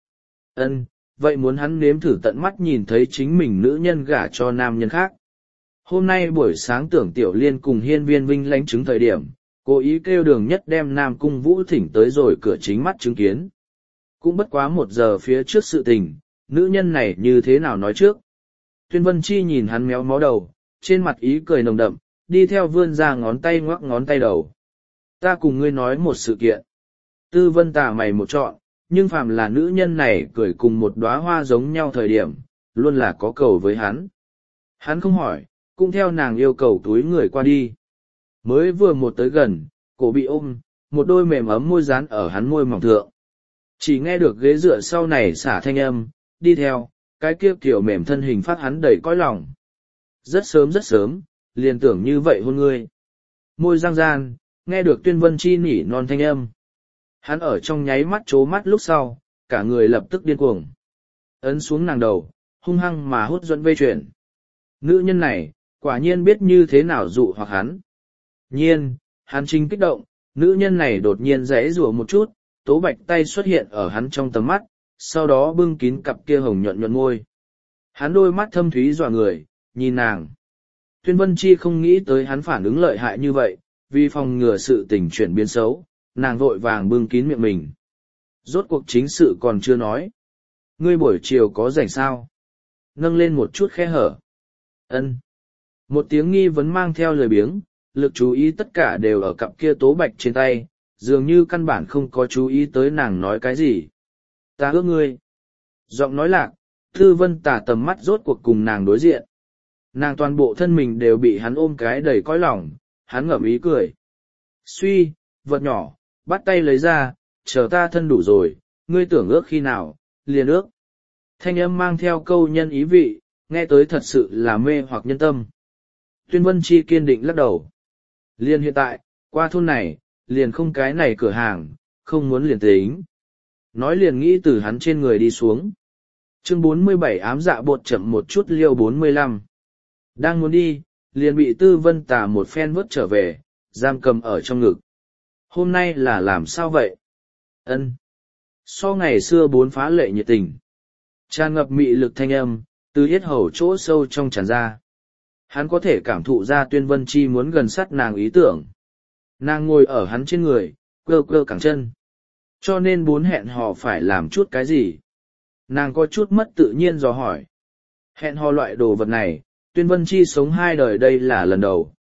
Vậy muốn hắn nếm thử tận mắt nhìn thấy chính mình nữ nhân gả cho nam nhân khác. Hôm nay buổi sáng Tưởng Tiểu Liên cùng Hiên Viên Vinh lãnh chứng thời điểm, cố ý kêu Đường Nhất đem Nam Cung Vũ thỉnh tới rồi cửa chính mắt chứng kiến. Cũng bất quá 1 giờ phía trước sự tình, nữ nhân này như thế nào nói trước. Tuyên Vân Chi nhìn hắn méo mó đầu, trên mặt ý cười nồng đậm, đi theo vươn ra ngón tay ngoắc ngón tay đầu. Ta cùng ngươi nói một sự kiện. Tư Vân Tà mày một trọn, nhưng phàm là nữ nhân này cười cùng một đóa hoa giống nhau thời điểm, luôn là có cầu với hắn. Hắn không hỏi, cũng theo nàng yêu cầu túi người qua đi. Mới vừa một tới gần, cổ bị ôm, một đôi mềm ấm môi dán ở hắn môi mỏng thượng. Chỉ nghe được ghế dựa sau này xả thanh âm, đi theo, cái kia kiểu mềm thân hình phát hắn đầy cõi lòng. Rất sớm, liền tưởng như vậy hôn ngươi. Môi răng gian, nghe được Tuyên Vân Chi nỉ non thanh âm. Hắn ở trong nháy mắt chố mắt lúc sau, cả người lập tức điên cuồng. Ấn xuống nàng đầu, hung hăng mà hút dẫn vây chuyển. Nữ nhân này, quả nhiên biết như thế nào dụ hoặc hắn. Nhiên, hắn chính kích động, nữ nhân này đột nhiên rẽ rủa một chút, tố bạch tay xuất hiện ở hắn trong tầm mắt, sau đó bưng kín cặp kia hồng nhuận nhuận môi. Hắn đôi mắt thâm thúy dọa người, nhìn nàng. Tuyên Vân Chi không nghĩ tới hắn phản ứng lợi hại như vậy, vì phòng ngừa sự tình chuyển biến xấu, nàng vội vàng bưng kín miệng mình. Rốt cuộc chính sự còn chưa nói. Ngươi buổi chiều có rảnh sao? Nâng lên một chút khe hở. Một tiếng nghi vấn mang theo lời biếng, lực chú ý tất cả đều ở cặp kia tố bạch trên tay, dường như căn bản không có chú ý tới nàng nói cái gì. Ta ước ngươi. Giọng nói lạc, Tư Vân Tả tầm mắt rốt cuộc cùng nàng đối diện. Nàng toàn bộ thân mình đều bị hắn ôm cái đầy cõi lòng, hắn ngậm ý cười. Suy, vật nhỏ, bắt tay lấy ra, chờ ta thân đủ rồi, ngươi tưởng ước khi nào, liền ước. Thanh âm mang theo câu nhân ý vị, nghe tới thật sự là mê hoặc nhân tâm. Tuyên Vân Chi kiên định lắc đầu. Liền hiện tại, qua thôn này, liền không cái này cửa hàng, không muốn liền tính. Nói liền nghĩ từ hắn trên người đi xuống. Chương 47 ám dạ bột chậm một chút liêu 45. Đang muốn đi, liền bị Tư Vân Tà một phen vớt trở về, giam cầm ở trong ngực. Hôm nay là làm sao vậy? So ngày xưa 4 phá lệ nhiệt tình. Tràn ngập mị lực thanh âm, từ yết hầu chỗ sâu trong tràn ra. Hắn có thể cảm thụ ra Tuyên Vân Chi muốn gần sát nàng ý tưởng. Nàng ngồi ở hắn trên người, cơ cơ cẳng chân. Cho nên 4 hẹn hò phải làm chút cái gì? Nàng có chút mất tự nhiên dò hỏi. Hẹn hò loại đồ vật này, Tuyên Vân Chi sống 2 đời đây là lần đầu,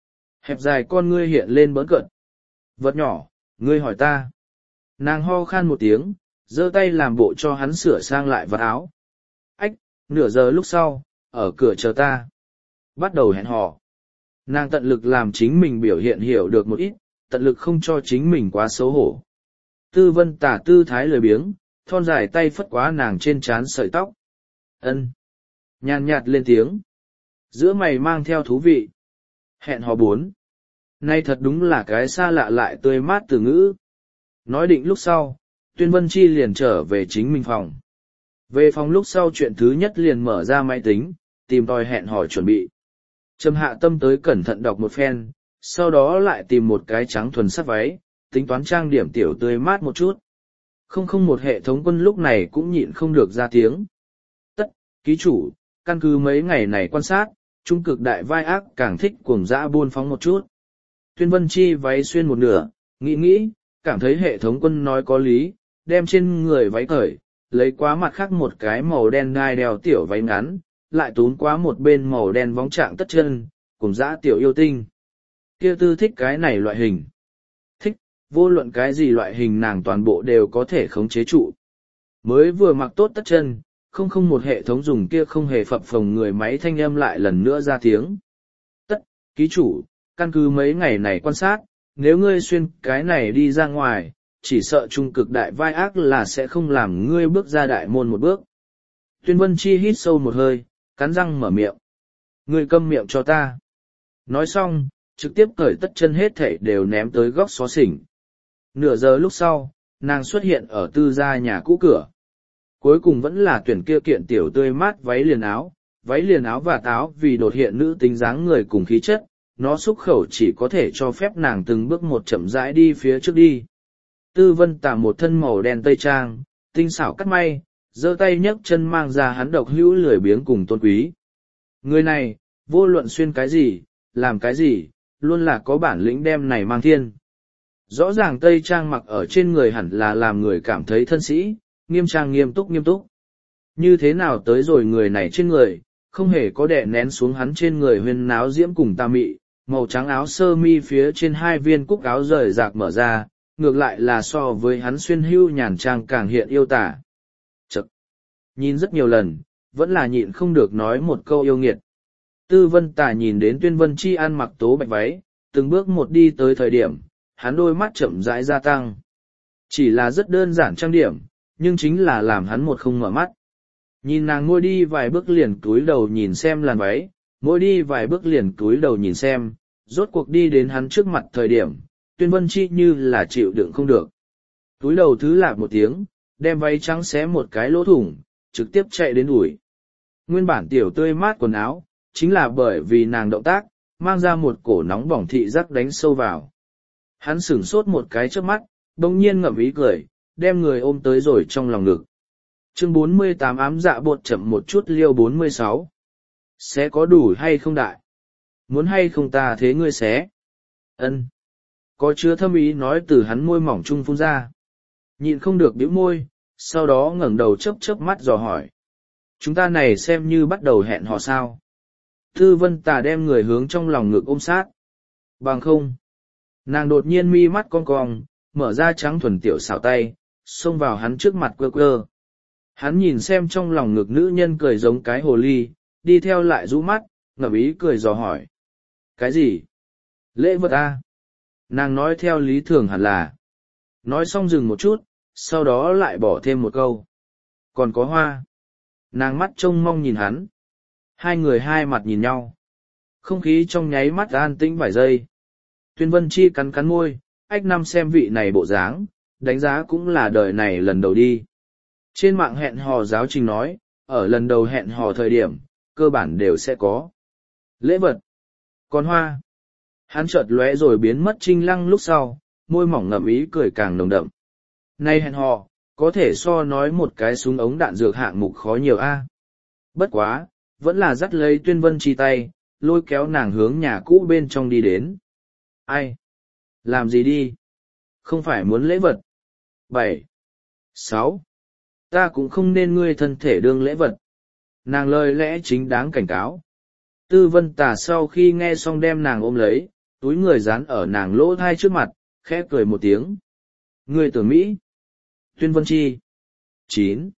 Hẹp dài con ngươi hiện lên bỡn cợt. Vật nhỏ, ngươi hỏi ta. Nàng ho khan một tiếng, giơ tay làm bộ cho hắn sửa sang lại vật áo. Ách, nửa giờ lúc sau, ở cửa chờ ta. Bắt đầu hẹn hò. Nàng tận lực làm chính mình biểu hiện hiểu được một ít, tận lực không cho chính mình quá xấu hổ. Tư Vân Tả tư thái lười biếng, thon dài tay phất quá nàng trên trán sợi tóc. Ân. Nhàn nhạt lên tiếng. Giữa mày mang theo thú vị. Hẹn hò 4. Nay thật đúng là cái xa lạ lại tươi mát từ ngữ. Nói định lúc sau, Tuyên Vân Chi liền trở về chính mình phòng. Về phòng lúc sau chuyện thứ nhất liền mở ra máy tính, tìm tòi hẹn hò chuẩn bị. Trầm Hạ Tâm tới cẩn thận đọc một phen, sau đó lại tìm một cái trắng thuần sắc váy, tính toán trang điểm tiểu tươi mát một chút. Một hệ thống quân lúc này cũng nhịn không được ra tiếng. Tất, ký chủ, căn cứ mấy ngày này quan sát, trung cực đại vai ác càng thích cuồng dã buôn phóng một chút. Tuyên Vân Chi váy xuyên một nửa, nghĩ, cảm thấy hệ thống quân nói có lý, đem trên người váy cởi, lấy quá mặt khác một cái màu đen đai đeo tiểu váy ngắn, lại tún quá một bên màu đen vóng trạng tất chân, cùng dã tiểu yêu tinh. Kia tư thích cái này loại hình. Thích, vô luận cái gì loại hình nàng toàn bộ đều có thể khống chế trụ. Mới vừa mặc tốt tất chân, một hệ thống dùng kia không hề phập phồng người máy thanh âm lại lần nữa ra tiếng. Tất, ký chủ, căn cứ mấy ngày này quan sát, nếu ngươi xuyên cái này đi ra ngoài, chỉ sợ trung cực đại vai ác là sẽ không làm ngươi bước ra đại môn một bước. Tuyên Vân Chi hít sâu một hơi, cắn răng mở miệng. Ngươi câm miệng cho ta. Nói xong, trực tiếp cởi tất chân hết thảy đều ném tới góc xó xỉnh. Nửa giờ lúc sau, nàng xuất hiện ở tư gia nhà cũ cửa. Cuối cùng vẫn là tuyển kia kiện tiểu tươi mát váy liền áo và táo vì đột hiện nữ tính dáng người cùng khí chất, nó xúc khẩu chỉ có thể cho phép nàng từng bước một chậm rãi đi phía trước đi. Tư Vân Tả một thân màu đen tây trang, tinh xảo cắt may, giơ tay nhấc chân mang ra hắn độc hữu lười biếng cùng tôn quý. Người này, vô luận xuyên cái gì, làm cái gì, luôn là có bản lĩnh đem này mang thiên. Rõ ràng tây trang mặc ở trên người hẳn là làm người cảm thấy thân sĩ, nghiêm trang nghiêm túc. Như thế nào tới rồi người này trên người, không hề có đè nén xuống hắn trên người huyên náo diễm cùng tà mị, màu trắng áo sơ mi phía trên hai viên cúc áo rời rạc mở ra, ngược lại là so với hắn xuyên hưu nhàn trang càng hiện yêu tả. Chậc! Nhìn rất nhiều lần, vẫn là nhịn không được nói một câu yêu nghiệt. Tư Vân Tả nhìn đến Tuyên Vân Chi ăn mặc tố bạch váy, từng bước một đi tới thời điểm, hắn đôi mắt chậm rãi gia tăng. Chỉ là rất đơn giản trang điểm, nhưng chính là làm hắn một không mở mắt. Nhìn nàng ngồi đi vài bước liền cúi đầu nhìn xem làn váy, mỗi đi vài bước liền cúi đầu nhìn xem, rốt cuộc đi đến hắn trước mặt thời điểm, Tuyên Vân Chi như là chịu đựng không được. Cúi đầu thứ lạc một tiếng, đem váy trắng xé một cái lỗ thủng, trực tiếp chạy đến ủi. Nguyên bản tiểu tươi mát quần áo, chính là bởi vì nàng động tác, mang ra một cổ nóng bỏng thị giác đánh sâu vào. Hắn sửng sốt một cái trước mắt, bỗng nhiên ngậm ý cười, đem người ôm tới rồi trong lòng ngực. Chương 48 ám dạ bột chậm một chút liêu 46. Xé có đủ hay không đại? Muốn hay không ta thế ngươi xé? Ân. Có chứa thâm ý nói từ hắn môi mỏng trung phun ra. Nhịn không được bĩu môi, sau đó ngẩng đầu chớp mắt dò hỏi. Chúng ta này xem như bắt đầu hẹn hò sao? Tư Vân Tả đem người hướng trong lòng ngực ôm sát. Bằng không. Nàng đột nhiên mi mắt cong cong, mở ra trắng thuần tiểu xảo tay, xông vào hắn trước mặt quơ. Hắn nhìn xem trong lòng ngực nữ nhân cười giống cái hồ ly, đi theo lại rũ mắt, ngậm ý cười dò hỏi. Cái gì? Lễ vật à? Nàng nói theo lý thường hẳn là. Nói xong dừng một chút, sau đó lại bỏ thêm một câu. Còn có hoa. Nàng mắt trông mong nhìn hắn. Hai người hai mặt nhìn nhau. Không khí trong nháy mắt an tĩnh vài giây. Tuyên Vân Chi cắn môi, ách năm xem vị này bộ dáng, đánh giá cũng là đời này lần đầu đi. Trên mạng hẹn hò giáo trình nói, ở lần đầu hẹn hò thời điểm, cơ bản đều sẽ có lễ vật, còn hoa. Hắn chợt lóe rồi biến mất trinh lăng lúc sau, môi mỏng ngậm ý cười càng nồng đậm. Nay hẹn hò, có thể so nói một cái súng ống đạn dược hạng mục khó nhiều a. Bất quá, vẫn là dắt lấy Tuyên Vân Chi tay, lôi kéo nàng hướng nhà cũ bên trong đi đến. Ai? Làm gì đi? Không phải muốn lễ vật. 7. 6. Ta cũng không nên ngươi thân thể đương lễ vật. Nàng lời lẽ chính đáng cảnh cáo. Tư Vân Tả sau khi nghe xong đem nàng ôm lấy, túi người dán ở nàng lỗ thai trước mặt, khẽ cười một tiếng. Người tưởng Mỹ. Tuyên Vân Chi. 9.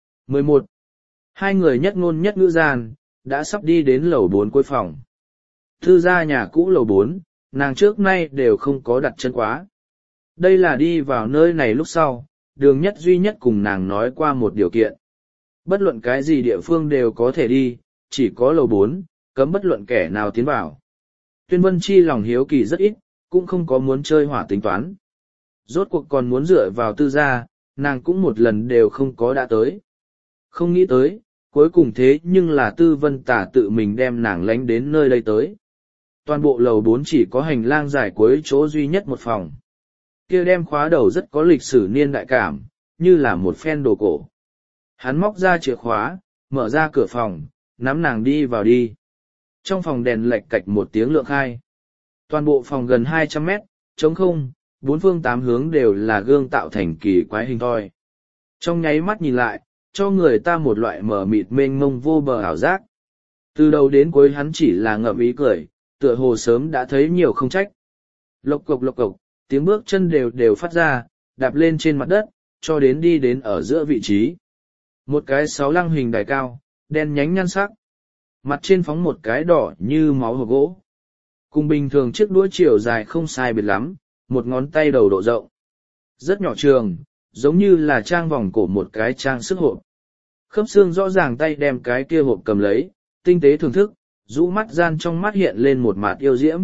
11. Hai người nhất ngôn nhất ngữ gian, đã sắp đi đến lầu 4 cuối phòng. Thư gia nhà cũ lầu 4, nàng trước nay đều không có đặt chân quá. Đây là đi vào nơi này lúc sau, đường nhất duy nhất cùng nàng nói qua một điều kiện. Bất luận cái gì địa phương đều có thể đi, chỉ có lầu 4, cấm bất luận kẻ nào tiến vào. Tuyên Vân Chi lòng hiếu kỳ rất ít, cũng không có muốn chơi hỏa tính toán. Rốt cuộc còn muốn dựa vào tư gia, nàng cũng một lần đều không có đã tới. Không nghĩ tới, cuối cùng thế nhưng là Tư Vân Tả tự mình đem nàng lánh đến nơi đây tới. Toàn bộ lầu 4 chỉ có hành lang dài cuối chỗ duy nhất một phòng. Kia đem khóa đầu rất có lịch sử niên đại cảm, như là một phen đồ cổ. Hắn móc ra chìa khóa, mở ra cửa phòng, nắm nàng đi vào đi. Trong phòng đèn lệch cạch một tiếng lượng khai. Toàn bộ phòng gần 200 mét, trống không, bốn phương tám hướng đều là gương tạo thành kỳ quái hình thoi. Trong nháy mắt nhìn lại, cho người ta một loại mờ mịt mênh mông vô bờ ảo giác. Từ đầu đến cuối hắn chỉ là ngậm ý cười, tựa hồ sớm đã thấy nhiều không trách. Lộc cộc, tiếng bước chân đều phát ra, đạp lên trên mặt đất, cho đến đi đến ở giữa vị trí. Một cái 6 lăng hình đài cao, đen nhánh nhan sắc. Mặt trên phóng một cái đỏ như máu hộp gỗ. Cùng bình thường chiếc đũa chiều dài không sai biệt lắm, một ngón tay đầu độ rộng. Rất nhỏ trường, giống như là trang vòng cổ một cái trang sức hộp. Khớp xương rõ ràng tay đem cái kia hộp cầm lấy, tinh tế thưởng thức, rũ mắt gian trong mắt hiện lên một mạt yêu diễm.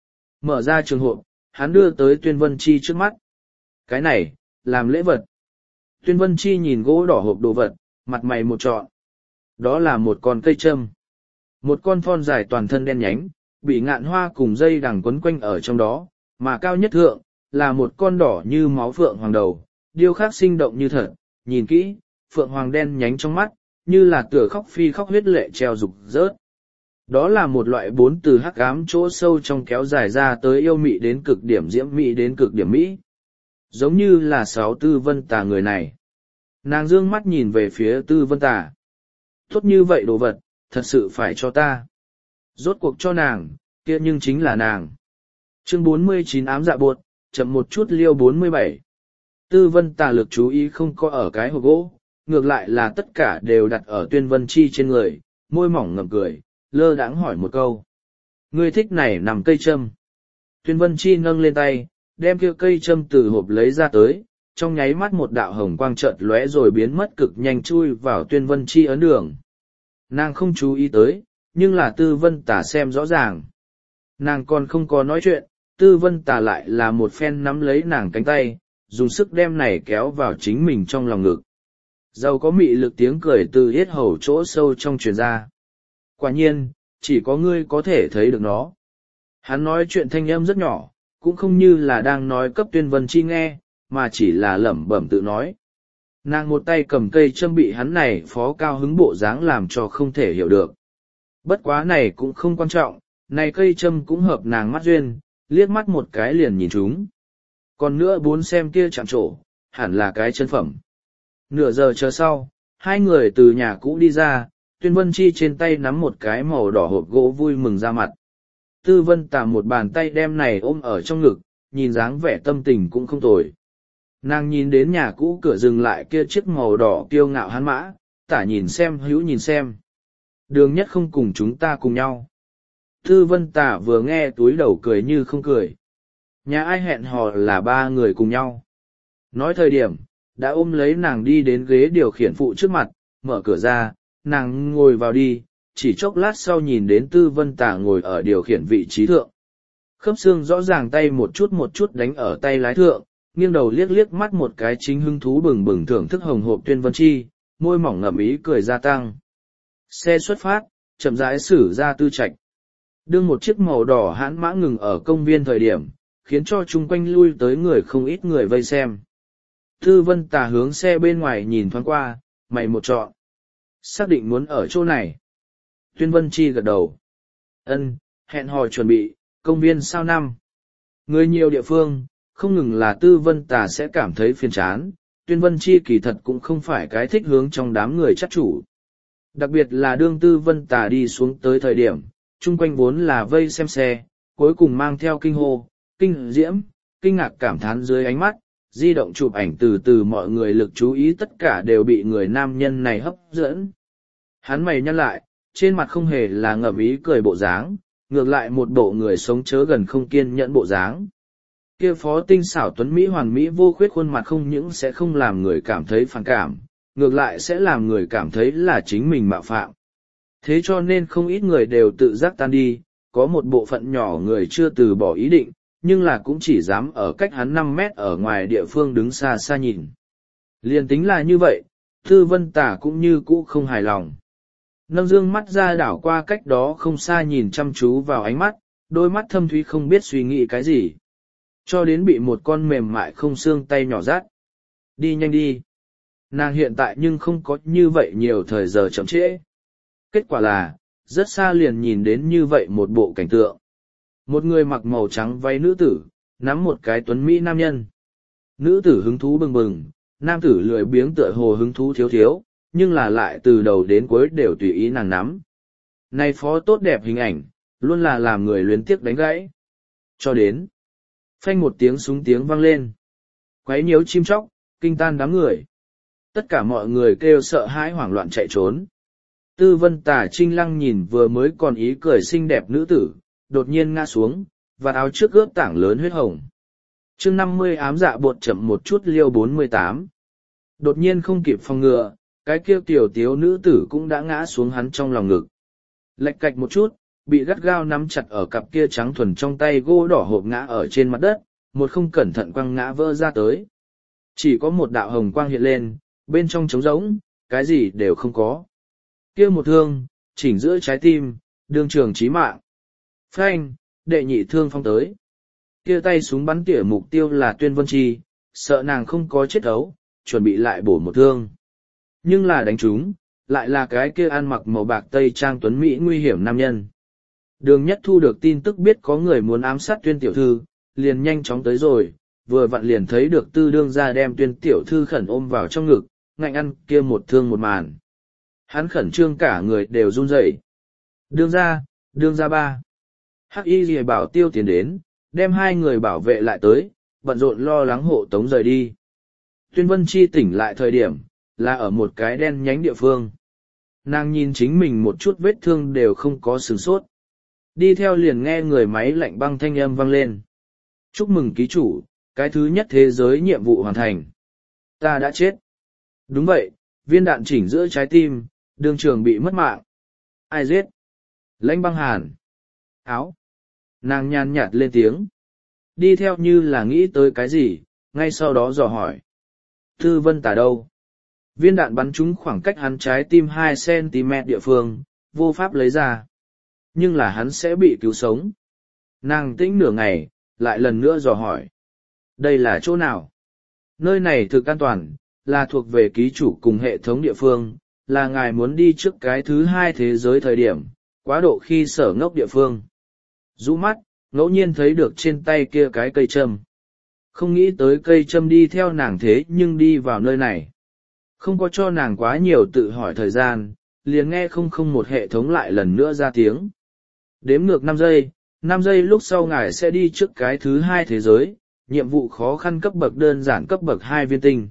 Mở ra trường hộp, hắn đưa tới Tuyên Vân Chi trước mắt. Cái này, làm lễ vật. Tuyên Vân Chi nhìn gỗ đỏ hộp đồ vật, mặt mày một trọn. Đó là một con cây châm. Một con thon dài toàn thân đen nhánh, bị ngạn hoa cùng dây đằng quấn quanh ở trong đó, mà cao nhất thượng, là một con đỏ như máu phượng hoàng đầu, điêu khắc sinh động như thật, nhìn kỹ, phượng hoàng đen nhánh trong mắt, như là tựa khóc phi khóc huyết lệ treo rục rớt. Đó là một loại bốn từ hắc ám chỗ sâu trong kéo dài ra tới yêu mị đến cực điểm diễm mị đến cực điểm mỹ. Giống như là 6 Tư Vân Tà người này. Nàng dương mắt nhìn về phía Tư Vân Tà. Tốt như vậy đồ vật, thật sự phải cho ta. Rốt cuộc cho nàng, kia nhưng chính là nàng. Chương 49 ám dạ buột, chậm một chút liêu 47. Tư Vân Tà lực chú ý không có ở cái hộp gỗ, ngược lại là tất cả đều đặt ở Tuyên Vân Chi trên người, môi mỏng ngậm cười, lơ đãng hỏi một câu. Ngươi thích này nằm cây châm. Tuyên Vân Chi nâng lên tay, đem kia cây châm từ hộp lấy ra tới, trong nháy mắt một đạo hồng quang chợt lóe rồi biến mất cực nhanh chui vào Tuyên Vân Chi ấn đường. Nàng không chú ý tới, nhưng là Tư Vân Tà xem rõ ràng. Nàng còn không có nói chuyện, Tư Vân Tà lại là một phen nắm lấy nàng cánh tay, dùng sức đem này kéo vào chính mình trong lòng ngực. Giàu có mị lực tiếng cười từ yết hầu chỗ sâu trong truyền ra. Quả nhiên, chỉ có ngươi có thể thấy được nó. Hắn nói chuyện thanh âm rất nhỏ, cũng không như là đang nói cấp Tuyên Vân Chi nghe, mà chỉ là lẩm bẩm tự nói. Nàng một tay cầm cây châm bị hắn này phó cao hứng bộ dáng làm cho không thể hiểu được. Bất quá này cũng không quan trọng, này cây châm cũng hợp nàng mắt duyên, liếc mắt một cái liền nhìn chúng. Còn nữa bốn xem kia chạm trổ, hẳn là cái chân phẩm. Nửa giờ chờ sau, hai người từ nhà cũ đi ra, Tuyên Vân Chi trên tay nắm một cái màu đỏ hộp gỗ vui mừng ra mặt. Tư Vân Tà một bàn tay đem này ôm ở trong ngực, nhìn dáng vẻ tâm tình cũng không tồi. Nàng nhìn đến nhà cũ cửa dừng lại kia chiếc màu đỏ kiêu ngạo hán mã, tả nhìn xem hữu nhìn xem. Đường nhất không cùng chúng ta cùng nhau. Tư Vân Tà vừa nghe túi đầu cười như không cười. Nhà ai hẹn hò là 3 người cùng nhau. Nói thời điểm, đã ôm lấy nàng đi đến ghế điều khiển phụ trước mặt, mở cửa ra, nàng ngồi vào đi, chỉ chốc lát sau nhìn đến Tư Vân Tà ngồi ở điều khiển vị trí thượng. Khớp xương rõ ràng tay một chút đánh ở tay lái thượng, nghiêng đầu liếc liếc mắt một cái chính hứng thú bừng bừng thưởng thức hồng hộp Tuyên Vân Chi, môi mỏng ngậm ý cười gia tăng. Xe xuất phát, chậm rãi xử ra tư trạch. Đương một chiếc màu đỏ hãn mã ngừng ở công viên thời điểm, khiến cho chung quanh lui tới người không ít người vây xem. Tư Vân Tà hướng xe bên ngoài nhìn thoáng qua, mày một chọn. Xác định muốn ở chỗ này. Tuyên Vân Chi gật đầu. Ân, hẹn hò chuẩn bị, công viên sao năm. Người nhiều địa phương, không ngừng là Tư Vân Tà sẽ cảm thấy phiền chán, Tuyên Vân Chi kỳ thật cũng không phải cái thích hướng trong đám người chắc chủ. Đặc biệt là đương Tư Vân Tà đi xuống tới thời điểm, chung quanh vốn là vây xem xe, cuối cùng mang theo kinh hô, kinh diễm, kinh ngạc cảm thán dưới ánh mắt, di động chụp ảnh từ từ mọi người lực chú ý tất cả đều bị người nam nhân này hấp dẫn. Hắn mày nhăn lại, trên mặt không hề là ngậm ý cười bộ dáng, ngược lại một bộ người sống chớ gần không kiên nhẫn bộ dáng. Kia phó tinh xảo tuấn Mỹ hoàn mỹ vô khuyết khuôn mặt không những sẽ không làm người cảm thấy phản cảm, ngược lại sẽ làm người cảm thấy là chính mình mạo phạm. Thế cho nên không ít người đều tự giác tan đi, có một bộ phận nhỏ người chưa từ bỏ ý định, nhưng là cũng chỉ dám ở cách hắn 5 mét ở ngoài địa phương đứng xa xa nhìn. Liên tính là như vậy, Tư Vân Tả cũng như cũ không hài lòng. Nâng dương mắt ra đảo qua cách đó không xa nhìn chăm chú vào ánh mắt, đôi mắt thâm thúy không biết suy nghĩ cái gì. Cho đến bị một con mềm mại không xương tay nhỏ rát. Đi nhanh đi. Nàng hiện tại nhưng không có như vậy nhiều thời giờ chậm trễ. Kết quả là, rất xa liền nhìn đến như vậy một bộ cảnh tượng. Một người mặc màu trắng váy nữ tử, nắm một cái tuấn Mỹ nam nhân. Nữ tử hứng thú bừng bừng, nam tử lười biếng tựa hồ hứng thú thiếu thiếu, nhưng là lại từ đầu đến cuối đều tùy ý nàng nắm. Này phó tốt đẹp hình ảnh, luôn là làm người luyến tiếc đánh gãy. Cho đến, phanh một tiếng súng tiếng vang lên. Quấy nhiễu chim chóc, kinh tan đám người. Tất cả mọi người kêu sợ hãi hoảng loạn chạy trốn. Tư Vân Tả Trinh Lăng nhìn vừa mới còn ý cười xinh đẹp nữ tử, đột nhiên ngã xuống, và áo trước ướp tảng lớn huyết hồng. Chương 50 ám dạ bột chậm một chút liêu 48. Đột nhiên không kịp phòng ngừa, cái kia tiểu tiếu nữ tử cũng đã ngã xuống hắn trong lòng ngực. Lệch cạch một chút, bị gắt gao nắm chặt ở cặp kia trắng thuần trong tay gỗ đỏ hộp ngã ở trên mặt đất, một không cẩn thận quăng ngã vỡ ra tới. Chỉ có một đạo hồng quang hiện lên, bên trong trống rỗng, cái gì đều không có. Kia một thương, chỉnh giữa trái tim, đương trường chí mạng. Phanh, đệ nhị thương phong tới. Kia tay súng bắn tỉa mục tiêu là Tuyên Vân Chi, sợ nàng không có chết ấu, chuẩn bị lại bổ một thương. Nhưng là đánh trúng, lại là cái kia ăn mặc màu bạc tây trang tuấn Mỹ nguy hiểm nam nhân. Đường Nhất thu được tin tức biết có người muốn ám sát Tuyên tiểu thư, liền nhanh chóng tới rồi, vừa vặn liền thấy được Tư đương gia đem Tuyên tiểu thư khẩn ôm vào trong ngực, ngạnh ăn kia một thương một màn. Hắn khẩn trương cả người đều run rẩy. Đương gia ba. Hắc Y Lìa bảo tiêu tiến đến, đem hai người bảo vệ lại tới, bận rộn lo lắng hộ tống rời đi. Tuyên Vân Chi tỉnh lại thời điểm, là ở một cái đen nhánh địa phương. Nàng nhìn chính mình một chút vết thương đều không có sửng sốt. Đi theo liền nghe người máy lạnh băng thanh âm vang lên. Chúc mừng ký chủ, cái thứ nhất thế giới nhiệm vụ hoàn thành. Ta đã chết. Đúng vậy, viên đạn chỉnh giữa trái tim, đường trường bị mất mạng. Ai giết? Lãnh băng hàn. Áo. Nàng nhàn nhạt lên tiếng. Đi theo như là nghĩ tới cái gì, ngay sau đó dò hỏi. Tư Vân Tả đâu? Viên đạn bắn trúng khoảng cách hắn trái tim 2 cm địa phương, vô pháp lấy ra. Nhưng là hắn sẽ bị cứu sống. Nàng tĩnh nửa ngày, lại lần nữa dò hỏi. Đây là chỗ nào? Nơi này thực an toàn, là thuộc về ký chủ cùng hệ thống địa phương, là ngài muốn đi trước cái thứ hai thế giới thời điểm, quá độ khi sở ngốc địa phương. Rũ mắt, ngẫu nhiên thấy được trên tay kia cái cây châm. Không nghĩ tới cây châm đi theo nàng thế nhưng đi vào nơi này. Không có cho nàng quá nhiều tự hỏi thời gian, liền nghe 001 hệ thống lại lần nữa ra tiếng. Đếm ngược 5 giây, 5 giây lúc sau ngài sẽ đi trước cái thứ hai thế giới, nhiệm vụ khó khăn cấp bậc đơn giản cấp bậc 2 viên tinh.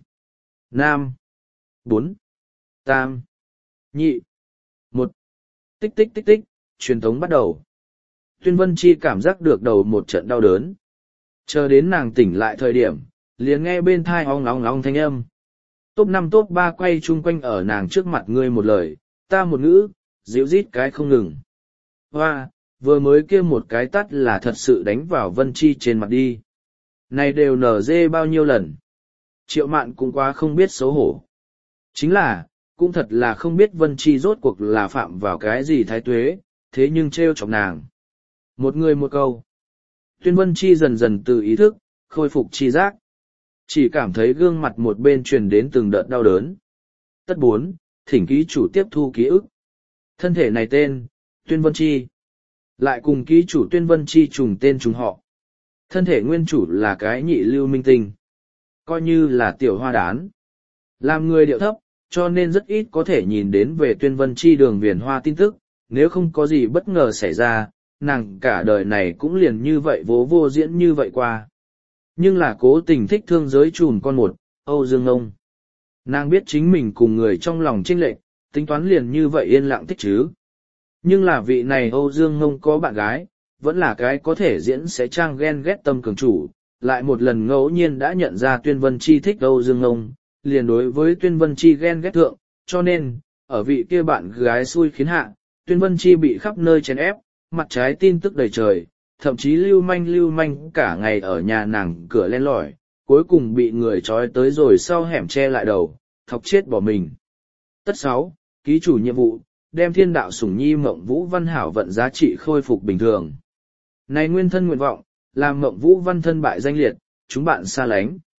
5, 4, 3, 2, 1. Tích tích tích tích, truyền thống bắt đầu. Tuyên Vân Chi cảm giác được đầu một trận đau đớn. Chờ đến nàng tỉnh lại thời điểm, liền nghe bên thai ong ong thanh âm. Top 5 top 3 quay chung quanh ở nàng trước mặt ngươi một lời, ta một ngữ, dịu rít cái không ngừng. Hoa, vừa mới kia một cái tắt là thật sự đánh vào Vân Chi trên mặt đi. Này đều nở dê bao nhiêu lần. Triệu Mạn cũng quá không biết xấu hổ. Chính là, cũng thật là không biết Vân Chi rốt cuộc là phạm vào cái gì thái tuế, thế nhưng trêu chọc nàng. Một người một câu. Tuyên Vân Chi dần dần từ ý thức, khôi phục chi giác. Chỉ cảm thấy gương mặt một bên truyền đến từng đợt đau đớn. Tất 4, thỉnh ký chủ tiếp thu ký ức. Thân thể này tên, Tuyên Vân Chi. Lại cùng ký chủ Tuyên Vân Chi trùng tên trùng họ. Thân thể nguyên chủ là cái nhị lưu minh tinh. Coi như là tiểu hoa đán. Làm người điệu thấp, cho nên rất ít có thể nhìn đến về Tuyên Vân Chi đường viền hoa tin tức, nếu không có gì bất ngờ xảy ra, nàng cả đời này cũng liền như vậy vô diễn như vậy qua. Nhưng là cố tình thích thương giới trùm con một, Âu Dương Ngông. Nàng biết chính mình cùng người trong lòng chênh lệch, tính toán liền như vậy yên lặng thích chứ. Nhưng là vị này Âu Dương Ngông có bạn gái, vẫn là cái có thể diễn sẽ trang ghen ghét tâm cường chủ, lại một lần ngẫu nhiên đã nhận ra Tuyên Vân Chi thích Âu Dương Ngông, liền đối với Tuyên Vân Chi ghen ghét thượng, cho nên, ở vị kia bạn gái xui khiến hạ, Tuyên Vân Chi bị khắp nơi chèn ép, mặt trái tin tức đầy trời, thậm chí lưu manh cả ngày ở nhà nàng cửa len lỏi, cuối cùng bị người trói tới rồi sau hẻm che lại đầu, thọc chết bỏ mình. Tất 6. Ký chủ nhiệm vụ, đem thiên đạo sủng nhi Mộng Vũ Văn hảo vận giá trị khôi phục bình thường. Này nguyên thân nguyện vọng, làm Mộng Vũ Văn thân bại danh liệt, chúng bạn xa lánh.